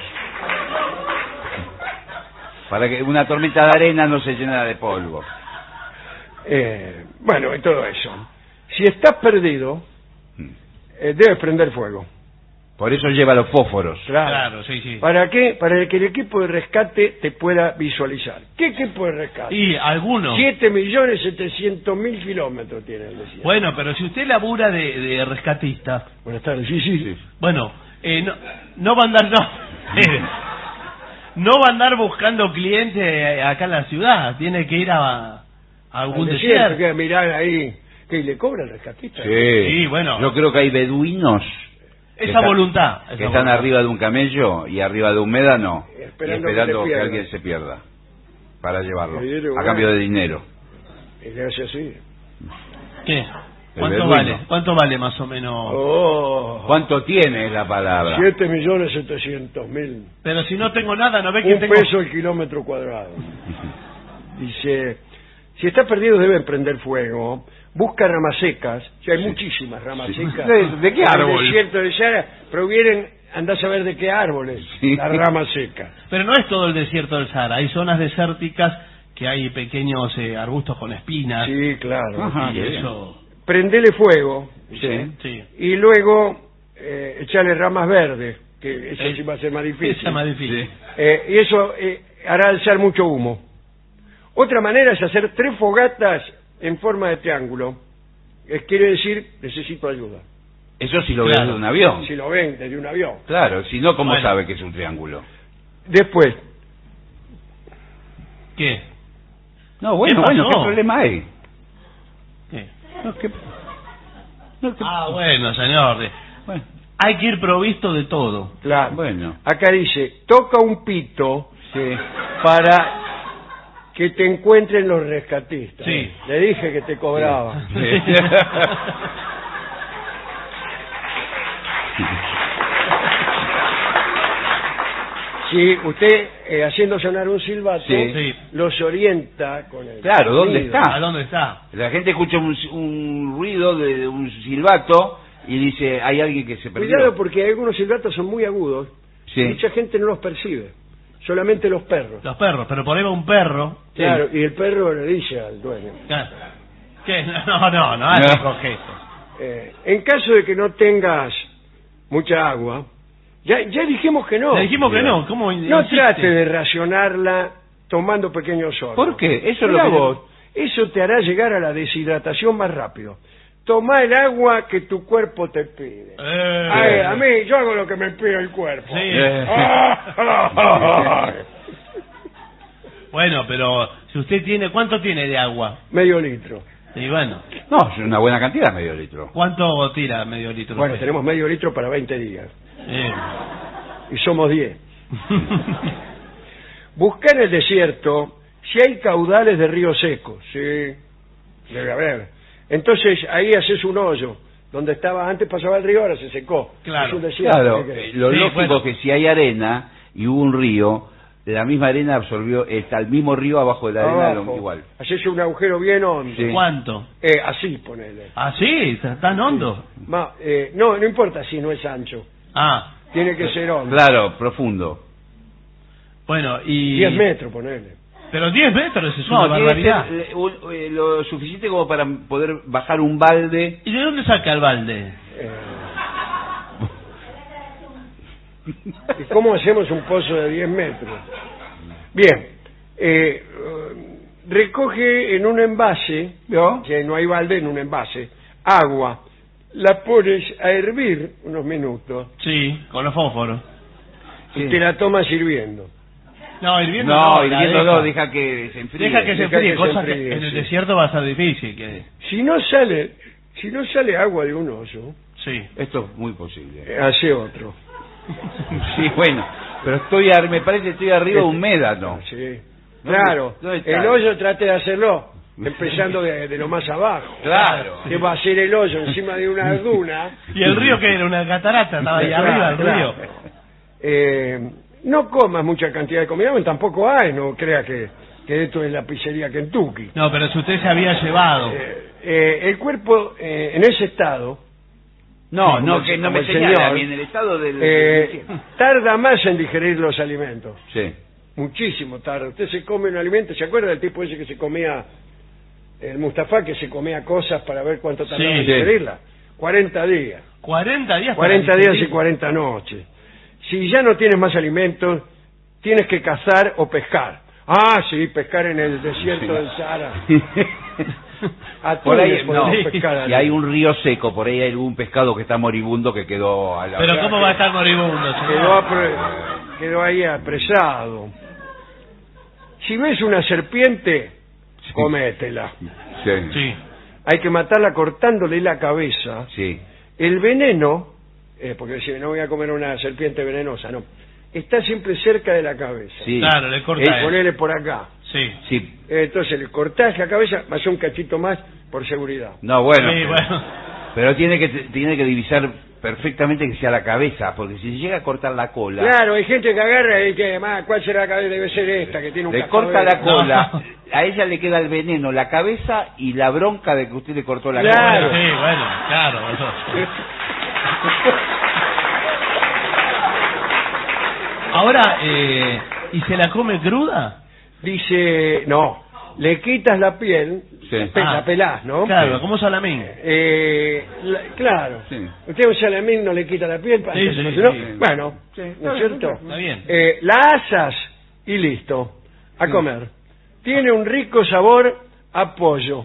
K: Para que una tormenta de arena no se llene de polvo.
I: Eh, bueno, y todo eso. Si estás perdido, eh, debes prender fuego.
K: Por eso lleva los fósforos.
I: Claro.
J: Claro, sí, sí.
I: ¿Para qué? Para que el equipo de rescate te pueda visualizar. ¿Qué equipo de rescate?
J: Y algunos.
I: siete millones setecientos mil kilómetros tiene el desierto.
J: Bueno, pero si usted labura de, de rescatista...
I: Buenas tardes, sí, sí. sí.
J: Bueno, eh, no, no va a andar... No, eh, no va a andar buscando clientes acá en la ciudad. Tiene que ir a, a algún
I: Al desierto.
J: desierto.
I: Que mirar ahí. ¿Qué le cobra el rescatista?
K: Sí.
J: Sí, bueno.
K: Yo creo que hay beduinos...
J: Esa
K: está,
J: voluntad.
K: Que
J: esa
K: están
J: voluntad.
K: arriba de un camello y arriba de un médano
I: Esperando
K: y esperando
I: que
K: que,
I: se
K: alguien se pierda para llevarlo
I: Dinero,
K: a
I: bueno.
K: cambio de dinero.
I: Y le hace así.
J: ¿Qué? ¿Cuánto
K: beduino.
J: vale? ¿Cuánto vale más o menos?
I: Oh,
K: ¿Cuánto tiene la palabra?
I: siete millones setecientos mil.
J: Pero si no tengo nada, ¿no ve que
I: Un
J: tengo...?
I: peso el kilómetro cuadrado. Dice, si está perdido deben prender fuego. Busca ramas secas. Si hay
K: Sí.
I: muchísimas ramas
K: Sí.
I: secas.
K: ¿De, de qué
I: En
K: árbol?
I: el desierto de Sahara provienen, andás a ver de qué árboles.
K: Sí.
I: Las ramas secas.
J: Pero no es todo el desierto del Sahara. Hay zonas desérticas que hay pequeños eh, arbustos con espinas.
I: Sí, claro.
K: Ajá,
J: y
K: qué
J: eso...
I: Prendele fuego.
K: Sí.
J: Sí.
I: Y luego eh, echarle ramas verdes. Que eso
J: Eh,
I: sí va a ser más difícil.
J: Esa es más difícil.
K: Sí.
I: Eh, y eso eh, hará alzar mucho humo. Otra manera es hacer tres fogatas en forma de triángulo. Es, quiere decir, necesito ayuda.
K: Eso sí lo
J: Claro.
K: ves de un avión.
I: Si lo ven desde un avión.
K: Claro, si no, ¿cómo
J: Bueno.
K: sabe que es un triángulo?
I: Después,
J: ¿Qué?
K: No, bueno,
J: ¿Qué
K: bueno,
J: pasó?
K: ¿qué problema hay?
J: ¿Qué?
K: No, ¿qué- no, ¿qué-
J: Ah, bueno, señor.
K: Bueno,
J: Hay que ir provisto de todo.
I: claro.
K: bueno.
I: Acá dice, toca un pito
K: Sí.
I: para que te encuentren los rescatistas.
J: Sí.
I: Le dije que te cobraba.
K: Sí.
I: Si usted, eh, haciendo sonar un silbato,
K: Sí.
J: Sí.
I: los orienta con el
K: Claro, ¿dónde
I: sonido.
K: está?
J: ¿A dónde está?
K: La gente escucha un, un ruido de un silbato y dice, hay alguien que se perdió.
I: Cuidado porque algunos silbatos son muy agudos.
K: Sí.
I: Mucha gente no los percibe. Solamente los perros.
J: Los perros, pero por ahí va un perro.
I: Claro, y el perro le dice al dueño.
J: Claro. ¿Qué? No, no, no, hace
K: No.
J: cogeto.
I: Eh, en caso de que no tengas mucha agua, ya, ya dijimos que no.
J: Le dijimos que no, ¿cómo
I: No
J: insiste?
I: trate de racionarla tomando pequeños sorbos.
K: ¿Por qué? Eso es lo
I: Mirá
K: que yo-
I: vos, eso te hará llegar a la deshidratación más rápido. Tomá el agua que tu cuerpo te pide.
J: Eh,
I: Ay, a mí, yo hago lo que me pide el cuerpo.
J: Sí.
I: Eh.
J: Bueno, pero si usted tiene, ¿cuánto tiene de agua?
I: Medio litro.
J: Y bueno.
K: No, es una buena cantidad, medio litro.
J: ¿Cuánto tira medio litro?
I: Bueno, tenemos medio litro para veinte días.
J: Eh.
I: Y somos diez. Buscar en el desierto si hay caudales de río seco. Sí, debe haber. Entonces ahí haces un hoyo. Donde estaba antes pasaba el río, ahora se secó.
J: Claro.
I: Es un desierto.
K: Claro, eh, lo
J: Sí,
K: lógico
J: bueno.
K: es que si hay arena y hubo un río, la misma arena absorbió, está el mismo río abajo de la arena
I: Abajo.
K: lo- igual.
I: Haces un agujero bien hondo.
K: Sí.
J: ¿Cuánto?
I: Eh, así ponele.
J: ¿Ah, sí? ¿Tan hondo?
I: Ma- eh, no, no importa si no es ancho.
J: Ah,
I: Tiene que ser hondo.
K: Claro, profundo.
J: bueno, y...
I: diez metros, ponele.
J: Pero diez metros es una
K: No, tiene que
J: barbaridad.
K: ser eh, un- eh, lo suficiente como para poder bajar un balde.
J: ¿Y de dónde saca el balde?
I: Eh, ¿Y cómo hacemos un pozo de diez metros? Bien, eh, recoge en un envase,
K: ¿No?
I: que no hay balde, en un envase, agua, la pones a hervir unos minutos
J: Sí, con los fósforos.
I: y te la tomas hirviendo.
J: No, hirviendo
K: No,
J: no, la
K: hirviendo
J: deja.
K: no, deja que se enfríe.
J: Deja que se
I: Deja
J: enfríe,
I: que se
J: cosa que
I: enfríe,
J: en el
I: sí.
J: desierto va a ser difícil. Que...
I: Si no sale, si no sale agua de un hoyo,
J: Sí.
K: Esto es muy posible.
I: eh, hace otro.
K: Sí, bueno, pero estoy, ar- me parece que estoy arriba de un médano.
I: Sí.
K: No,
I: Claro,
K: ¿dónde está?
I: el hoyo trate de hacerlo empezando de, de lo más abajo.
K: Claro.
I: Que va a ser el hoyo encima de una duna.
J: ¿Y el río que era? ¿Una catarata? Estaba ahí
I: Claro,
J: arriba el
I: claro.
J: río.
I: Eh, no comas mucha cantidad de comida, bueno, tampoco hay, no crea que, que esto es la pizzería Kentucky.
J: No, pero si usted se había llevado...
I: Eh, eh, el cuerpo eh, en ese estado,
K: No,
I: como
K: no,
I: el-
K: que no
I: como
K: me
I: el
K: señala
I: señor,
K: bien el estado del...
I: eh,
K: del-
I: tarda más en digerir los alimentos.
K: Sí.
I: Muchísimo tarda. Usted se come un alimento, ¿se acuerda del tipo ese que se comía, el Mustafa, que se comía cosas para ver cuánto tardaba
J: Sí,
I: en
K: sí.
I: digerirla? cuarenta días.
J: cuarenta días para
I: cuarenta días y
J: digerir.
I: cuarenta noches. Si ya no tienes más alimentos, tienes que cazar o pescar. Ah, sí, pescar en el desierto
K: Sí.
I: del Sahara.
K: Por ahí,
I: Atunes
K: no,
I: podemos pescar ahí.
K: si hay un río seco, por ahí hay algún pescado que está moribundo que quedó a la...
J: Pero ¿cómo va a estar moribundo, señor?
I: Quedó, apre- quedó ahí apresado. Si ves una serpiente, cométela.
K: Sí.
J: Sí.
I: Hay que matarla cortándole la cabeza.
K: Sí.
I: El veneno, eh, porque si no voy a comer una serpiente venenosa, no. Está siempre cerca de la cabeza.
K: Sí.
J: Claro, le corta
I: Eh,
J: él.
I: ponele por acá.
J: Sí.
K: Sí.
I: Eh, Entonces le cortás la cabeza, más un cachito más por seguridad.
K: No, bueno.
J: Sí,
K: pero,
J: bueno.
K: pero tiene que tiene que divisar perfectamente que sea la cabeza, porque si llega a cortar la cola,
I: Claro, hay gente que agarra y que, "Ma, ¿cuál será la cabeza? Debe ser esta, que tiene un
K: le
I: cascabel".
K: corta la cola,
J: No.
K: a ella le queda el veneno, la cabeza y la bronca de que usted le cortó la
I: Claro.
K: cola.
J: Sí, bueno, claro. Ahora, eh, ¿y se la come cruda?
I: Dice, no, le quitas la piel,
K: Sí.
I: la, pe-
J: Ah.
I: la pelás, ¿no?
J: Claro, como salamín.
I: Eh, la- claro.
K: Sí.
I: Usted un salamín no le quita la piel, para
J: Sí,
I: que se
J: sí,
I: lo- ¿no?
J: sí.
I: Bueno,
K: Sí,
I: ¿no es cierto?
J: Está bien.
I: Eh, la asas y listo, a comer. Tiene un rico sabor a pollo.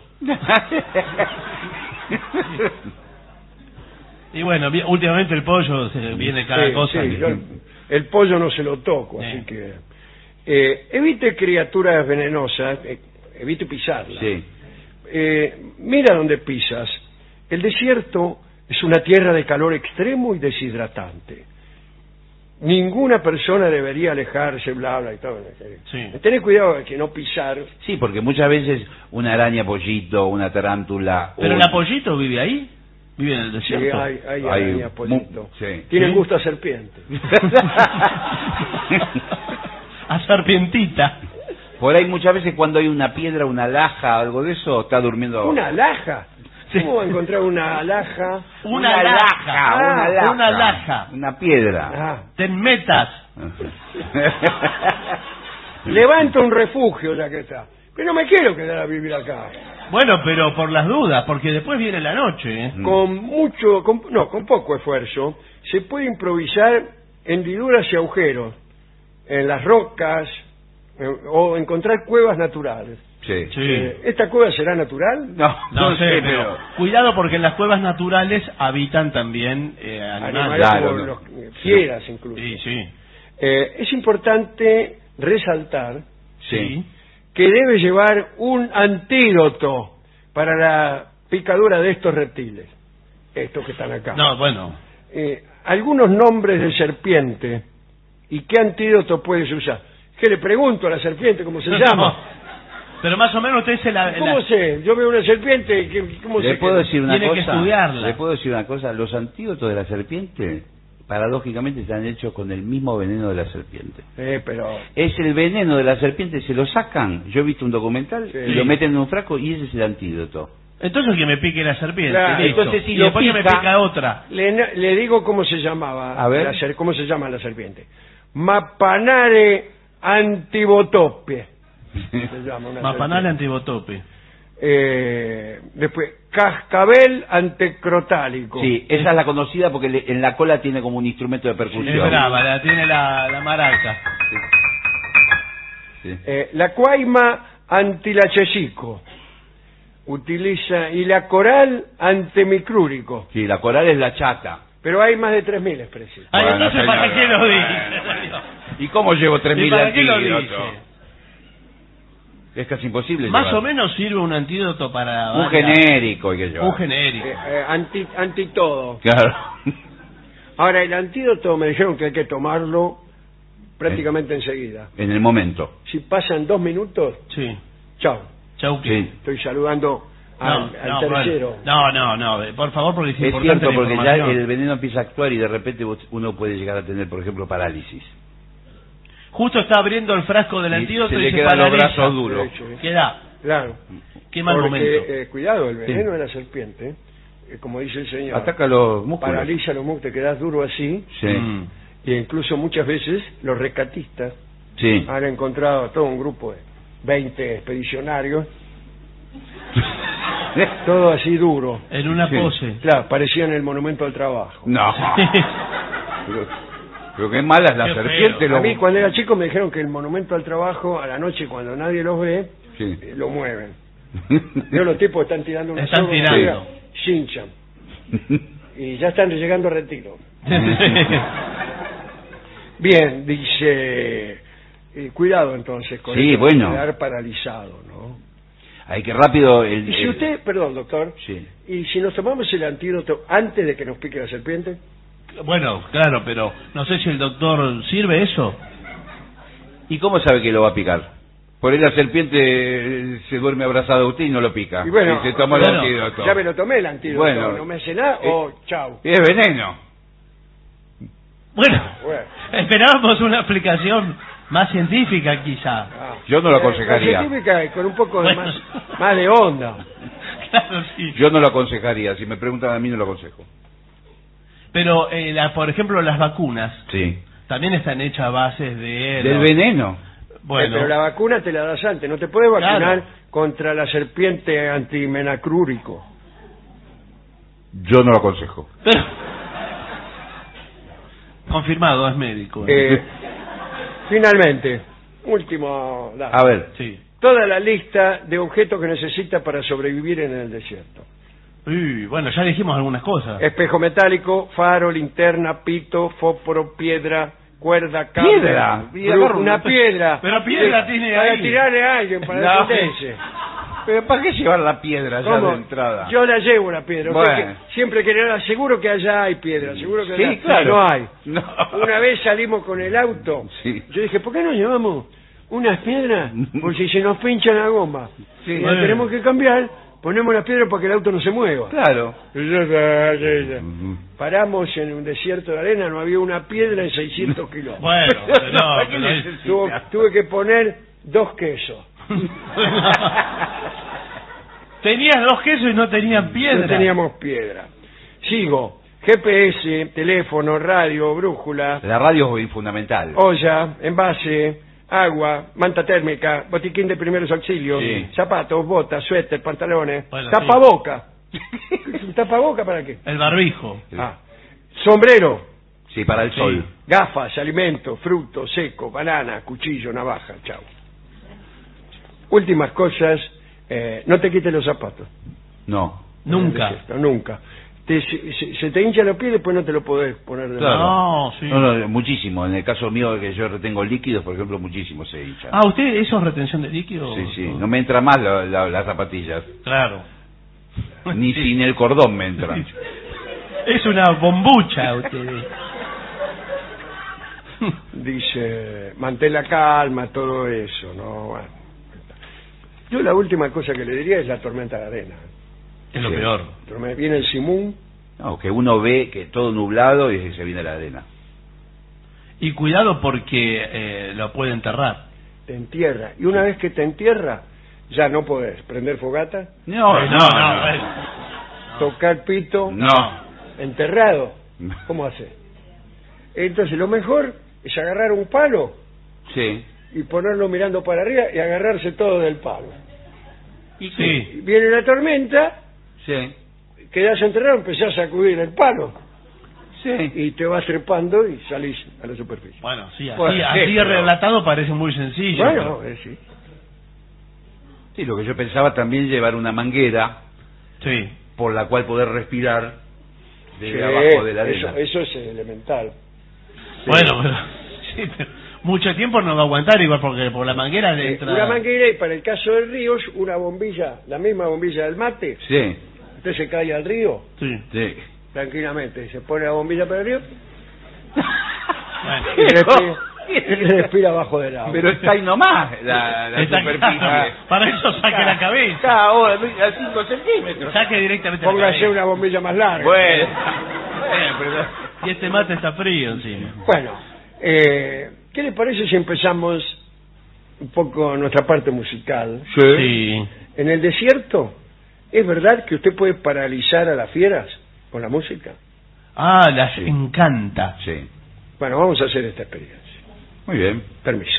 J: Y bueno, vi- últimamente el pollo se viene cada
I: Sí,
J: cosa.
I: sí,
J: que-
I: yo el pollo no se lo toco,
J: Sí.
I: así que... eh, evite criaturas venenosas, eh, evite pisarlas.
K: Sí.
I: Eh, mira dónde pisas. El desierto es una tierra de calor extremo y deshidratante. Ninguna persona debería alejarse, bla, bla, y todo.
J: Sí.
I: Tened cuidado de que no pisar.
K: Sí, porque muchas veces una araña pollito, una tarántula...
J: ¿Pero
K: un-
J: el apollito vive ahí? ¿Vive en el
I: Sí,
J: desierto?
I: hay, hay,
K: Hay
I: arañas, pollito.
K: mu- sí.
I: Tienen
J: ¿Sí?
I: gusto a serpiente.
J: A serpientita.
K: Por ahí muchas veces cuando hay una piedra, una laja, algo de eso, está durmiendo...
I: ¿Una alhaja? ¿Cómo va a encontrar una alhaja?
J: Una laja,
I: Ah,
K: una laja.
J: una laja.
K: Una piedra.
I: Ah.
J: Te metas.
I: Levanta un refugio ya que está. Pero no me quiero quedar a vivir acá.
J: Bueno, pero por las dudas, porque después viene la noche, ¿eh?
I: Con mucho, con- no, con poco esfuerzo, se puede improvisar hendiduras y agujeros en las rocas eh, o encontrar cuevas naturales.
K: Sí.
J: Sí.
I: Eh, ¿Esta cueva será natural?
K: No,
J: No,
K: no
J: sé,
K: sé,
J: pero
K: pero...
J: cuidado porque en las cuevas naturales habitan también eh, animales.
I: Animales
K: Claro,
I: como
K: no.
I: los- fieras incluso.
J: Sí, sí.
I: Eh, es importante resaltar
K: Sí.
I: que debe llevar un antídoto para la picadura de estos reptiles, estos que están acá.
J: No, bueno.
I: Eh, algunos nombres de serpiente y qué antídoto puedes usar. ¿Qué le pregunto a la serpiente cómo se llama?
J: Pero más o menos usted se la...
I: ¿Cómo
J: la-
I: sé? Yo veo una serpiente, ¿qué- ¿cómo
K: ¿Le
I: sé?
K: puedo
I: que-
K: decir una
J: Tiene que
K: cosa?
J: estudiarla.
K: ¿Le puedo decir una cosa? Los antídotos de la serpiente, paradójicamente, están hechos con el mismo veneno de la serpiente.
I: Eh, pero...
K: Es el veneno de la serpiente, se lo sacan. Yo he visto un documental
I: Sí.
K: y lo meten en un frasco y ese es el antídoto.
J: Entonces que me pique la serpiente.
I: Claro,
J: listo.
K: entonces si
J: y
K: lo
J: después que me
K: pica-
J: pica otra.
I: Le, le digo cómo se llamaba.
K: A ver.
I: la ser- ¿Cómo se llama la serpiente? Mapanare antibotopie. Se llama una
J: Mapanale
I: serpiente.
J: antibotope.
I: Eh, después, cascabel antecrotálico.
K: Sí, esa es la conocida porque le- en la cola tiene como un instrumento de
J: Es
K: percusión.
J: brava, la tiene la, la maraca.
K: Sí.
I: Eh, la cuaima antilachesico. Utiliza, y la coral antemicrúrico.
K: Sí, la coral es la chata.
I: Pero hay más de tres mil especies.
J: Ay,
K: Bueno,
J: entonces, ¿para
K: señora.
J: qué lo dice?
K: ¿Y cómo llevo tres
J: ¿Y
K: mil
J: para qué lo
K: antídotos?
J: dice?
K: Es casi imposible
J: Más
K: llevar.
J: o menos sirve un antídoto para...
K: Un
J: varias-
K: genérico hay que llevar.
J: Un genérico.
I: Eh, eh, anti, anti todo.
K: Claro.
I: Ahora, el antídoto me dijeron que hay que tomarlo prácticamente enseguida.
K: En el momento.
I: Si pasan dos minutos,
J: Sí.
I: chao.
J: Chau.
K: Sí.
I: Estoy saludando al,
J: No,
I: al
J: no,
I: tercero.
J: bueno. no, no, no, eh, por favor, porque es,
K: Es
J: importante
K: cierto,
J: la
K: porque ya
J: información.
K: el veneno empieza a actuar y de repente vos- uno puede llegar a tener, por ejemplo, parálisis.
J: Justo está abriendo el frasco del
K: Y
J: antídoto
K: se
J: y
K: le
J: se
K: quedan los
J: paraliza.
K: brazos duros.
I: Sí, sí.
J: Queda.
I: Claro.
J: Qué mal
I: Porque,
J: momento.
I: eh, cuidado, el veneno de la serpiente, eh, como dice el señor,
K: Ataca los músculos.
I: paraliza los músculos, te quedas duro así,
K: Sí.
J: Mm.
I: y incluso muchas veces los rescatistas
K: Sí.
I: han encontrado a todo un grupo de veinte expedicionarios, todo así duro.
J: En una
K: Sí.
J: pose.
I: Claro, parecían el monumento al trabajo.
K: No. pero, pero qué mala es la
J: Qué
K: serpiente.
J: feo.
K: Lo...
I: A mí cuando era chico me dijeron que el monumento al trabajo a la noche cuando nadie los ve,
K: Sí.
I: eh, lo mueven. Veo los tipos están tirando una
J: Están
I: soga,
J: tirando.
I: chinchan. Y ya están llegando a retiro. Bien, dice, eh, cuidado entonces con
K: Sí,
I: esto de
K: bueno.
I: quedar paralizado, ¿no?
K: Hay que rápido... El,
I: Y si
K: el-
I: usted, perdón doctor,
K: Sí.
I: y si nos tomamos el antídoto antes de que nos pique la serpiente,
J: Bueno, claro, pero no sé si el doctor sirve eso.
K: ¿Y cómo sabe que lo va a picar? Por ahí la serpiente eh, se duerme abrazada a usted y no lo pica.
I: y bueno,
K: Y se toma
J: bueno,
K: el antídoto.
I: ya me lo tomé el antídoto,
K: Bueno,
I: no me hace nada,
K: eh,
I: o chau.
K: Es veneno.
J: Bueno,
I: Bueno.
J: esperábamos una explicación más científica quizá.
I: Ah.
K: Yo no lo
I: Eh,
K: aconsejaría.
I: la científica y con un poco de
J: Bueno.
I: más, más de onda.
J: Claro, sí.
K: Yo no lo aconsejaría. Si me preguntan a mí, no lo aconsejo.
J: Pero, eh, la- por ejemplo, las vacunas
K: Sí.
J: también están hechas a bases de...
K: Del
J: no,
K: veneno.
J: Bueno,
I: Eh, pero la vacuna te la das antes, no te puedes vacunar
J: Claro.
I: contra la serpiente antimenacrúrico.
K: Yo no lo aconsejo.
J: pero- confirmado, es médico.
I: Eh, finalmente, último dato.
K: A ver.
J: Sí.
I: Toda la lista de objetos que necesita para sobrevivir en el desierto.
J: Uy, bueno, ya dijimos algunas cosas.
I: Espejo metálico, faro, linterna, pito, fósforo, piedra, cuerda, cable.
K: ¿Piedra? Y
I: bru-
K: agarro
I: una
K: una-
I: piedra.
J: Pero piedra
I: Sí,
J: tiene
I: para
J: ahí.
I: tirarle a alguien, para
K: No.
I: defenderse.
K: ¿Pero para qué llevar la piedra ya
I: ¿Cómo?
K: de entrada?
I: Yo la llevo la piedra.
K: Bueno.
I: Usted que siempre que le da, seguro que allá hay piedra, seguro que
K: Sí,
I: allá
K: claro.
I: no hay.
K: No.
I: Una vez salimos con el auto,
K: Sí.
I: yo dije, ¿por qué no llevamos unas piedras? Por si se nos pincha la goma.
K: Sí.
I: Y la
J: Bueno.
I: tenemos que cambiar, ponemos las piedras para que el auto no se mueva.
K: Claro.
I: Paramos en un desierto de arena, no había una piedra en seiscientos kilómetros.
J: Bueno, pero no,
K: ¿Para qué
J: pero es-
K: necesita?
I: Tuvo- tuve que poner dos quesos.
J: Tenías dos quesos y no tenían piedra.
I: No teníamos piedra. Sigo. G P S, teléfono, radio, brújula,
K: La radio es fundamental.
I: olla, envase, agua, manta térmica, botiquín de primeros auxilios,
K: Sí.
I: zapatos, botas, suéter, pantalones,
J: Bueno,
I: tapaboca. ¿Un tapaboca para qué?
J: El barbijo.
I: Ah. Sombrero,
K: Sí, para el
J: Sí.
K: sol.
I: gafas, alimento, fruto, seco, banana, cuchillo, navaja, chau. últimas cosas, eh, no te quites los zapatos.
K: No.
J: Nunca.
I: Desierto, nunca. Te, se, se te hincha los pies y después no te lo podés poner de
K: Claro.
J: No, sí.
K: No, no, muchísimo. En el caso mío, que yo retengo líquidos, por ejemplo, muchísimo se hincha.
J: Ah, ¿usted eso es retención de líquido?
K: Sí, sí. No me entra más la, la, las zapatillas.
J: Claro.
K: Ni
J: Sí.
K: sin el cordón me entran.
J: Es una bombucha usted.
I: Dice, mantén la calma, todo eso, ¿no? Bueno. Yo la última cosa que le diría es la tormenta de arena.
J: Es lo
K: Sí.
J: peor.
I: Tormenta- Viene el simún.
K: No, que uno ve que todo nublado y se viene la arena.
J: Y cuidado porque eh, lo puede enterrar.
I: Te entierra. Y una vez que te entierra, ya no podés prender fogata,
K: No,
J: Eh,
K: no, no.
J: eh.
I: tocar pito,
K: No.
I: enterrado. ¿Cómo hace? Entonces lo mejor es agarrar un palo
K: Sí.
I: y ponerlo mirando para arriba y agarrarse todo del palo.
K: ¿Y
J: Sí.
I: Y viene la tormenta,
K: Sí.
I: quedás enterrado, empezás a sacudir el palo
K: Sí.
I: y te vas trepando y salís a la superficie.
J: Bueno, sí, así,
I: Bueno,
J: así
I: sí, pero-
J: relatado parece muy sencillo.
I: Bueno,
J: pero-
I: eh, sí.
K: Sí, lo que yo pensaba también llevar una manguera
J: Sí.
K: por la cual poder respirar desde
I: Sí,
K: abajo de la arena.
I: eso, eso es elemental.
J: Bueno, pero, sí, pero mucho tiempo no va a aguantar igual porque por la manguera le
I: Eh,
J: entra...
I: Una manguera y para el caso del río, una bombilla, la misma bombilla del mate,
K: Sí,
I: usted se cae al río
J: Sí.
K: sí.
I: tranquilamente, se pone la bombilla para el río
J: Bueno.
I: y respira, y respira abajo del agua.
K: Pero está ahí nomás la, la
J: Está
K: superficie.
J: claro. Para eso saque la cabeza.
K: Está ahora a cinco centímetros.
J: Saque directamente la
I: Póngase
J: cabeza.
I: una bombilla más larga.
K: Bueno, bueno, pero...
J: Y este mate está frío encima.
I: Bueno, eh, ¿qué le parece si empezamos un poco nuestra parte musical?
J: Sí.
I: En el desierto, ¿es verdad que usted puede paralizar a las fieras con la música?
J: Ah, las encanta.
K: Sí.
I: Bueno, vamos a hacer esta experiencia.
K: Muy bien.
I: Permiso.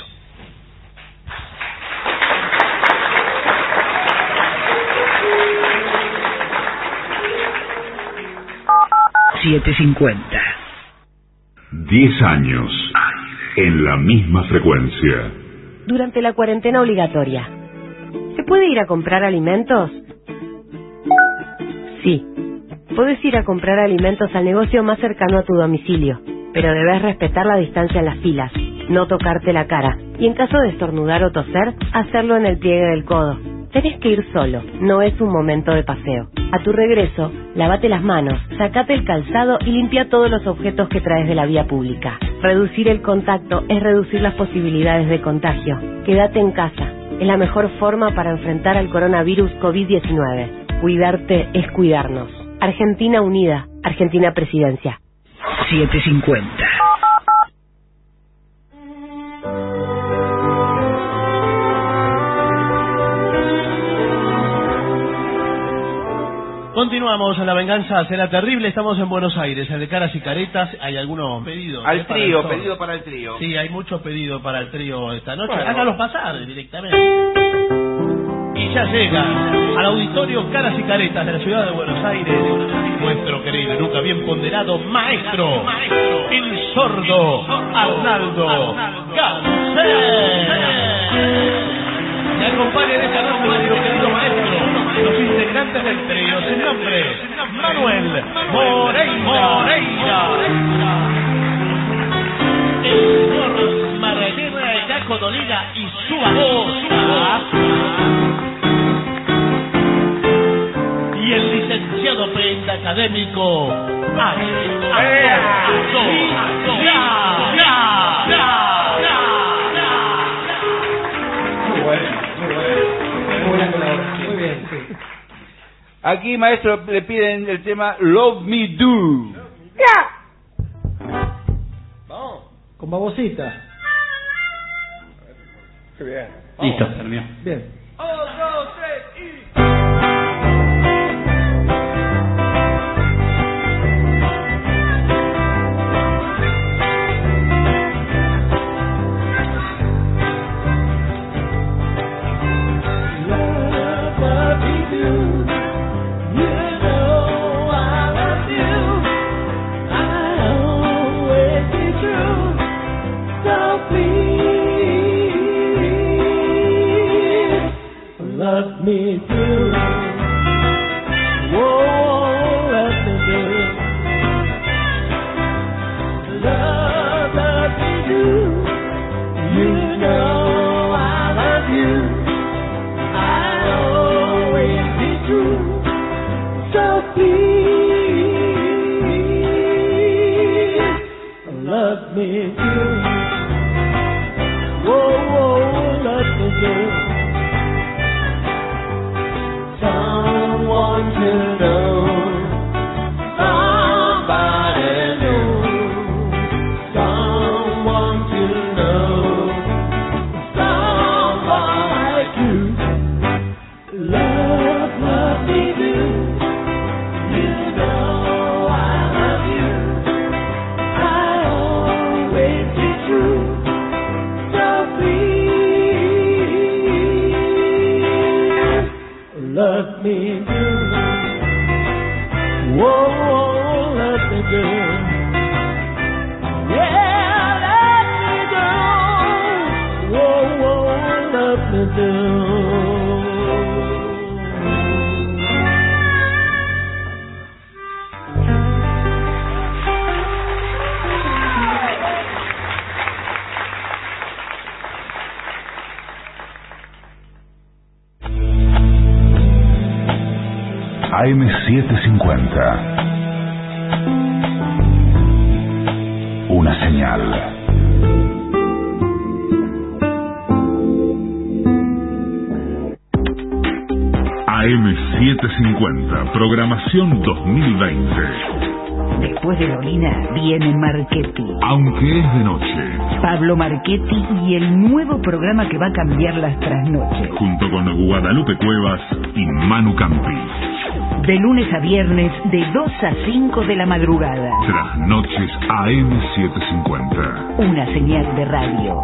E: siete cincuenta.
D: Diez años en la misma frecuencia.
R: Durante la cuarentena obligatoria, ¿se puede ir a comprar alimentos? Sí. Puedes ir a comprar alimentos al negocio más cercano a tu domicilio, pero debes respetar la distancia en las filas, no tocarte la cara, y en caso de estornudar o toser, hacerlo en el pliegue del codo. Tenés que ir solo, no es un momento de paseo. A tu regreso, lávate las manos, sacate el calzado y limpia todos los objetos que traes de la vía pública. Reducir el contacto es reducir las posibilidades de contagio. Quédate en casa, es la mejor forma para enfrentar al coronavirus COVID diecinueve. Cuidarte es cuidarnos. Argentina Unida, Argentina Presidencia.
E: siete cincuenta.
J: Continuamos, La Venganza Será Terrible. Estamos en Buenos Aires, en el Caras y Caretas. Hay algunos pedidos.
K: Al
J: ¿eh? Para
K: trío,
J: el toro.
K: pedido para el trío.
J: Sí, hay muchos pedidos para el trío esta noche.
I: Bueno.
J: Hágalos pasar directamente. Y ya llega al auditorio Caras y Caretas de la ciudad de Buenos Aires nuestro querido y nunca bien ponderado maestro, el sordo Arnaldo Gansé. Me acompaña en esta noche nuestro querido maestro, los integrantes del trío, sin nombre, Manuel Moreira. El señor Marlene Caco Doliga y su voz. Y el licenciado Penda académico
I: Muy bueno, muy bueno. Muy buena colaboración. Muy bien, sí.
K: Aquí, maestro, le piden el tema Love Me Do.
S: Con babosita.
I: Muy bien.
K: Listo, terminó.
S: Bien.
L: So please
T: me do. Whoa, whoa, let me do. Someone to know. Somebody new. Someone to know. Someone like you. Love, love me do. You know I love you. I always be true. So please, love me do. Whoa, whoa, let me do. Yeah, let me do. Whoa, whoa, let me do.
D: A M setecientos cincuenta. Una señal. A M setecientos cincuenta, programación dos mil veinte.
E: Después de Dolina viene Marchetti.
D: Aunque es de noche.
E: Pablo Marchetti y el nuevo programa que va a cambiar las trasnoches.
D: Junto con Guadalupe Cuevas y Manu Campi.
E: De lunes a viernes, de dos a cinco de la madrugada.
D: Trasnoches A M setecientos cincuenta.
E: Una señal de radio.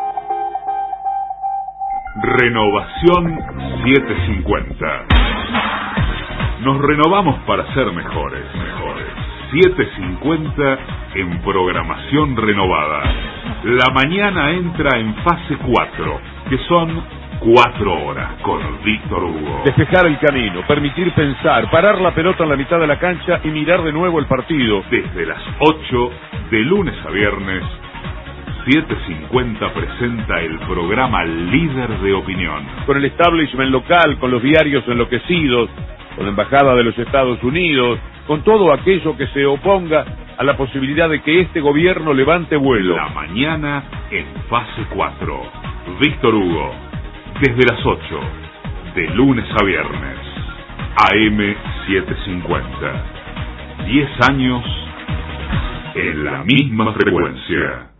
D: Renovación setecientos cincuenta. Nos renovamos para ser mejores. Mejores. setecientos cincuenta en programación renovada. La mañana entra en fase cuatro, que son cuatro horas con Víctor Hugo.
U: Despejar el camino, permitir pensar, parar la pelota en la mitad de la cancha y mirar de nuevo el partido.
D: Desde las ocho, de lunes a viernes, setecientos cincuenta presenta el programa Líder de Opinión.
U: Con el establishment local, con los diarios enloquecidos, con la Embajada de los Estados Unidos, con todo aquello que se oponga a la posibilidad de que este gobierno levante vuelo.
D: La mañana en fase cuatro. Víctor Hugo, desde las ocho, de lunes a viernes, A M setecientos cincuenta. diez años en la misma frecuencia.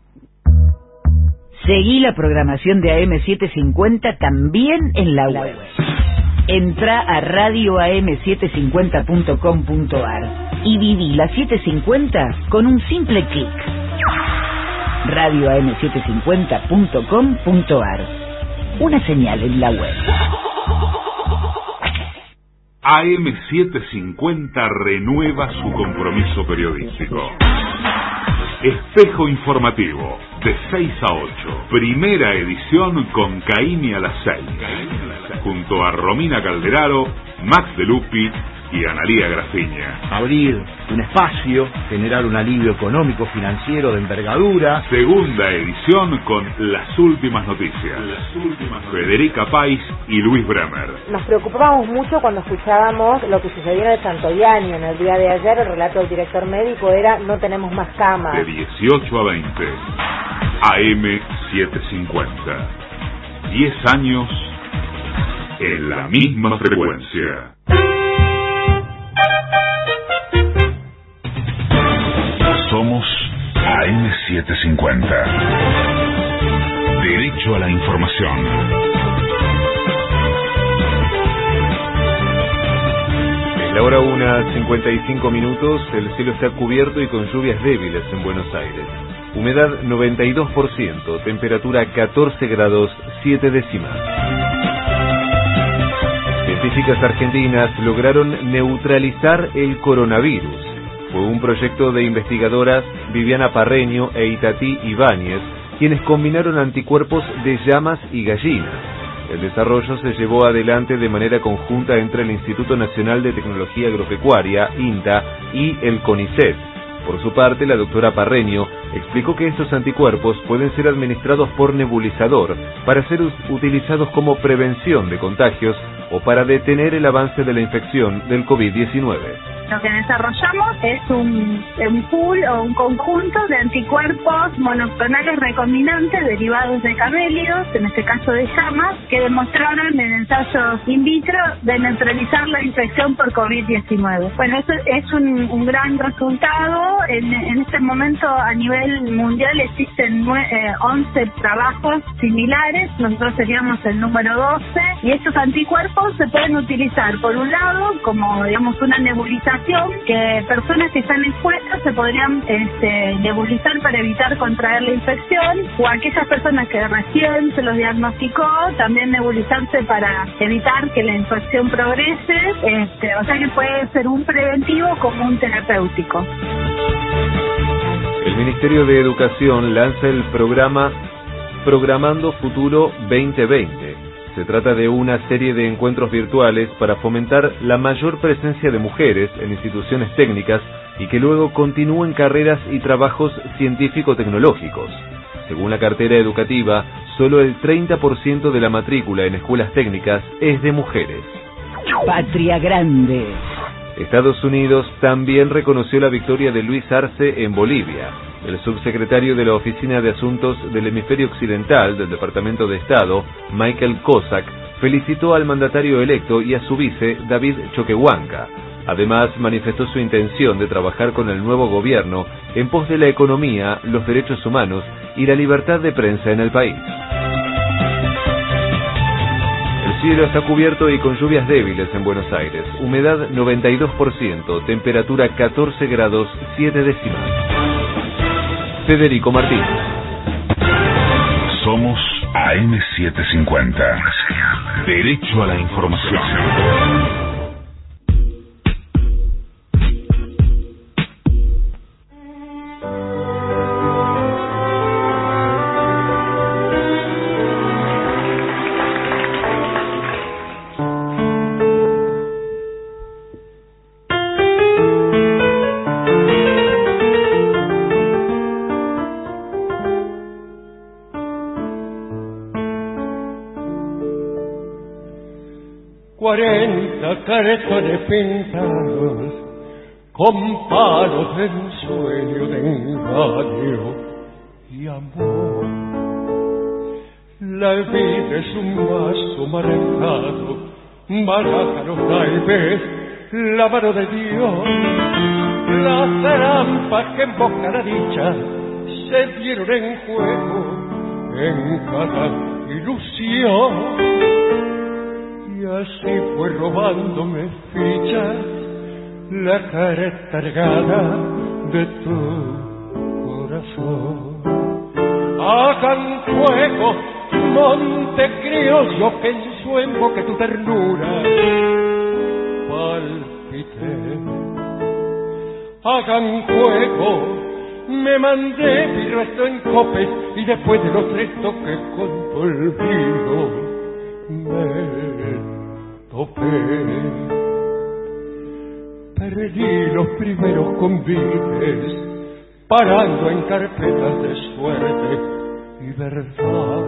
E: Seguí la programación de A M setecientos cincuenta también en la web. Entra a radio a m setecientos cincuenta punto com punto a r y viví la setecientos cincuenta con un simple clic. radio a m setecientos cincuenta punto com punto a r. Una señal en la web.
D: A M setecientos cincuenta renueva su compromiso periodístico. Espejo informativo, de seis a ocho. Primera edición con Caimi a las seis. Junto a Romina Calderaro, Max de Lupi y Analía Grafiña.
V: Abrir un espacio, generar un alivio económico, financiero de envergadura.
D: Segunda edición con Las Últimas Noticias. Las últimas Federica País y Luis Bremer.
W: Nos preocupábamos mucho cuando escuchábamos lo que sucedió en el Santoyani en el día de ayer. El relato del director médico era: no tenemos más camas.
D: De dieciocho a veinte. A M setecientos cincuenta. diez años en la misma frecuencia. Somos A M setecientos cincuenta. Derecho a la información.
X: Es la hora una, cincuenta y cinco minutos. El cielo está cubierto y con lluvias débiles en Buenos Aires. Humedad noventa y dos por ciento. Temperatura catorce grados siete décimas. Científicas argentinas lograron neutralizar el coronavirus. Fue un proyecto de investigadoras Viviana Parreño e Itatí Ibáñez, quienes combinaron anticuerpos de llamas y gallinas. El desarrollo se llevó adelante de manera conjunta entre el Instituto Nacional de Tecnología Agropecuaria, INTA, y el CONICET. Por su parte, la doctora Parreño explicó que estos anticuerpos pueden ser administrados por nebulizador para ser utilizados como prevención de contagios o para detener el avance de la infección del COVID diecinueve.
A: Lo que desarrollamos es un, un pool o un conjunto de anticuerpos monoclonales recombinantes derivados de camélidos, en este caso de llamas, que demostraron en ensayos in vitro de neutralizar la infección por COVID diecinueve. Bueno, eso es un, un gran resultado. En, en este momento a nivel mundial existen eh, once trabajos similares, nosotros seríamos el número doce, y estos anticuerpos se pueden utilizar por un lado como, digamos, una nebulización, que personas que están expuestas se podrían este, nebulizar para evitar contraer la infección, o aquellas personas que recién se los diagnosticó, también nebulizarse para evitar que la infección progrese, este, o sea que puede ser un preventivo como un terapéutico.
X: El Ministerio de Educación lanza el programa Programando Futuro veinte veinte. Se trata de una serie de encuentros virtuales para fomentar la mayor presencia de mujeres en instituciones técnicas y que luego continúen carreras y trabajos científico-tecnológicos. Según la cartera educativa, solo el treinta por ciento de la matrícula en escuelas técnicas es de mujeres.
E: Patria Grande.
X: Estados Unidos también reconoció la victoria de Luis Arce en Bolivia. El subsecretario de la Oficina de Asuntos del Hemisferio Occidental del Departamento de Estado, Michael Cossack, felicitó al mandatario electo y a su vice, David Choquehuanca. Además, manifestó su intención de trabajar con el nuevo gobierno en pos de la economía, los derechos humanos y la libertad de prensa en el país. El cielo está cubierto y con lluvias débiles en Buenos Aires. Humedad noventa y dos por ciento, temperatura catorce grados siete décimas. Federico Martínez.
D: Somos A M setecientos cincuenta. Derecho a la información.
B: Cuarenta cartones pintados con palos de ensueño, de engaño y amor. La vida es un vaso marcado, baraja los naipes, la mano de Dios. Las trampas que en boca la dicha se dieron en juego en cada ilusión. Y así fue robándome fichas la cara cargada de tu corazón. Hagan fuego, monte criollo, que en su emboque tu ternura palpité. Hagan fuego, me mandé mi resto en copes y después de los tres toques con tu olvido me topé. Perdí los primeros convites, parando en carpetas de suerte y verdad,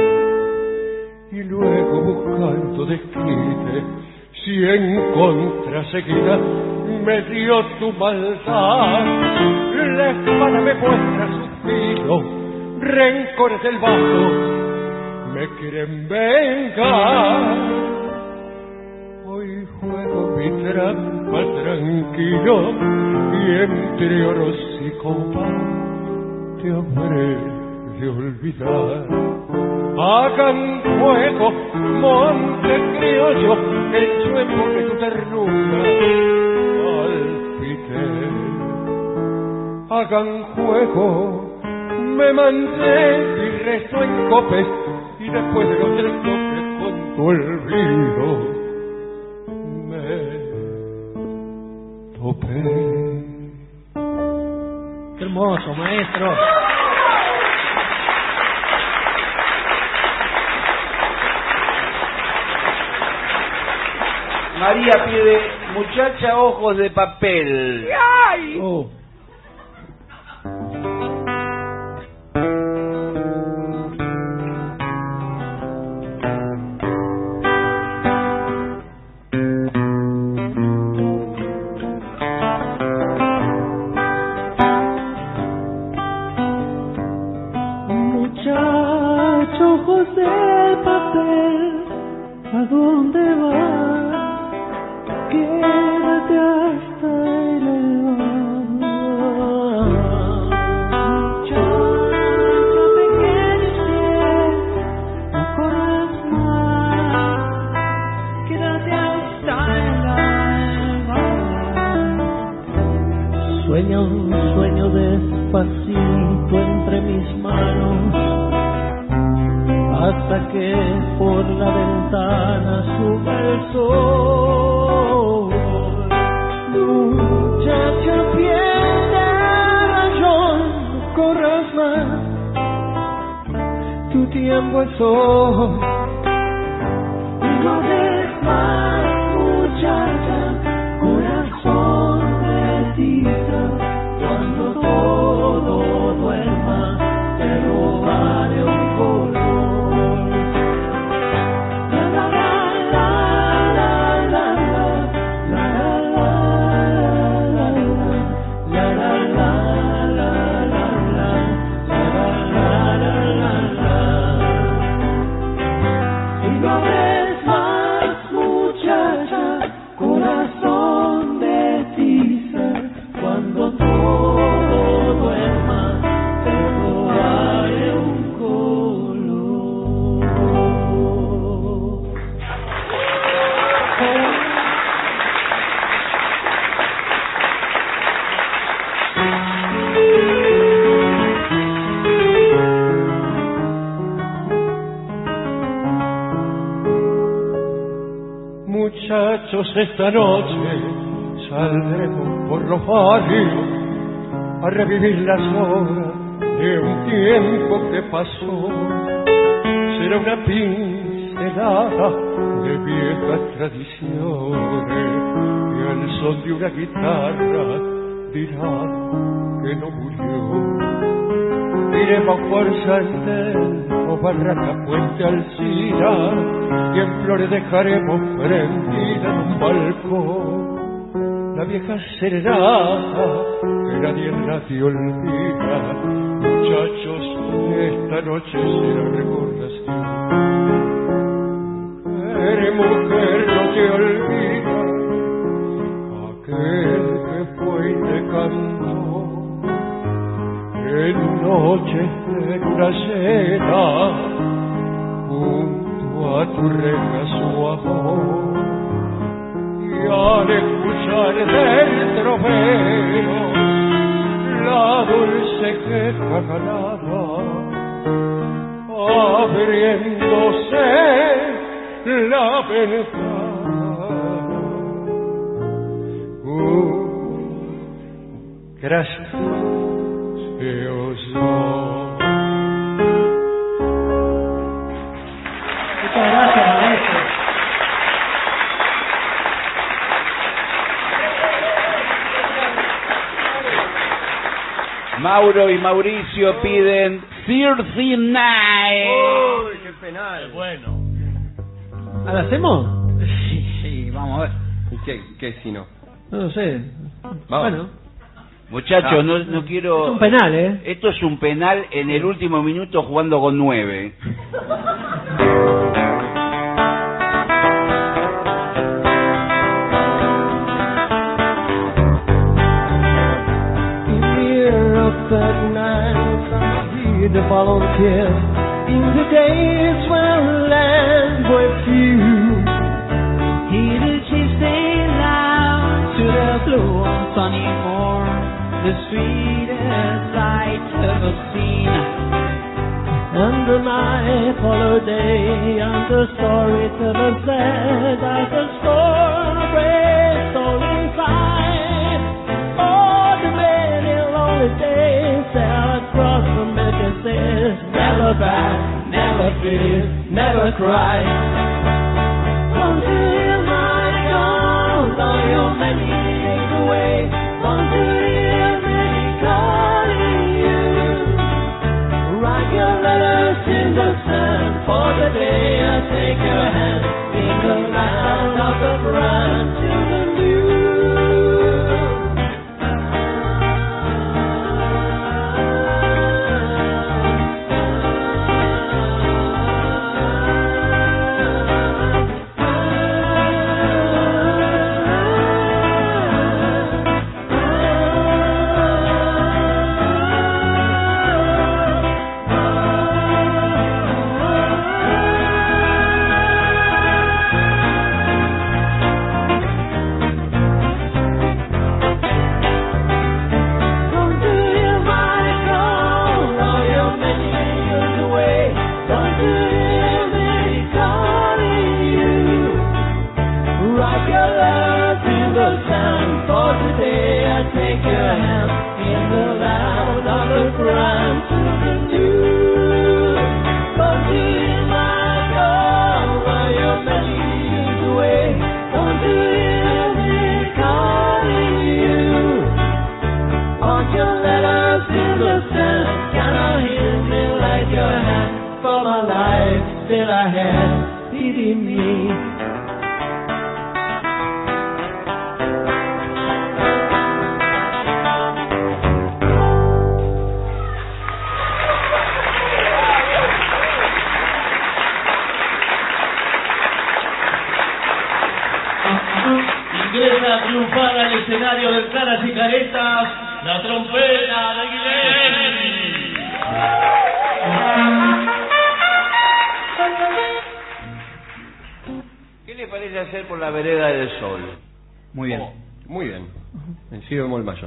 B: y luego buscando desquite, si en contra seguida me dio tu maldad. La espada me muestra su filo, rencores del vaso me quieren vengar. Hoy juego mi trampa tranquilo y entre oros y copas te habré de olvidar. Hagan fuego, monte criollo, el sueño de tu ternura palpité. Hagan fuego, me mandé y rezo en copes y después de los tres toques con tu olvido me topé.
S: ¡Qué hermoso, maestro!
K: María pide muchacha ojos de papel.
S: ¡Ay! Oh.
T: Sueña un sueño despacito entre mis manos, hasta que por la ventana sube el sol. Muchacha, pierde razón, no corras más, tu tiempo es hoy. No des más, muchacha, corazón de tiza, cuando todo duerma te robaré un color. La la la la la la la la la la la. Y no ves más, muchacha, corazón de tiza, cuando todo duerma te robaré un color.
B: Muchachos, esta noche saldremos por los barrios a revivir las horas de un tiempo que pasó. Será una pincelada de viejas tradiciones y al son de una guitarra dirá que no murió. Iremos por Santelmo, Barraca, Puente Alcina, y en flores dejaremos prendida en un balcón la vieja serenata que nadie en nadie olvida. Muchachos, esta noche será recordación. Mujer, mujer, no te olvidas aquel que fue y te cantó en noches de luna llena, junto a tu reja su amor. Y al escuchar del trovero la dulce queja ganada, abriéndose la ventana. Uh, gracias. Dios no.
S: Muchas gracias, maestro.
K: Mauro y Mauricio piden Thursday Night.
I: ¡Uy, qué penal!
J: Bueno.
S: ¿La hacemos?
C: Sí, sí, vamos a ver. ¿Y qué, qué si no?
S: No lo sé.
C: Vamos.
S: Bueno.
K: Muchachos,
C: Ah.
K: no, no quiero...
S: Es un penal, ¿eh?
K: Esto es un penal en el último minuto jugando con nueve.
T: In the year of thirty-nine, some the volunteers in the days when land were few.
F: Hear the chiefs say loud to the blue on sunny morn, the sweetest sight ever seen.
T: And the night followed day, and the storyteller said as the storm breaks all inside. Oh, the many lonely days sailed across the American seas. Never back, never fear, never cry. Until my God, all your many days away, until hear me calling you. Write your letters in the sand, for the day I take your hand, in the land of the brand to the new.
F: your hand in the land of the crime to the new. Come hear my call while your melody is away. Don't you hear me calling you? Won't you let us in the sand? Can I hear me like your hand? For my life still I have pity me.
J: Ingresa triunfar al escenario del Caras y Caretas, la trompeta de Guilherme.
K: ¿Qué le parece hacer por la vereda del sol?
C: Muy bien,
K: Oh.
C: muy bien. En si bemol mayor.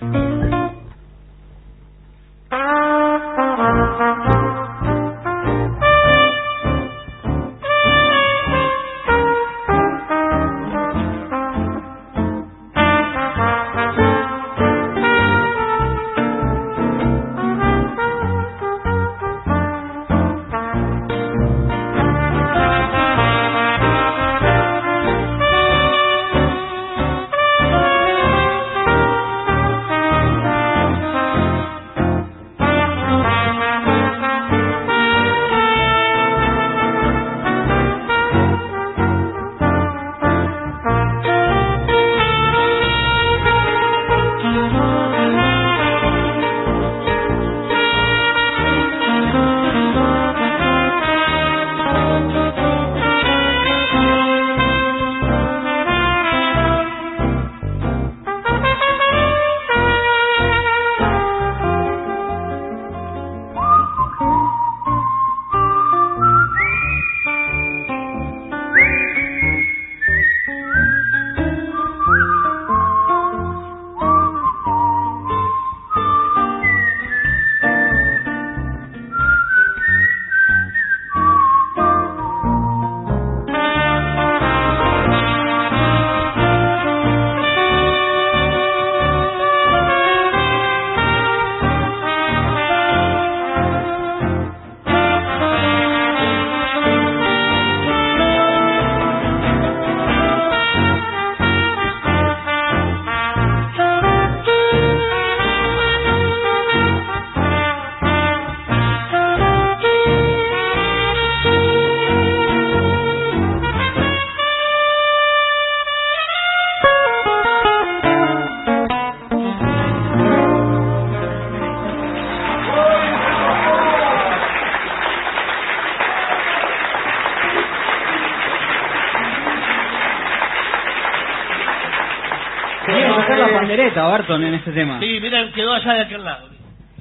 C: pandereta, Barton, en este tema.
J: Sí, miren, quedó allá de aquel lado.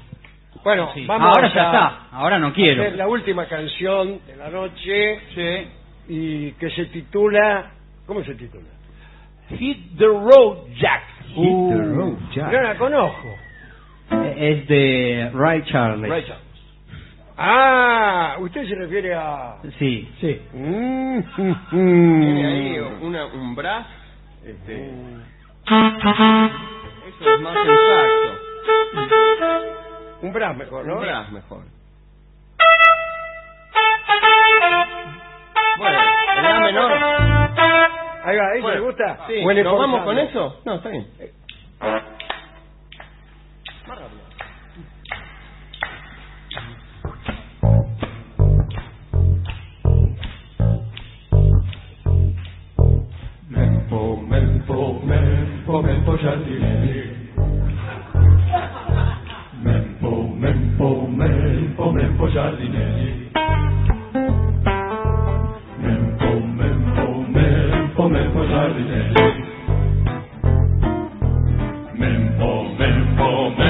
I: Bueno,
C: Sí.
I: vamos
C: Ahora
I: a
C: ya está, ahora no quiero.
I: hacer la última canción de la noche
C: Sí.
I: y que se titula... ¿Cómo se titula?
J: Hit the Road Jack.
C: Hit the Road
I: Jack. No la conozco.
C: Es de Ray Charles.
I: Ray Charles. Ah, usted se refiere a...
C: Sí.
I: Sí. Mm,
C: Tiene
I: ahí
C: una, un brass. Este...
I: Eso
C: es más exacto.
I: Un brass mejor, ¿no?
C: Un brass mejor. Bueno, el la menor.
I: Ahí va, ¿eso
C: Bueno,
I: le gusta?
C: Sí.
I: ¿O el
C: ¿Nos vamos
I: importante?
C: con eso? No, está bien.
B: Mempo, mempo, mempo, mempo giardinieri. Mempo, mempo, mempo, mempo giardinieri. Mempo, mempo, mempo, mempo giardinieri. Mempo, mempo, mempo.